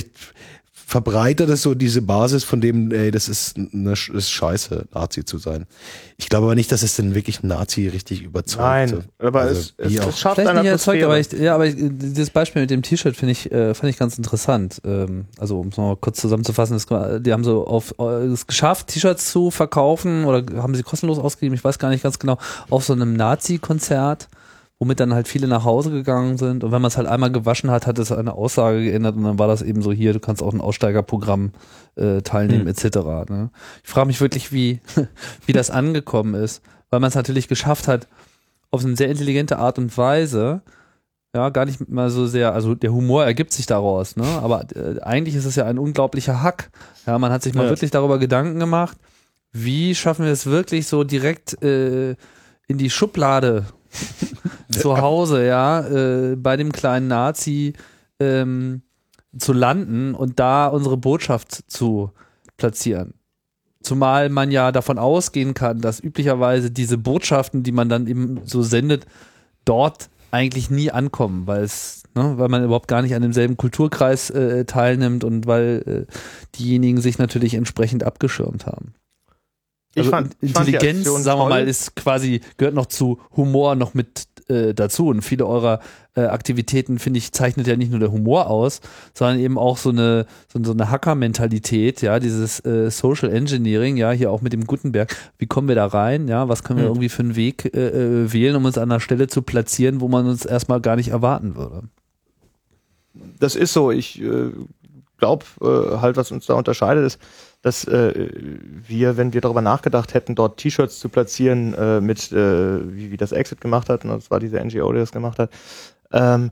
verbreitet es so diese Basis von dem, das ist scheiße, Nazi zu sein. Ich glaube aber nicht, dass es denn wirklich ein Nazi richtig überzeugt. Nein, aber also es schafft eine Atmosphäre. Aber dieses Beispiel mit dem T-Shirt fand ich ganz interessant. Also um es mal kurz zusammenzufassen, die haben es geschafft, T-Shirts zu verkaufen oder haben sie kostenlos ausgegeben, ich weiß gar nicht ganz genau, auf so einem Nazi-Konzert, womit dann halt viele nach Hause gegangen sind. Und wenn man es halt einmal gewaschen hat, hat es eine Aussage geändert und dann war das eben so, hier, du kannst auch ein Aussteigerprogramm teilnehmen, etc. Ne? Ich frage mich wirklich, wie das angekommen ist, weil man es natürlich geschafft hat, auf eine sehr intelligente Art und Weise Ja, gar nicht mal so sehr, also der Humor ergibt sich daraus, ne? Aber eigentlich ist es ja ein unglaublicher Hack. Ja, man hat sich mal wirklich darüber Gedanken gemacht, wie schaffen wir es wirklich so direkt in die Schublade zu Hause, bei dem kleinen Nazi zu landen und da unsere Botschaft zu platzieren. Zumal man ja davon ausgehen kann, dass üblicherweise diese Botschaften, die man dann eben so sendet, dort eigentlich nie ankommen, weil man überhaupt gar nicht an demselben Kulturkreis teilnimmt und weil diejenigen sich natürlich entsprechend abgeschirmt haben. Also Intelligenz, sagen wir mal, ist quasi, gehört noch zu Humor noch mit dazu. Und viele eurer Aktivitäten, finde ich, zeichnet ja nicht nur der Humor aus, sondern eben auch so eine Hacker-Mentalität, ja, dieses Social Engineering, ja, hier auch mit dem Gutenberg. Wie kommen wir da rein? Ja, was können wir irgendwie für einen Weg wählen, um uns an einer Stelle zu platzieren, wo man uns erstmal gar nicht erwarten würde? Das ist so. Ich glaube halt, was uns da unterscheidet, ist, dass wir, wenn wir darüber nachgedacht hätten, dort T-Shirts zu platzieren, wie das Exit gemacht hat, und das war diese NGO, die das gemacht hat, dann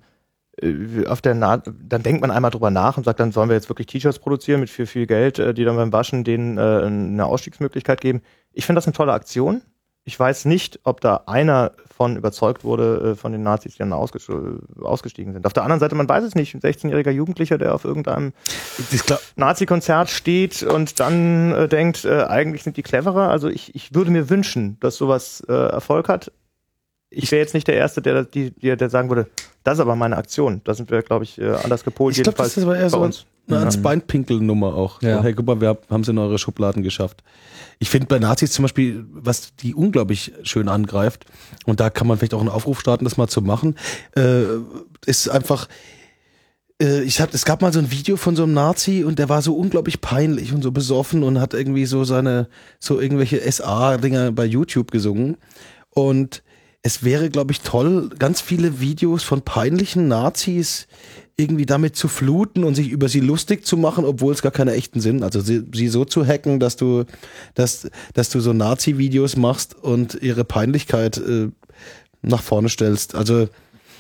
denkt man einmal drüber nach und sagt, dann sollen wir jetzt wirklich T-Shirts produzieren mit viel Geld, die dann beim Waschen denen eine Ausstiegsmöglichkeit geben. Ich finde das eine tolle Aktion. Ich weiß nicht, ob da einer von überzeugt wurde, von den Nazis, die dann ausgestiegen sind. Auf der anderen Seite, man weiß es nicht. Ein 16-jähriger Jugendlicher, der auf irgendeinem Nazi-Konzert steht und dann denkt, eigentlich sind die cleverer. Also ich würde mir wünschen, dass sowas Erfolg hat. Ich wäre jetzt nicht der Erste, der sagen würde, das ist aber meine Aktion. Da sind wir, glaube ich, anders gepolt. Ich glaube, das war eher so eine Art Beinpinkel-Nummer auch. Ja. Hey, guck mal, wir haben es in eure Schubladen geschafft. Ich finde bei Nazis zum Beispiel, was die unglaublich schön angreift, und da kann man vielleicht auch einen Aufruf starten, das mal zu machen, ist einfach, es gab mal so ein Video von so einem Nazi und der war so unglaublich peinlich und so besoffen und hat irgendwie so irgendwelche SA-Dinger bei YouTube gesungen. Und es wäre, glaube ich, toll, ganz viele Videos von peinlichen Nazis irgendwie damit zu fluten und sich über sie lustig zu machen, obwohl es gar keine echten sind. Also sie so zu hacken, dass du so Nazi-Videos machst und ihre Peinlichkeit nach vorne stellst. Also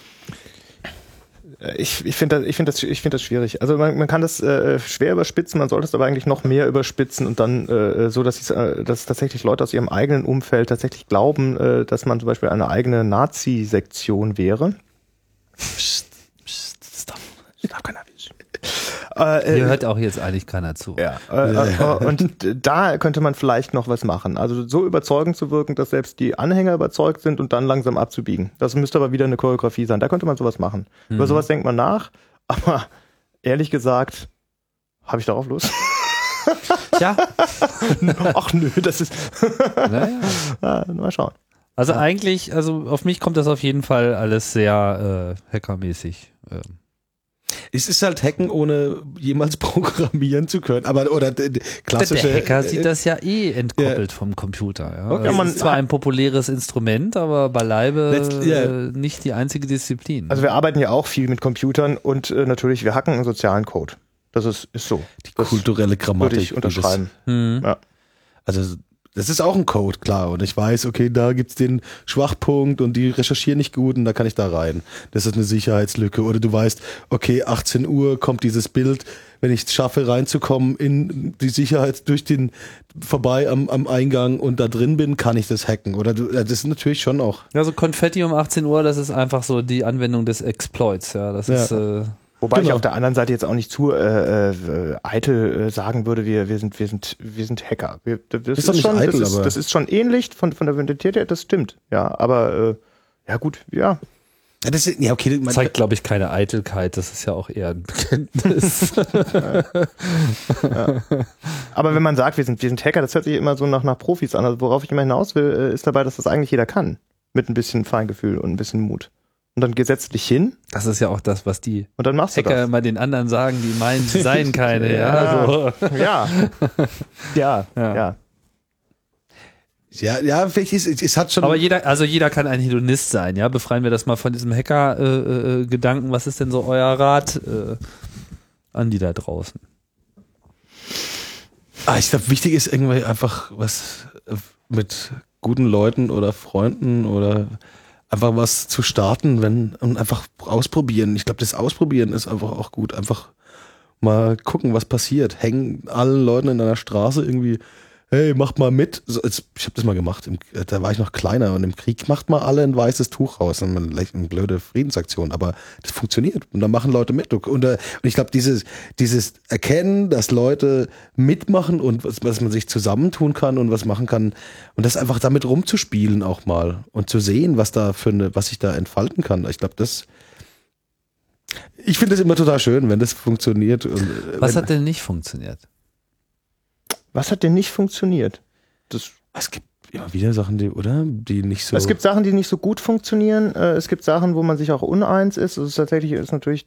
ich finde das schwierig. Also man kann das schwer überspitzen, man sollte es aber eigentlich noch mehr überspitzen und dann so, dass tatsächlich Leute aus ihrem eigenen Umfeld tatsächlich glauben, dass man zum Beispiel eine eigene Nazi-Sektion wäre. Hier hört auch jetzt eigentlich keiner zu. Ja, und da könnte man vielleicht noch was machen. Also so überzeugend zu wirken, dass selbst die Anhänger überzeugt sind und dann langsam abzubiegen. Das müsste aber wieder eine Choreografie sein. Da könnte man sowas machen. Über sowas denkt man nach, aber ehrlich gesagt, habe ich darauf Lust? Ja. Ach nö, das ist... Naja. Mal schauen. Also eigentlich, auf mich kommt das auf jeden Fall alles sehr hackermäßig. Es ist halt Hacken, ohne jemals programmieren zu können. Oder klassische. Der Hacker sieht das ja entkoppelt vom Computer. Ja. Okay, das ist zwar ein populäres Instrument, aber beileibe nicht die einzige Disziplin. Also wir arbeiten ja auch viel mit Computern und natürlich, wir hacken einen sozialen Code. Das ist so. Die kulturelle Grammatik. Würde ich unterschreiben. Ja. Also das ist auch ein Code, klar. Und ich weiß, okay, da gibt's den Schwachpunkt und die recherchieren nicht gut und da kann ich da rein. Das ist eine Sicherheitslücke. Oder du weißt, okay, 18 Uhr kommt dieses Bild, wenn ich es schaffe, reinzukommen in die Sicherheit vorbei am Eingang und da drin bin, kann ich das hacken. Oder das ist natürlich schon auch. Also Konfetti um 18 Uhr, das ist einfach so die Anwendung des Exploits. Ja, das ist... Wobei ich auf der anderen Seite jetzt auch nicht zu eitel sagen würde, wir sind Hacker. Das ist schon ähnlich von der Identität her, das stimmt. Ja, aber ja gut, ja. Ja, okay, das zeigt, glaube ich, keine Eitelkeit. Das ist ja auch eher ein Bekenntnis. Ja. Aber wenn man sagt, wir sind Hacker, das hört sich immer so nach Profis an. Also worauf ich immer hinaus will, ist dabei, dass das eigentlich jeder kann. Mit ein bisschen Feingefühl und ein bisschen Mut. Und dann setzt dich hin. Das ist ja auch das, was die und dann machst Hacker immer den anderen sagen, die meinen, sie seien keine. Ja. Ja, vielleicht es hat schon. Aber jeder kann ein Hedonist sein, ja. Befreien wir das mal von diesem Hacker-Gedanken. Was ist denn so euer Rat an die da draußen? Ich glaube, wichtig ist irgendwie einfach was mit guten Leuten oder Freunden oder einfach was zu starten, und einfach ausprobieren. Ich glaube, das Ausprobieren ist einfach auch gut. Einfach mal gucken, was passiert. Hängen allen Leuten in einer Straße irgendwie, hey, macht mal mit. So, ich habe das mal gemacht, da war ich noch kleiner und im Krieg macht mal alle ein weißes Tuch raus. Eine blöde Friedensaktion, aber das funktioniert und da machen Leute mit. Und ich glaube, dieses Erkennen, dass Leute mitmachen und was man sich zusammentun kann und was machen kann und das einfach damit rumzuspielen auch mal und zu sehen, was sich da entfalten kann. Ich glaube, ich finde es immer total schön, wenn das funktioniert. Was hat denn nicht funktioniert? Was hat denn nicht funktioniert? Es gibt immer wieder Sachen, die nicht so... Es gibt Sachen, die nicht so gut funktionieren. Es gibt Sachen, wo man sich auch uneins ist. Also tatsächlich ist natürlich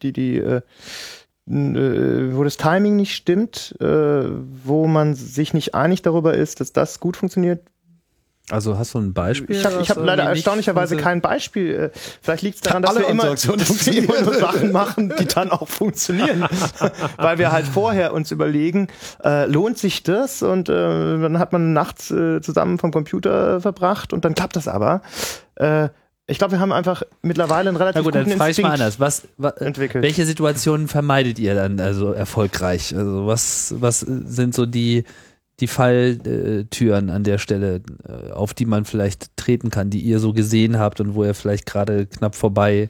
wo das Timing nicht stimmt, wo man sich nicht einig darüber ist, dass das gut funktioniert. Also hast du ein Beispiel? Ich hab leider erstaunlicherweise kein Beispiel. Vielleicht liegt es daran, dass wir immer nur Sachen machen, die dann auch funktionieren. Weil wir halt vorher uns überlegen, lohnt sich das? Und dann hat man nachts zusammen vom Computer verbracht und dann klappt das aber. Ich glaube, wir haben einfach mittlerweile einen relativ guten dann frage ich mal anders. Was entwickelt. Welche Situationen vermeidet ihr dann also erfolgreich? Also was sind so die Falltüren an der Stelle, auf die man vielleicht treten kann, die ihr so gesehen habt und wo ihr vielleicht gerade knapp vorbei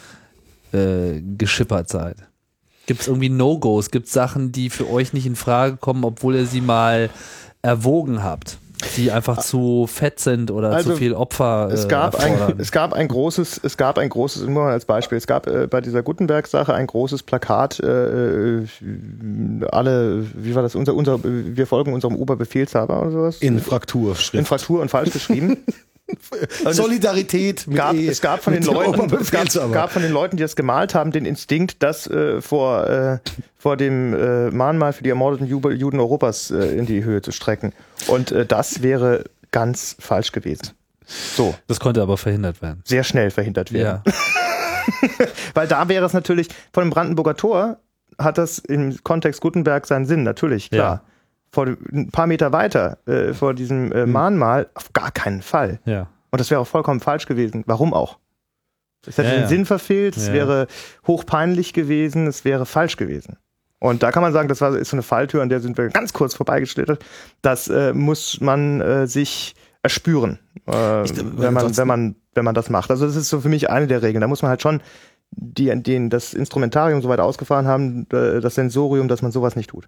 geschippert seid? Gibt es irgendwie No-Gos? Gibt es Sachen, die für euch nicht in Frage kommen, obwohl ihr sie mal erwogen habt? Die einfach zu fett sind oder zu viel Opfer erfordern. Es gab ein großes, nur mal als Beispiel, es gab bei dieser Gutenberg-Sache ein großes Plakat, wie war das, wir folgen unserem Oberbefehlshaber oder sowas? In Frakturschrift. In Fraktur und falsch geschrieben. Solidarität. Es gab von den Leuten, die das gemalt haben, den Instinkt, das vor dem Mahnmal für die ermordeten Juden Europas in die Höhe zu strecken. Und das wäre ganz falsch gewesen. So. Das konnte aber verhindert werden. Sehr schnell verhindert werden. Ja. Weil da wäre es natürlich, von dem Brandenburger Tor hat das im Kontext Gutenberg seinen Sinn, natürlich, klar. Ja. Ein paar Meter weiter vor diesem Mahnmal auf gar keinen Fall. Ja. Und das wäre auch vollkommen falsch gewesen. Warum auch? Es hätte den Sinn verfehlt, es wäre hochpeinlich gewesen, es wäre falsch gewesen. Und da kann man sagen, ist so eine Falltür, an der sind wir ganz kurz vorbeigeschlittert. Das muss man sich erspüren, wenn man das macht. Also das ist so für mich eine der Regeln. Da muss man halt schon das Instrumentarium so weit ausgefahren haben, das Sensorium, dass man sowas nicht tut.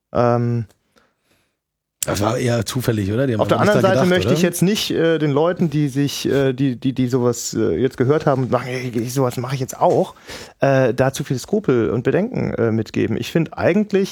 Das war eher zufällig, oder? Auf der anderen Seite möchte ich jetzt nicht den Leuten, die sowas jetzt gehört haben und sagen, sowas mache ich jetzt auch, da zu viel Skrupel und Bedenken mitgeben. Ich finde eigentlich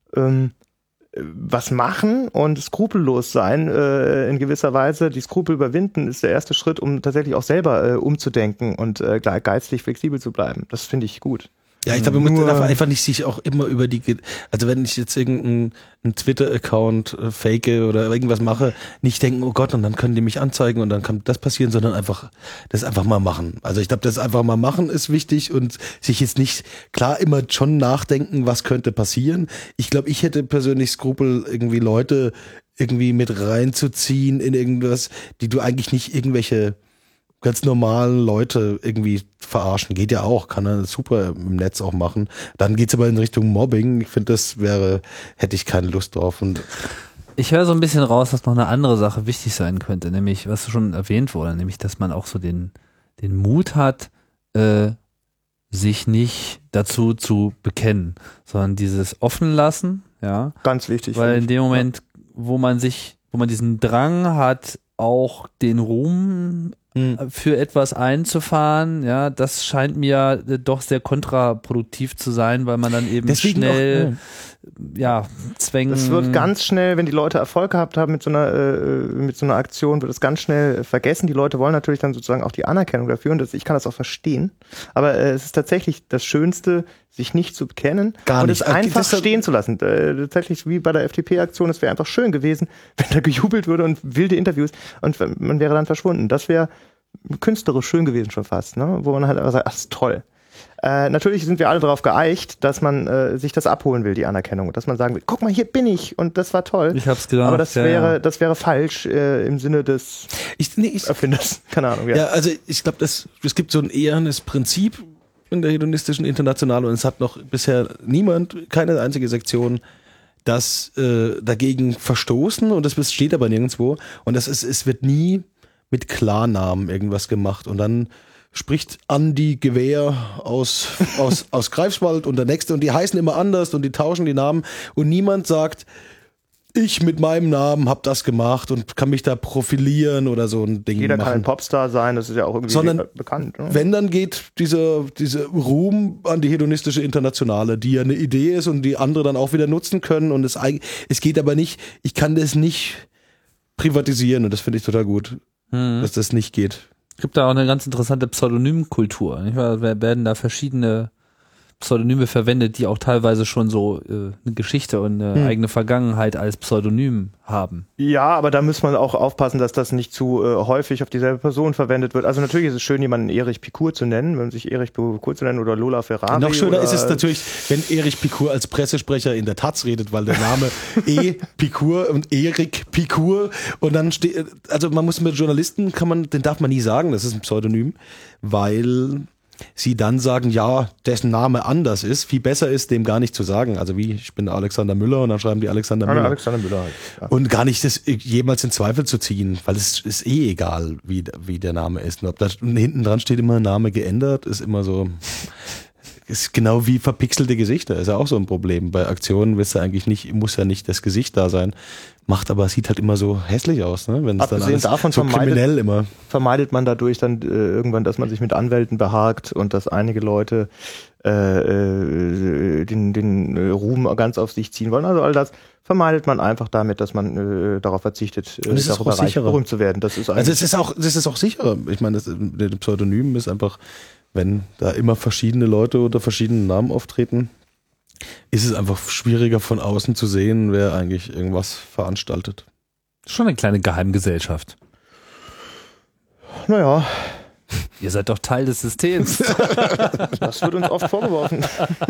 was machen und skrupellos sein in gewisser Weise, die Skrupel überwinden, ist der erste Schritt, um tatsächlich auch selber umzudenken und geistig flexibel zu bleiben. Das finde ich gut. Ja, ich glaube, man darf einfach nicht sich auch immer also wenn ich jetzt irgendeinen Twitter-Account fake oder irgendwas mache, nicht denken, oh Gott, und dann können die mich anzeigen und dann kann das passieren, sondern das einfach mal machen. Also ich glaube, das einfach mal machen ist wichtig und sich jetzt nicht, klar, immer schon nachdenken, was könnte passieren. Ich glaube, ich hätte persönlich Skrupel, irgendwie Leute irgendwie mit reinzuziehen in irgendwas, die du eigentlich nicht irgendwelche ganz normalen Leute irgendwie verarschen. Geht ja auch, kann er super im Netz auch machen. Dann geht's aber in Richtung Mobbing. Ich finde, hätte ich keine Lust drauf. Und ich höre so ein bisschen raus, dass noch eine andere Sache wichtig sein könnte, nämlich, was schon erwähnt wurde, nämlich, dass man auch so den Mut hat, sich nicht dazu zu bekennen, sondern dieses offen lassen, ja. Ganz wichtig. Weil in dem Moment, wo man diesen Drang hat, auch den Ruhm für etwas einzufahren, ja, das scheint mir doch sehr kontraproduktiv zu sein, weil man dann eben deswegen schnell Zwängen. Das wird ganz schnell, wenn die Leute Erfolg gehabt haben mit so einer Aktion, wird es ganz schnell vergessen. Die Leute wollen natürlich dann sozusagen auch die Anerkennung dafür und ich kann das auch verstehen. Aber es ist tatsächlich das Schönste, sich nicht zu bekennen und es einfach stehen zu lassen. Tatsächlich wie bei der FDP-Aktion, es wäre einfach schön gewesen, wenn da gejubelt würde und wilde Interviews und man wäre dann verschwunden. Das wäre künstlerisch schön gewesen schon fast, ne? Wo man halt einfach sagt, ach, ist toll. Natürlich sind wir alle darauf geeicht, dass man sich das abholen will, die Anerkennung. Dass man sagen will, guck mal, hier bin ich und das war toll. Ich hab's gedacht. Aber das wäre falsch im Sinne des Erfinders. Keine Ahnung. Ja, also ich glaube, es gibt so ein ehernes Prinzip in der hedonistischen Internationale und es hat noch bisher keine einzige Sektion das dagegen verstoßen und das steht aber nirgendwo und es wird nie mit Klarnamen irgendwas gemacht und dann spricht Andi Gewehr aus Greifswald und der nächste und die heißen immer anders und die tauschen die Namen und niemand sagt, ich mit meinem Namen habe das gemacht und kann mich da profilieren oder so ein Ding Jeder machen. kann ein Popstar sein, das ist ja auch irgendwie bekannt. Ne? Wenn, dann geht diese Ruhm an die hedonistische Internationale, die ja eine Idee ist und die andere dann auch wieder nutzen können und es geht aber nicht, ich kann das nicht privatisieren und das finde ich total gut, dass das nicht geht. Es gibt da auch eine ganz interessante Pseudonymkultur. Nicht wahr? Werden da verschiedene Pseudonyme verwendet, die auch teilweise schon so eine Geschichte und eine eigene Vergangenheit als Pseudonym haben. Ja, aber da muss man auch aufpassen, dass das nicht zu häufig auf dieselbe Person verwendet wird. Also natürlich ist es schön, jemanden Erich Picour zu nennen, wenn sich Erich Picour zu nennen oder Lola Ferrari. Noch schöner ist es natürlich, wenn Erich Picour als Pressesprecher in der Taz redet, weil der Name Picour und Erik Picour und dann steht, also man muss mit Journalisten, den darf man nie sagen, das ist ein Pseudonym, weil sie dann sagen, ja, dessen Name anders ist, viel besser ist, dem gar nicht zu sagen. Also ich bin Alexander Müller und dann schreiben die Alexander Müller. Alexander Müller halt. Ja. Und gar nicht das jemals in Zweifel zu ziehen, weil es ist egal, wie der Name ist. Und ob da hinten dran steht immer Name geändert, ist immer so, ist genau wie verpixelte Gesichter, ist ja auch so ein Problem. Bei Aktionen muss ja nicht das Gesicht da sein. Sieht halt immer so hässlich aus, ne? Wenn es dann alles davon so kriminell immer. Vermeidet man dadurch dann irgendwann, dass man sich mit Anwälten behagt und dass einige Leute den Ruhm ganz auf sich ziehen wollen. Also all das vermeidet man einfach damit, dass man darauf verzichtet, darüber reich berühmt zu werden. Das ist es ist auch sicherer. Ich meine, der Pseudonym ist einfach, wenn da immer verschiedene Leute unter verschiedenen Namen auftreten, ist es einfach schwieriger von außen zu sehen, wer eigentlich irgendwas veranstaltet. Schon eine kleine Geheimgesellschaft. Naja. Ihr seid doch Teil des Systems. Das wird uns oft vorgeworfen.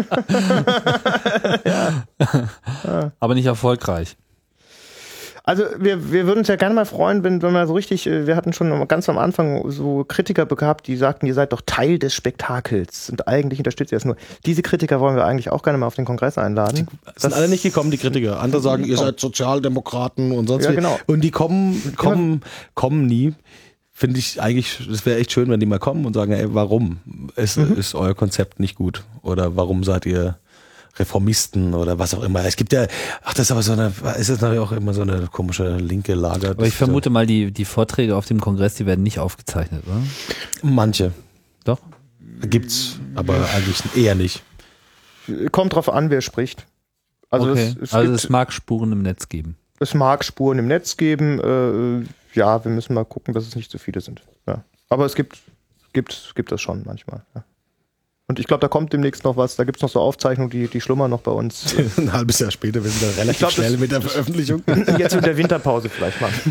Ja. Aber nicht erfolgreich. Also wir würden uns ja gerne mal freuen, wenn man so richtig, wir hatten schon ganz am Anfang so Kritiker gehabt, die sagten, ihr seid doch Teil des Spektakels und eigentlich unterstützt ihr das nur. Diese Kritiker wollen wir eigentlich auch gerne mal auf den Kongress einladen. Die sind alle nicht gekommen, die Kritiker. Andere sagen, ihr seid Sozialdemokraten und sonst was. Ja, genau. Und die kommen nie. Finde ich eigentlich, das wäre echt schön, wenn die mal kommen und sagen, ey, warum ist euer Konzept nicht gut? Oder warum seid ihr Reformisten oder was auch immer. Es gibt ja, das ist aber ist das natürlich auch immer so eine komische linke Lager. Aber ich vermute mal, die Vorträge auf dem Kongress, die werden nicht aufgezeichnet, oder? Manche. Doch? Gibt's, aber eigentlich eher nicht. Kommt drauf an, wer spricht. Also, okay. Es mag Spuren im Netz geben. Es mag Spuren im Netz geben. Ja, wir müssen mal gucken, dass es nicht zu viele sind. Ja. Aber es gibt das schon manchmal. Ja. Und ich glaube, da kommt demnächst noch was, da gibt es noch so Aufzeichnungen, die schlummern noch bei uns. Ein halbes Jahr später, wir sind da relativ schnell mit der Veröffentlichung. Jetzt mit der Winterpause vielleicht mal.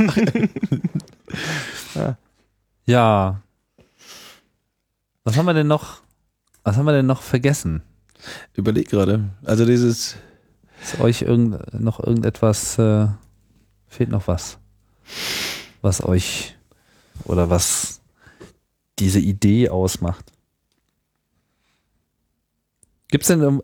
Ja. Was haben wir denn noch vergessen? Überleg gerade. Also ist euch noch irgendetwas, fehlt noch was euch oder was diese Idee ausmacht? Gibt's denn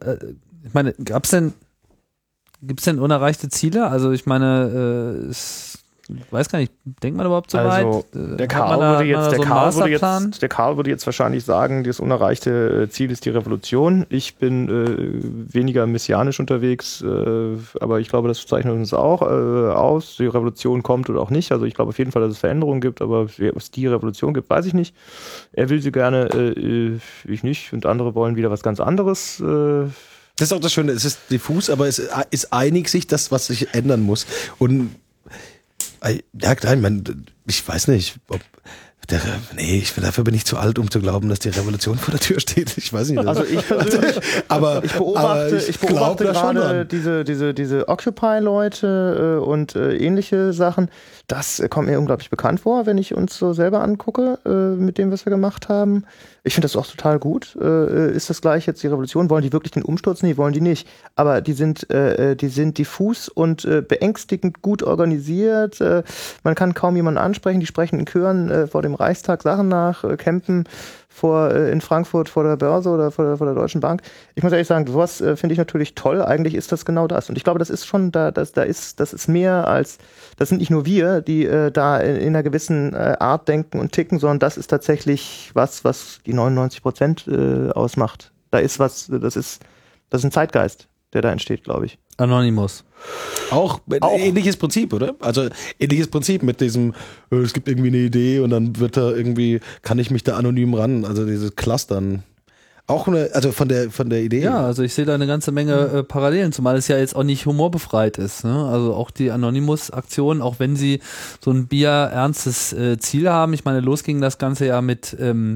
unerreichte Ziele? Also ich meine, ich weiß gar nicht, denkt man überhaupt so weit? Der Karl würde jetzt wahrscheinlich sagen, das unerreichte Ziel ist die Revolution. Ich bin weniger messianisch unterwegs, aber ich glaube, das zeichnet uns auch aus. Die Revolution kommt oder auch nicht. Also ich glaube auf jeden Fall, dass es Veränderungen gibt, aber was die Revolution gibt, weiß ich nicht. Er will sie gerne, ich nicht. Und andere wollen wieder was ganz anderes. Das ist auch das Schöne, es ist diffus, aber es ist einig sich das, was sich ändern muss. Und ja, ich weiß nicht, ob dafür bin ich zu alt, um zu glauben, dass die Revolution vor der Tür steht. Ich weiß nicht. Also ich persönlich, ich beobachte gerade diese Occupy-Leute und ähnliche Sachen. Das kommt mir unglaublich bekannt vor, wenn ich uns so selber angucke, mit dem, was wir gemacht haben. Ich finde das auch total gut. Ist das gleich jetzt die Revolution? Wollen die wirklich den Umsturz? Nee, wollen die nicht. Aber die sind diffus und beängstigend gut organisiert. Man kann kaum jemanden ansprechen. Die sprechen in Chören vor dem Reichstag Sachen nach, campen in Frankfurt vor der Börse oder vor der Deutschen Bank. Ich muss ehrlich sagen, sowas finde ich natürlich toll. Eigentlich ist das genau das. Und ich glaube, das ist schon, das ist mehr als, das sind nicht nur wir, die da in einer gewissen Art denken und ticken, sondern das ist tatsächlich was die 99% ausmacht. Da ist was, das ist ein Zeitgeist, der da entsteht, glaube ich. Anonymous. Auch ähnliches Prinzip, oder? Also ähnliches Prinzip mit diesem, es gibt irgendwie eine Idee und dann wird da irgendwie, kann ich mich da anonym ran, also dieses Clustern. Auch also von der Idee. Ja, also ich sehe da eine ganze Menge Parallelen, zumal es ja jetzt auch nicht humorbefreit ist. Ne? Also auch die Anonymous-Aktionen, auch wenn sie so ein bierernstes Ziel haben. Ich meine, los ging das Ganze ja mit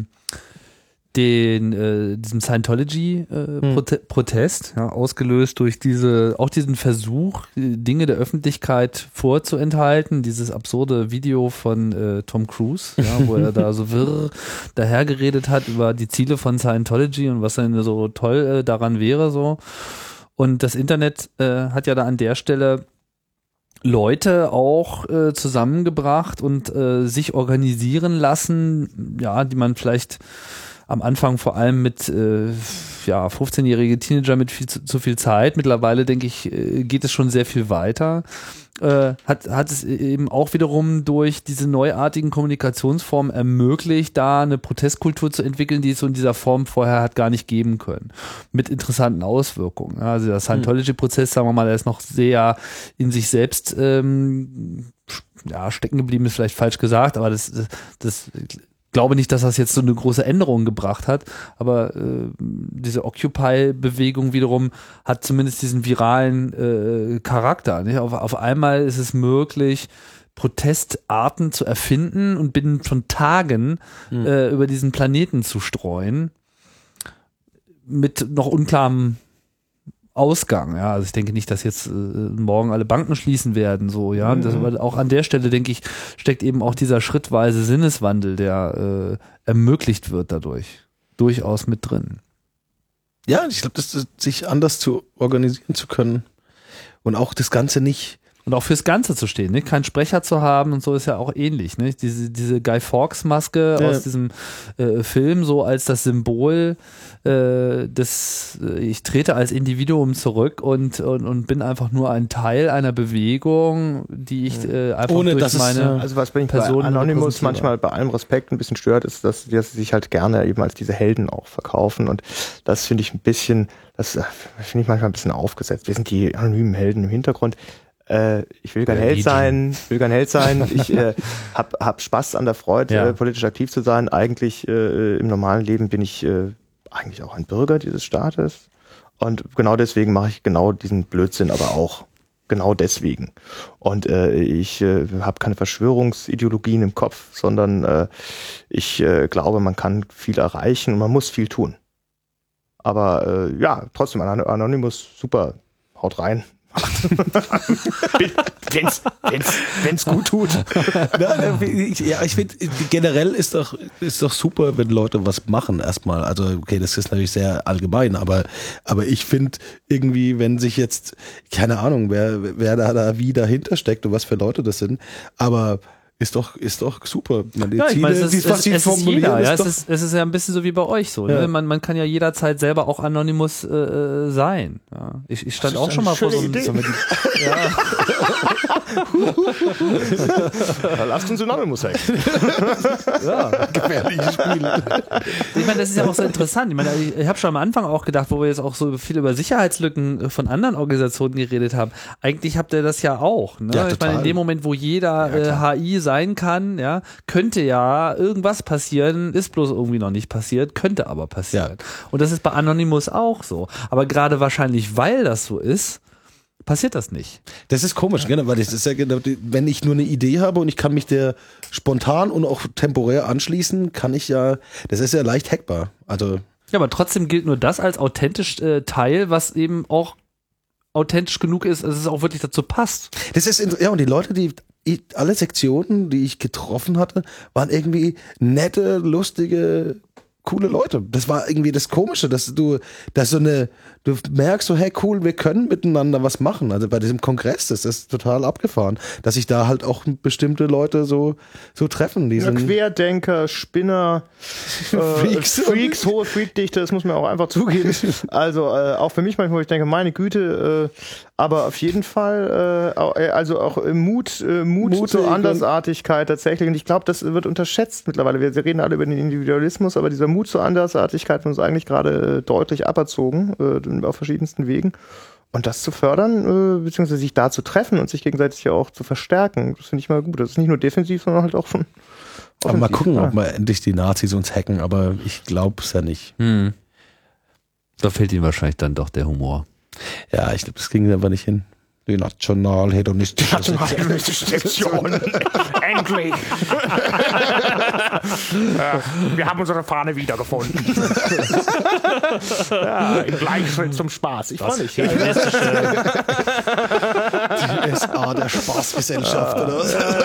diesem Scientology-Protest, ja, ausgelöst durch diesen Versuch, Dinge der Öffentlichkeit vorzuenthalten, dieses absurde Video von Tom Cruise, ja, wo er da so wirr dahergeredet hat über die Ziele von Scientology und was denn so toll daran wäre, so. Und das Internet hat ja da an der Stelle Leute auch zusammengebracht und sich organisieren lassen, ja, die man vielleicht am Anfang vor allem mit 15-jährige Teenager mit zu viel Zeit. Mittlerweile, denke ich, geht es schon sehr viel weiter. Hat es eben auch wiederum durch diese neuartigen Kommunikationsformen ermöglicht, da eine Protestkultur zu entwickeln, die es so in dieser Form vorher hat gar nicht geben können. Mit interessanten Auswirkungen. Also der Scientology-Prozess, sagen wir mal, der ist noch sehr in sich selbst stecken geblieben, ist vielleicht falsch gesagt, aber das glaube nicht, dass das jetzt so eine große Änderung gebracht hat, aber diese Occupy-Bewegung wiederum hat zumindest diesen viralen Charakter. Nicht? Auf einmal ist es möglich, Protestarten zu erfinden und binnen von Tagen über diesen Planeten zu streuen, mit noch unklarem Ausgang, ja, also ich denke nicht, dass jetzt morgen alle Banken schließen werden, so, ja, aber auch an der Stelle, denke ich, steckt eben auch dieser schrittweise Sinneswandel, der ermöglicht wird dadurch, durchaus mit drin. Ja, ich glaube, sich anders zu organisieren zu können und auch das Ganze nicht. Und auch fürs Ganze zu stehen, ne? Keinen Sprecher zu haben und so ist ja auch ähnlich. Ne? Diese Guy Fawkes-Maske aus diesem Film so als das Symbol ich trete als Individuum zurück und bin einfach nur ein Teil einer Bewegung, die ich einfach ohne durch dass meine also was mich Person bei Anonymous manchmal bei allem Respekt ein bisschen stört, ist, dass sie sich halt gerne eben als diese Helden auch verkaufen und das finde ich manchmal ein bisschen aufgesetzt. Wir sind die anonymen Helden im Hintergrund. Ich will kein Held sein. Ich hab Spaß an der Freude, politisch aktiv zu sein. Eigentlich im normalen Leben bin ich eigentlich auch ein Bürger dieses Staates. Und genau deswegen mache ich genau diesen Blödsinn, aber auch genau deswegen. Und ich habe keine Verschwörungsideologien im Kopf, sondern ich glaube, man kann viel erreichen und man muss viel tun. Aber trotzdem, Anonymous, super, haut rein. wenn's gut tut. Ich finde, generell ist doch super, wenn Leute was machen erstmal. Also, okay, das ist natürlich sehr allgemein, aber ich finde irgendwie, wenn sich jetzt, keine Ahnung, wer da wie dahinter steckt und was für Leute das sind, aber ist doch super. Ja, ich meine, es ist jeder. Ja, es ist ja ein bisschen so wie bei euch so. Ja. Ne? Man kann ja jederzeit selber auch Anonymous sein. Ja. Ich stand auch schon mal vor so einem... Lasst uns Anonymous hängen. Ja. Gefährliche Spiele. Ich meine, das ist ja auch so interessant. Ich meine, ich habe schon am Anfang auch gedacht, wo wir jetzt auch so viel über Sicherheitslücken von anderen Organisationen geredet haben. Eigentlich habt ihr das ja auch. Ne? Ja, ich meine, in dem Moment, wo jeder HI sein kann, ja, könnte ja irgendwas passieren, ist bloß irgendwie noch nicht passiert, könnte aber passieren. Ja. Und das ist bei Anonymous auch so. Aber gerade wahrscheinlich, weil das so ist, passiert das nicht. Das ist komisch, genau, weil das ist ja genau, wenn ich nur eine Idee habe und ich kann mich der spontan und auch temporär anschließen, kann ich ja, das ist ja leicht hackbar. Also Ja, aber trotzdem gilt nur das als authentisch Teil, was eben auch authentisch genug ist, dass es auch wirklich dazu passt. das ist, ja, und die Leute, alle Sektionen, die ich getroffen hatte, waren irgendwie nette, lustige, coole Leute. Das war irgendwie das Komische, du merkst so, hey cool, wir können miteinander was machen. Also bei diesem Kongress, das ist total abgefahren, dass sich da halt auch bestimmte Leute so treffen. Die sind Querdenker, Spinner, Freaks, hohe Freakdichte, das muss man auch einfach zugeben. Also auch für mich manchmal, wo ich denke, meine Güte, aber auf jeden Fall, also auch Mut zur Andersartigkeit tatsächlich. Und ich glaube, das wird unterschätzt mittlerweile. Wir reden alle über den Individualismus, aber dieser Mut zur Andersartigkeit wird uns eigentlich gerade deutlich aberzogen, auf verschiedensten Wegen. Und das zu fördern, beziehungsweise sich da zu treffen und sich gegenseitig ja auch zu verstärken, das finde ich mal gut. Das ist nicht nur defensiv, sondern halt auch schon offensiv. Aber mal gucken, ob mal endlich die Nazis uns hacken, aber ich glaube es ja nicht. Da fehlt ihnen wahrscheinlich dann doch der Humor. Ja, ich glaube, das ging einfach nicht hin. Die nationalhedonistische Sektion. Endlich! Wir haben unsere Fahne wiedergefunden. Ja, im Gleichschritt zum Spaß. Ich freue mich. Die SA der Spaßgesellschaft oder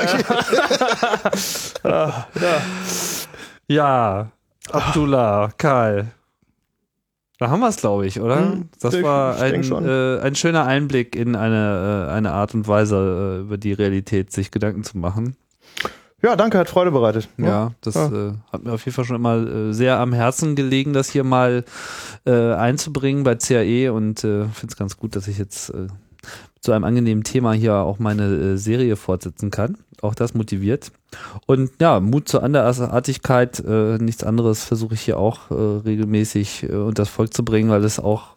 was? Ja, Abdullah, Karl. Da haben wir es, glaube ich, oder? Das war ein schöner Einblick in eine Art und Weise, über die Realität sich Gedanken zu machen. Ja, danke, hat Freude bereitet. Ja, das hat mir auf jeden Fall schon immer sehr am Herzen gelegen, das hier mal einzubringen bei CAE und finde es ganz gut, dass ich jetzt zu einem angenehmen Thema hier auch meine Serie fortsetzen kann. Auch das motiviert. Und ja, Mut zur Andersartigkeit, nichts anderes versuche ich hier auch regelmäßig unters Volk zu bringen, weil das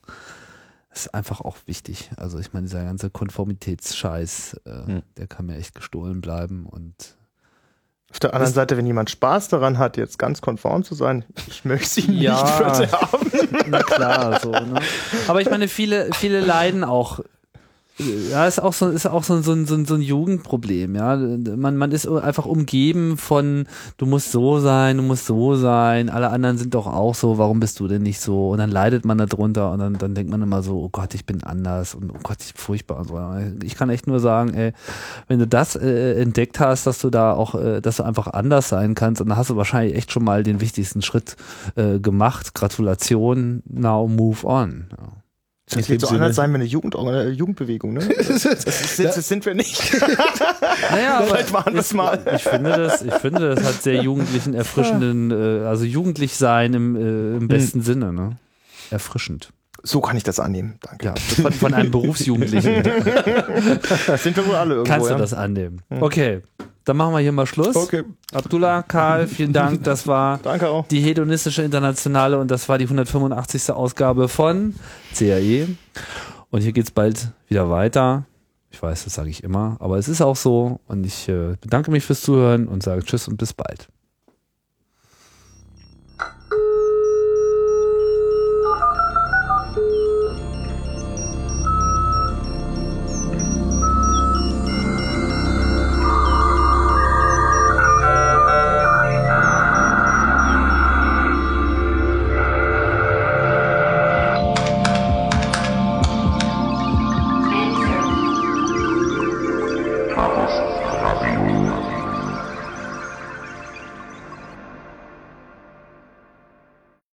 ist einfach auch wichtig. Also ich meine, dieser ganze Konformitätsscheiß, der kann mir echt gestohlen bleiben und auf der anderen Seite, wenn jemand Spaß daran hat, jetzt ganz konform zu sein, ich möchte ihn nicht verderben. Na klar, so, ne? Aber ich meine, viele leiden auch. Ja, ist auch so ein Jugendproblem, ja. Man ist einfach umgeben von, du musst so sein, alle anderen sind doch auch so, warum bist du denn nicht so? Und dann leidet man da drunter und dann denkt man immer so, oh Gott, ich bin anders und oh Gott, ich bin furchtbar und so. Ich kann echt nur sagen, ey, wenn du das entdeckt hast, dass du da auch, dass du einfach anders sein kannst, und dann hast du wahrscheinlich echt schon mal den wichtigsten Schritt gemacht. Gratulation, now move on. Ja. Das wird so anders sein wie eine Jugendbewegung, ne? Das sind wir nicht. Naja, aber vielleicht machen wir es mal. Ich finde, das hat sehr jugendlichen, erfrischenden, also jugendlich sein im besten Sinne, ne? Erfrischend. So kann ich das annehmen, danke. Ja, von einem Berufsjugendlichen. Das sind wir wohl alle irgendwo. Kannst du das annehmen? Okay, dann machen wir hier mal Schluss. Okay. Abdullah, Karl, vielen Dank. Das war Danke auch. Die Hedonistische Internationale und das war die 185. Ausgabe von CAE. Und hier geht's bald wieder weiter. Ich weiß, das sage ich immer, aber es ist auch so. Und ich bedanke mich fürs Zuhören und sage Tschüss und bis bald.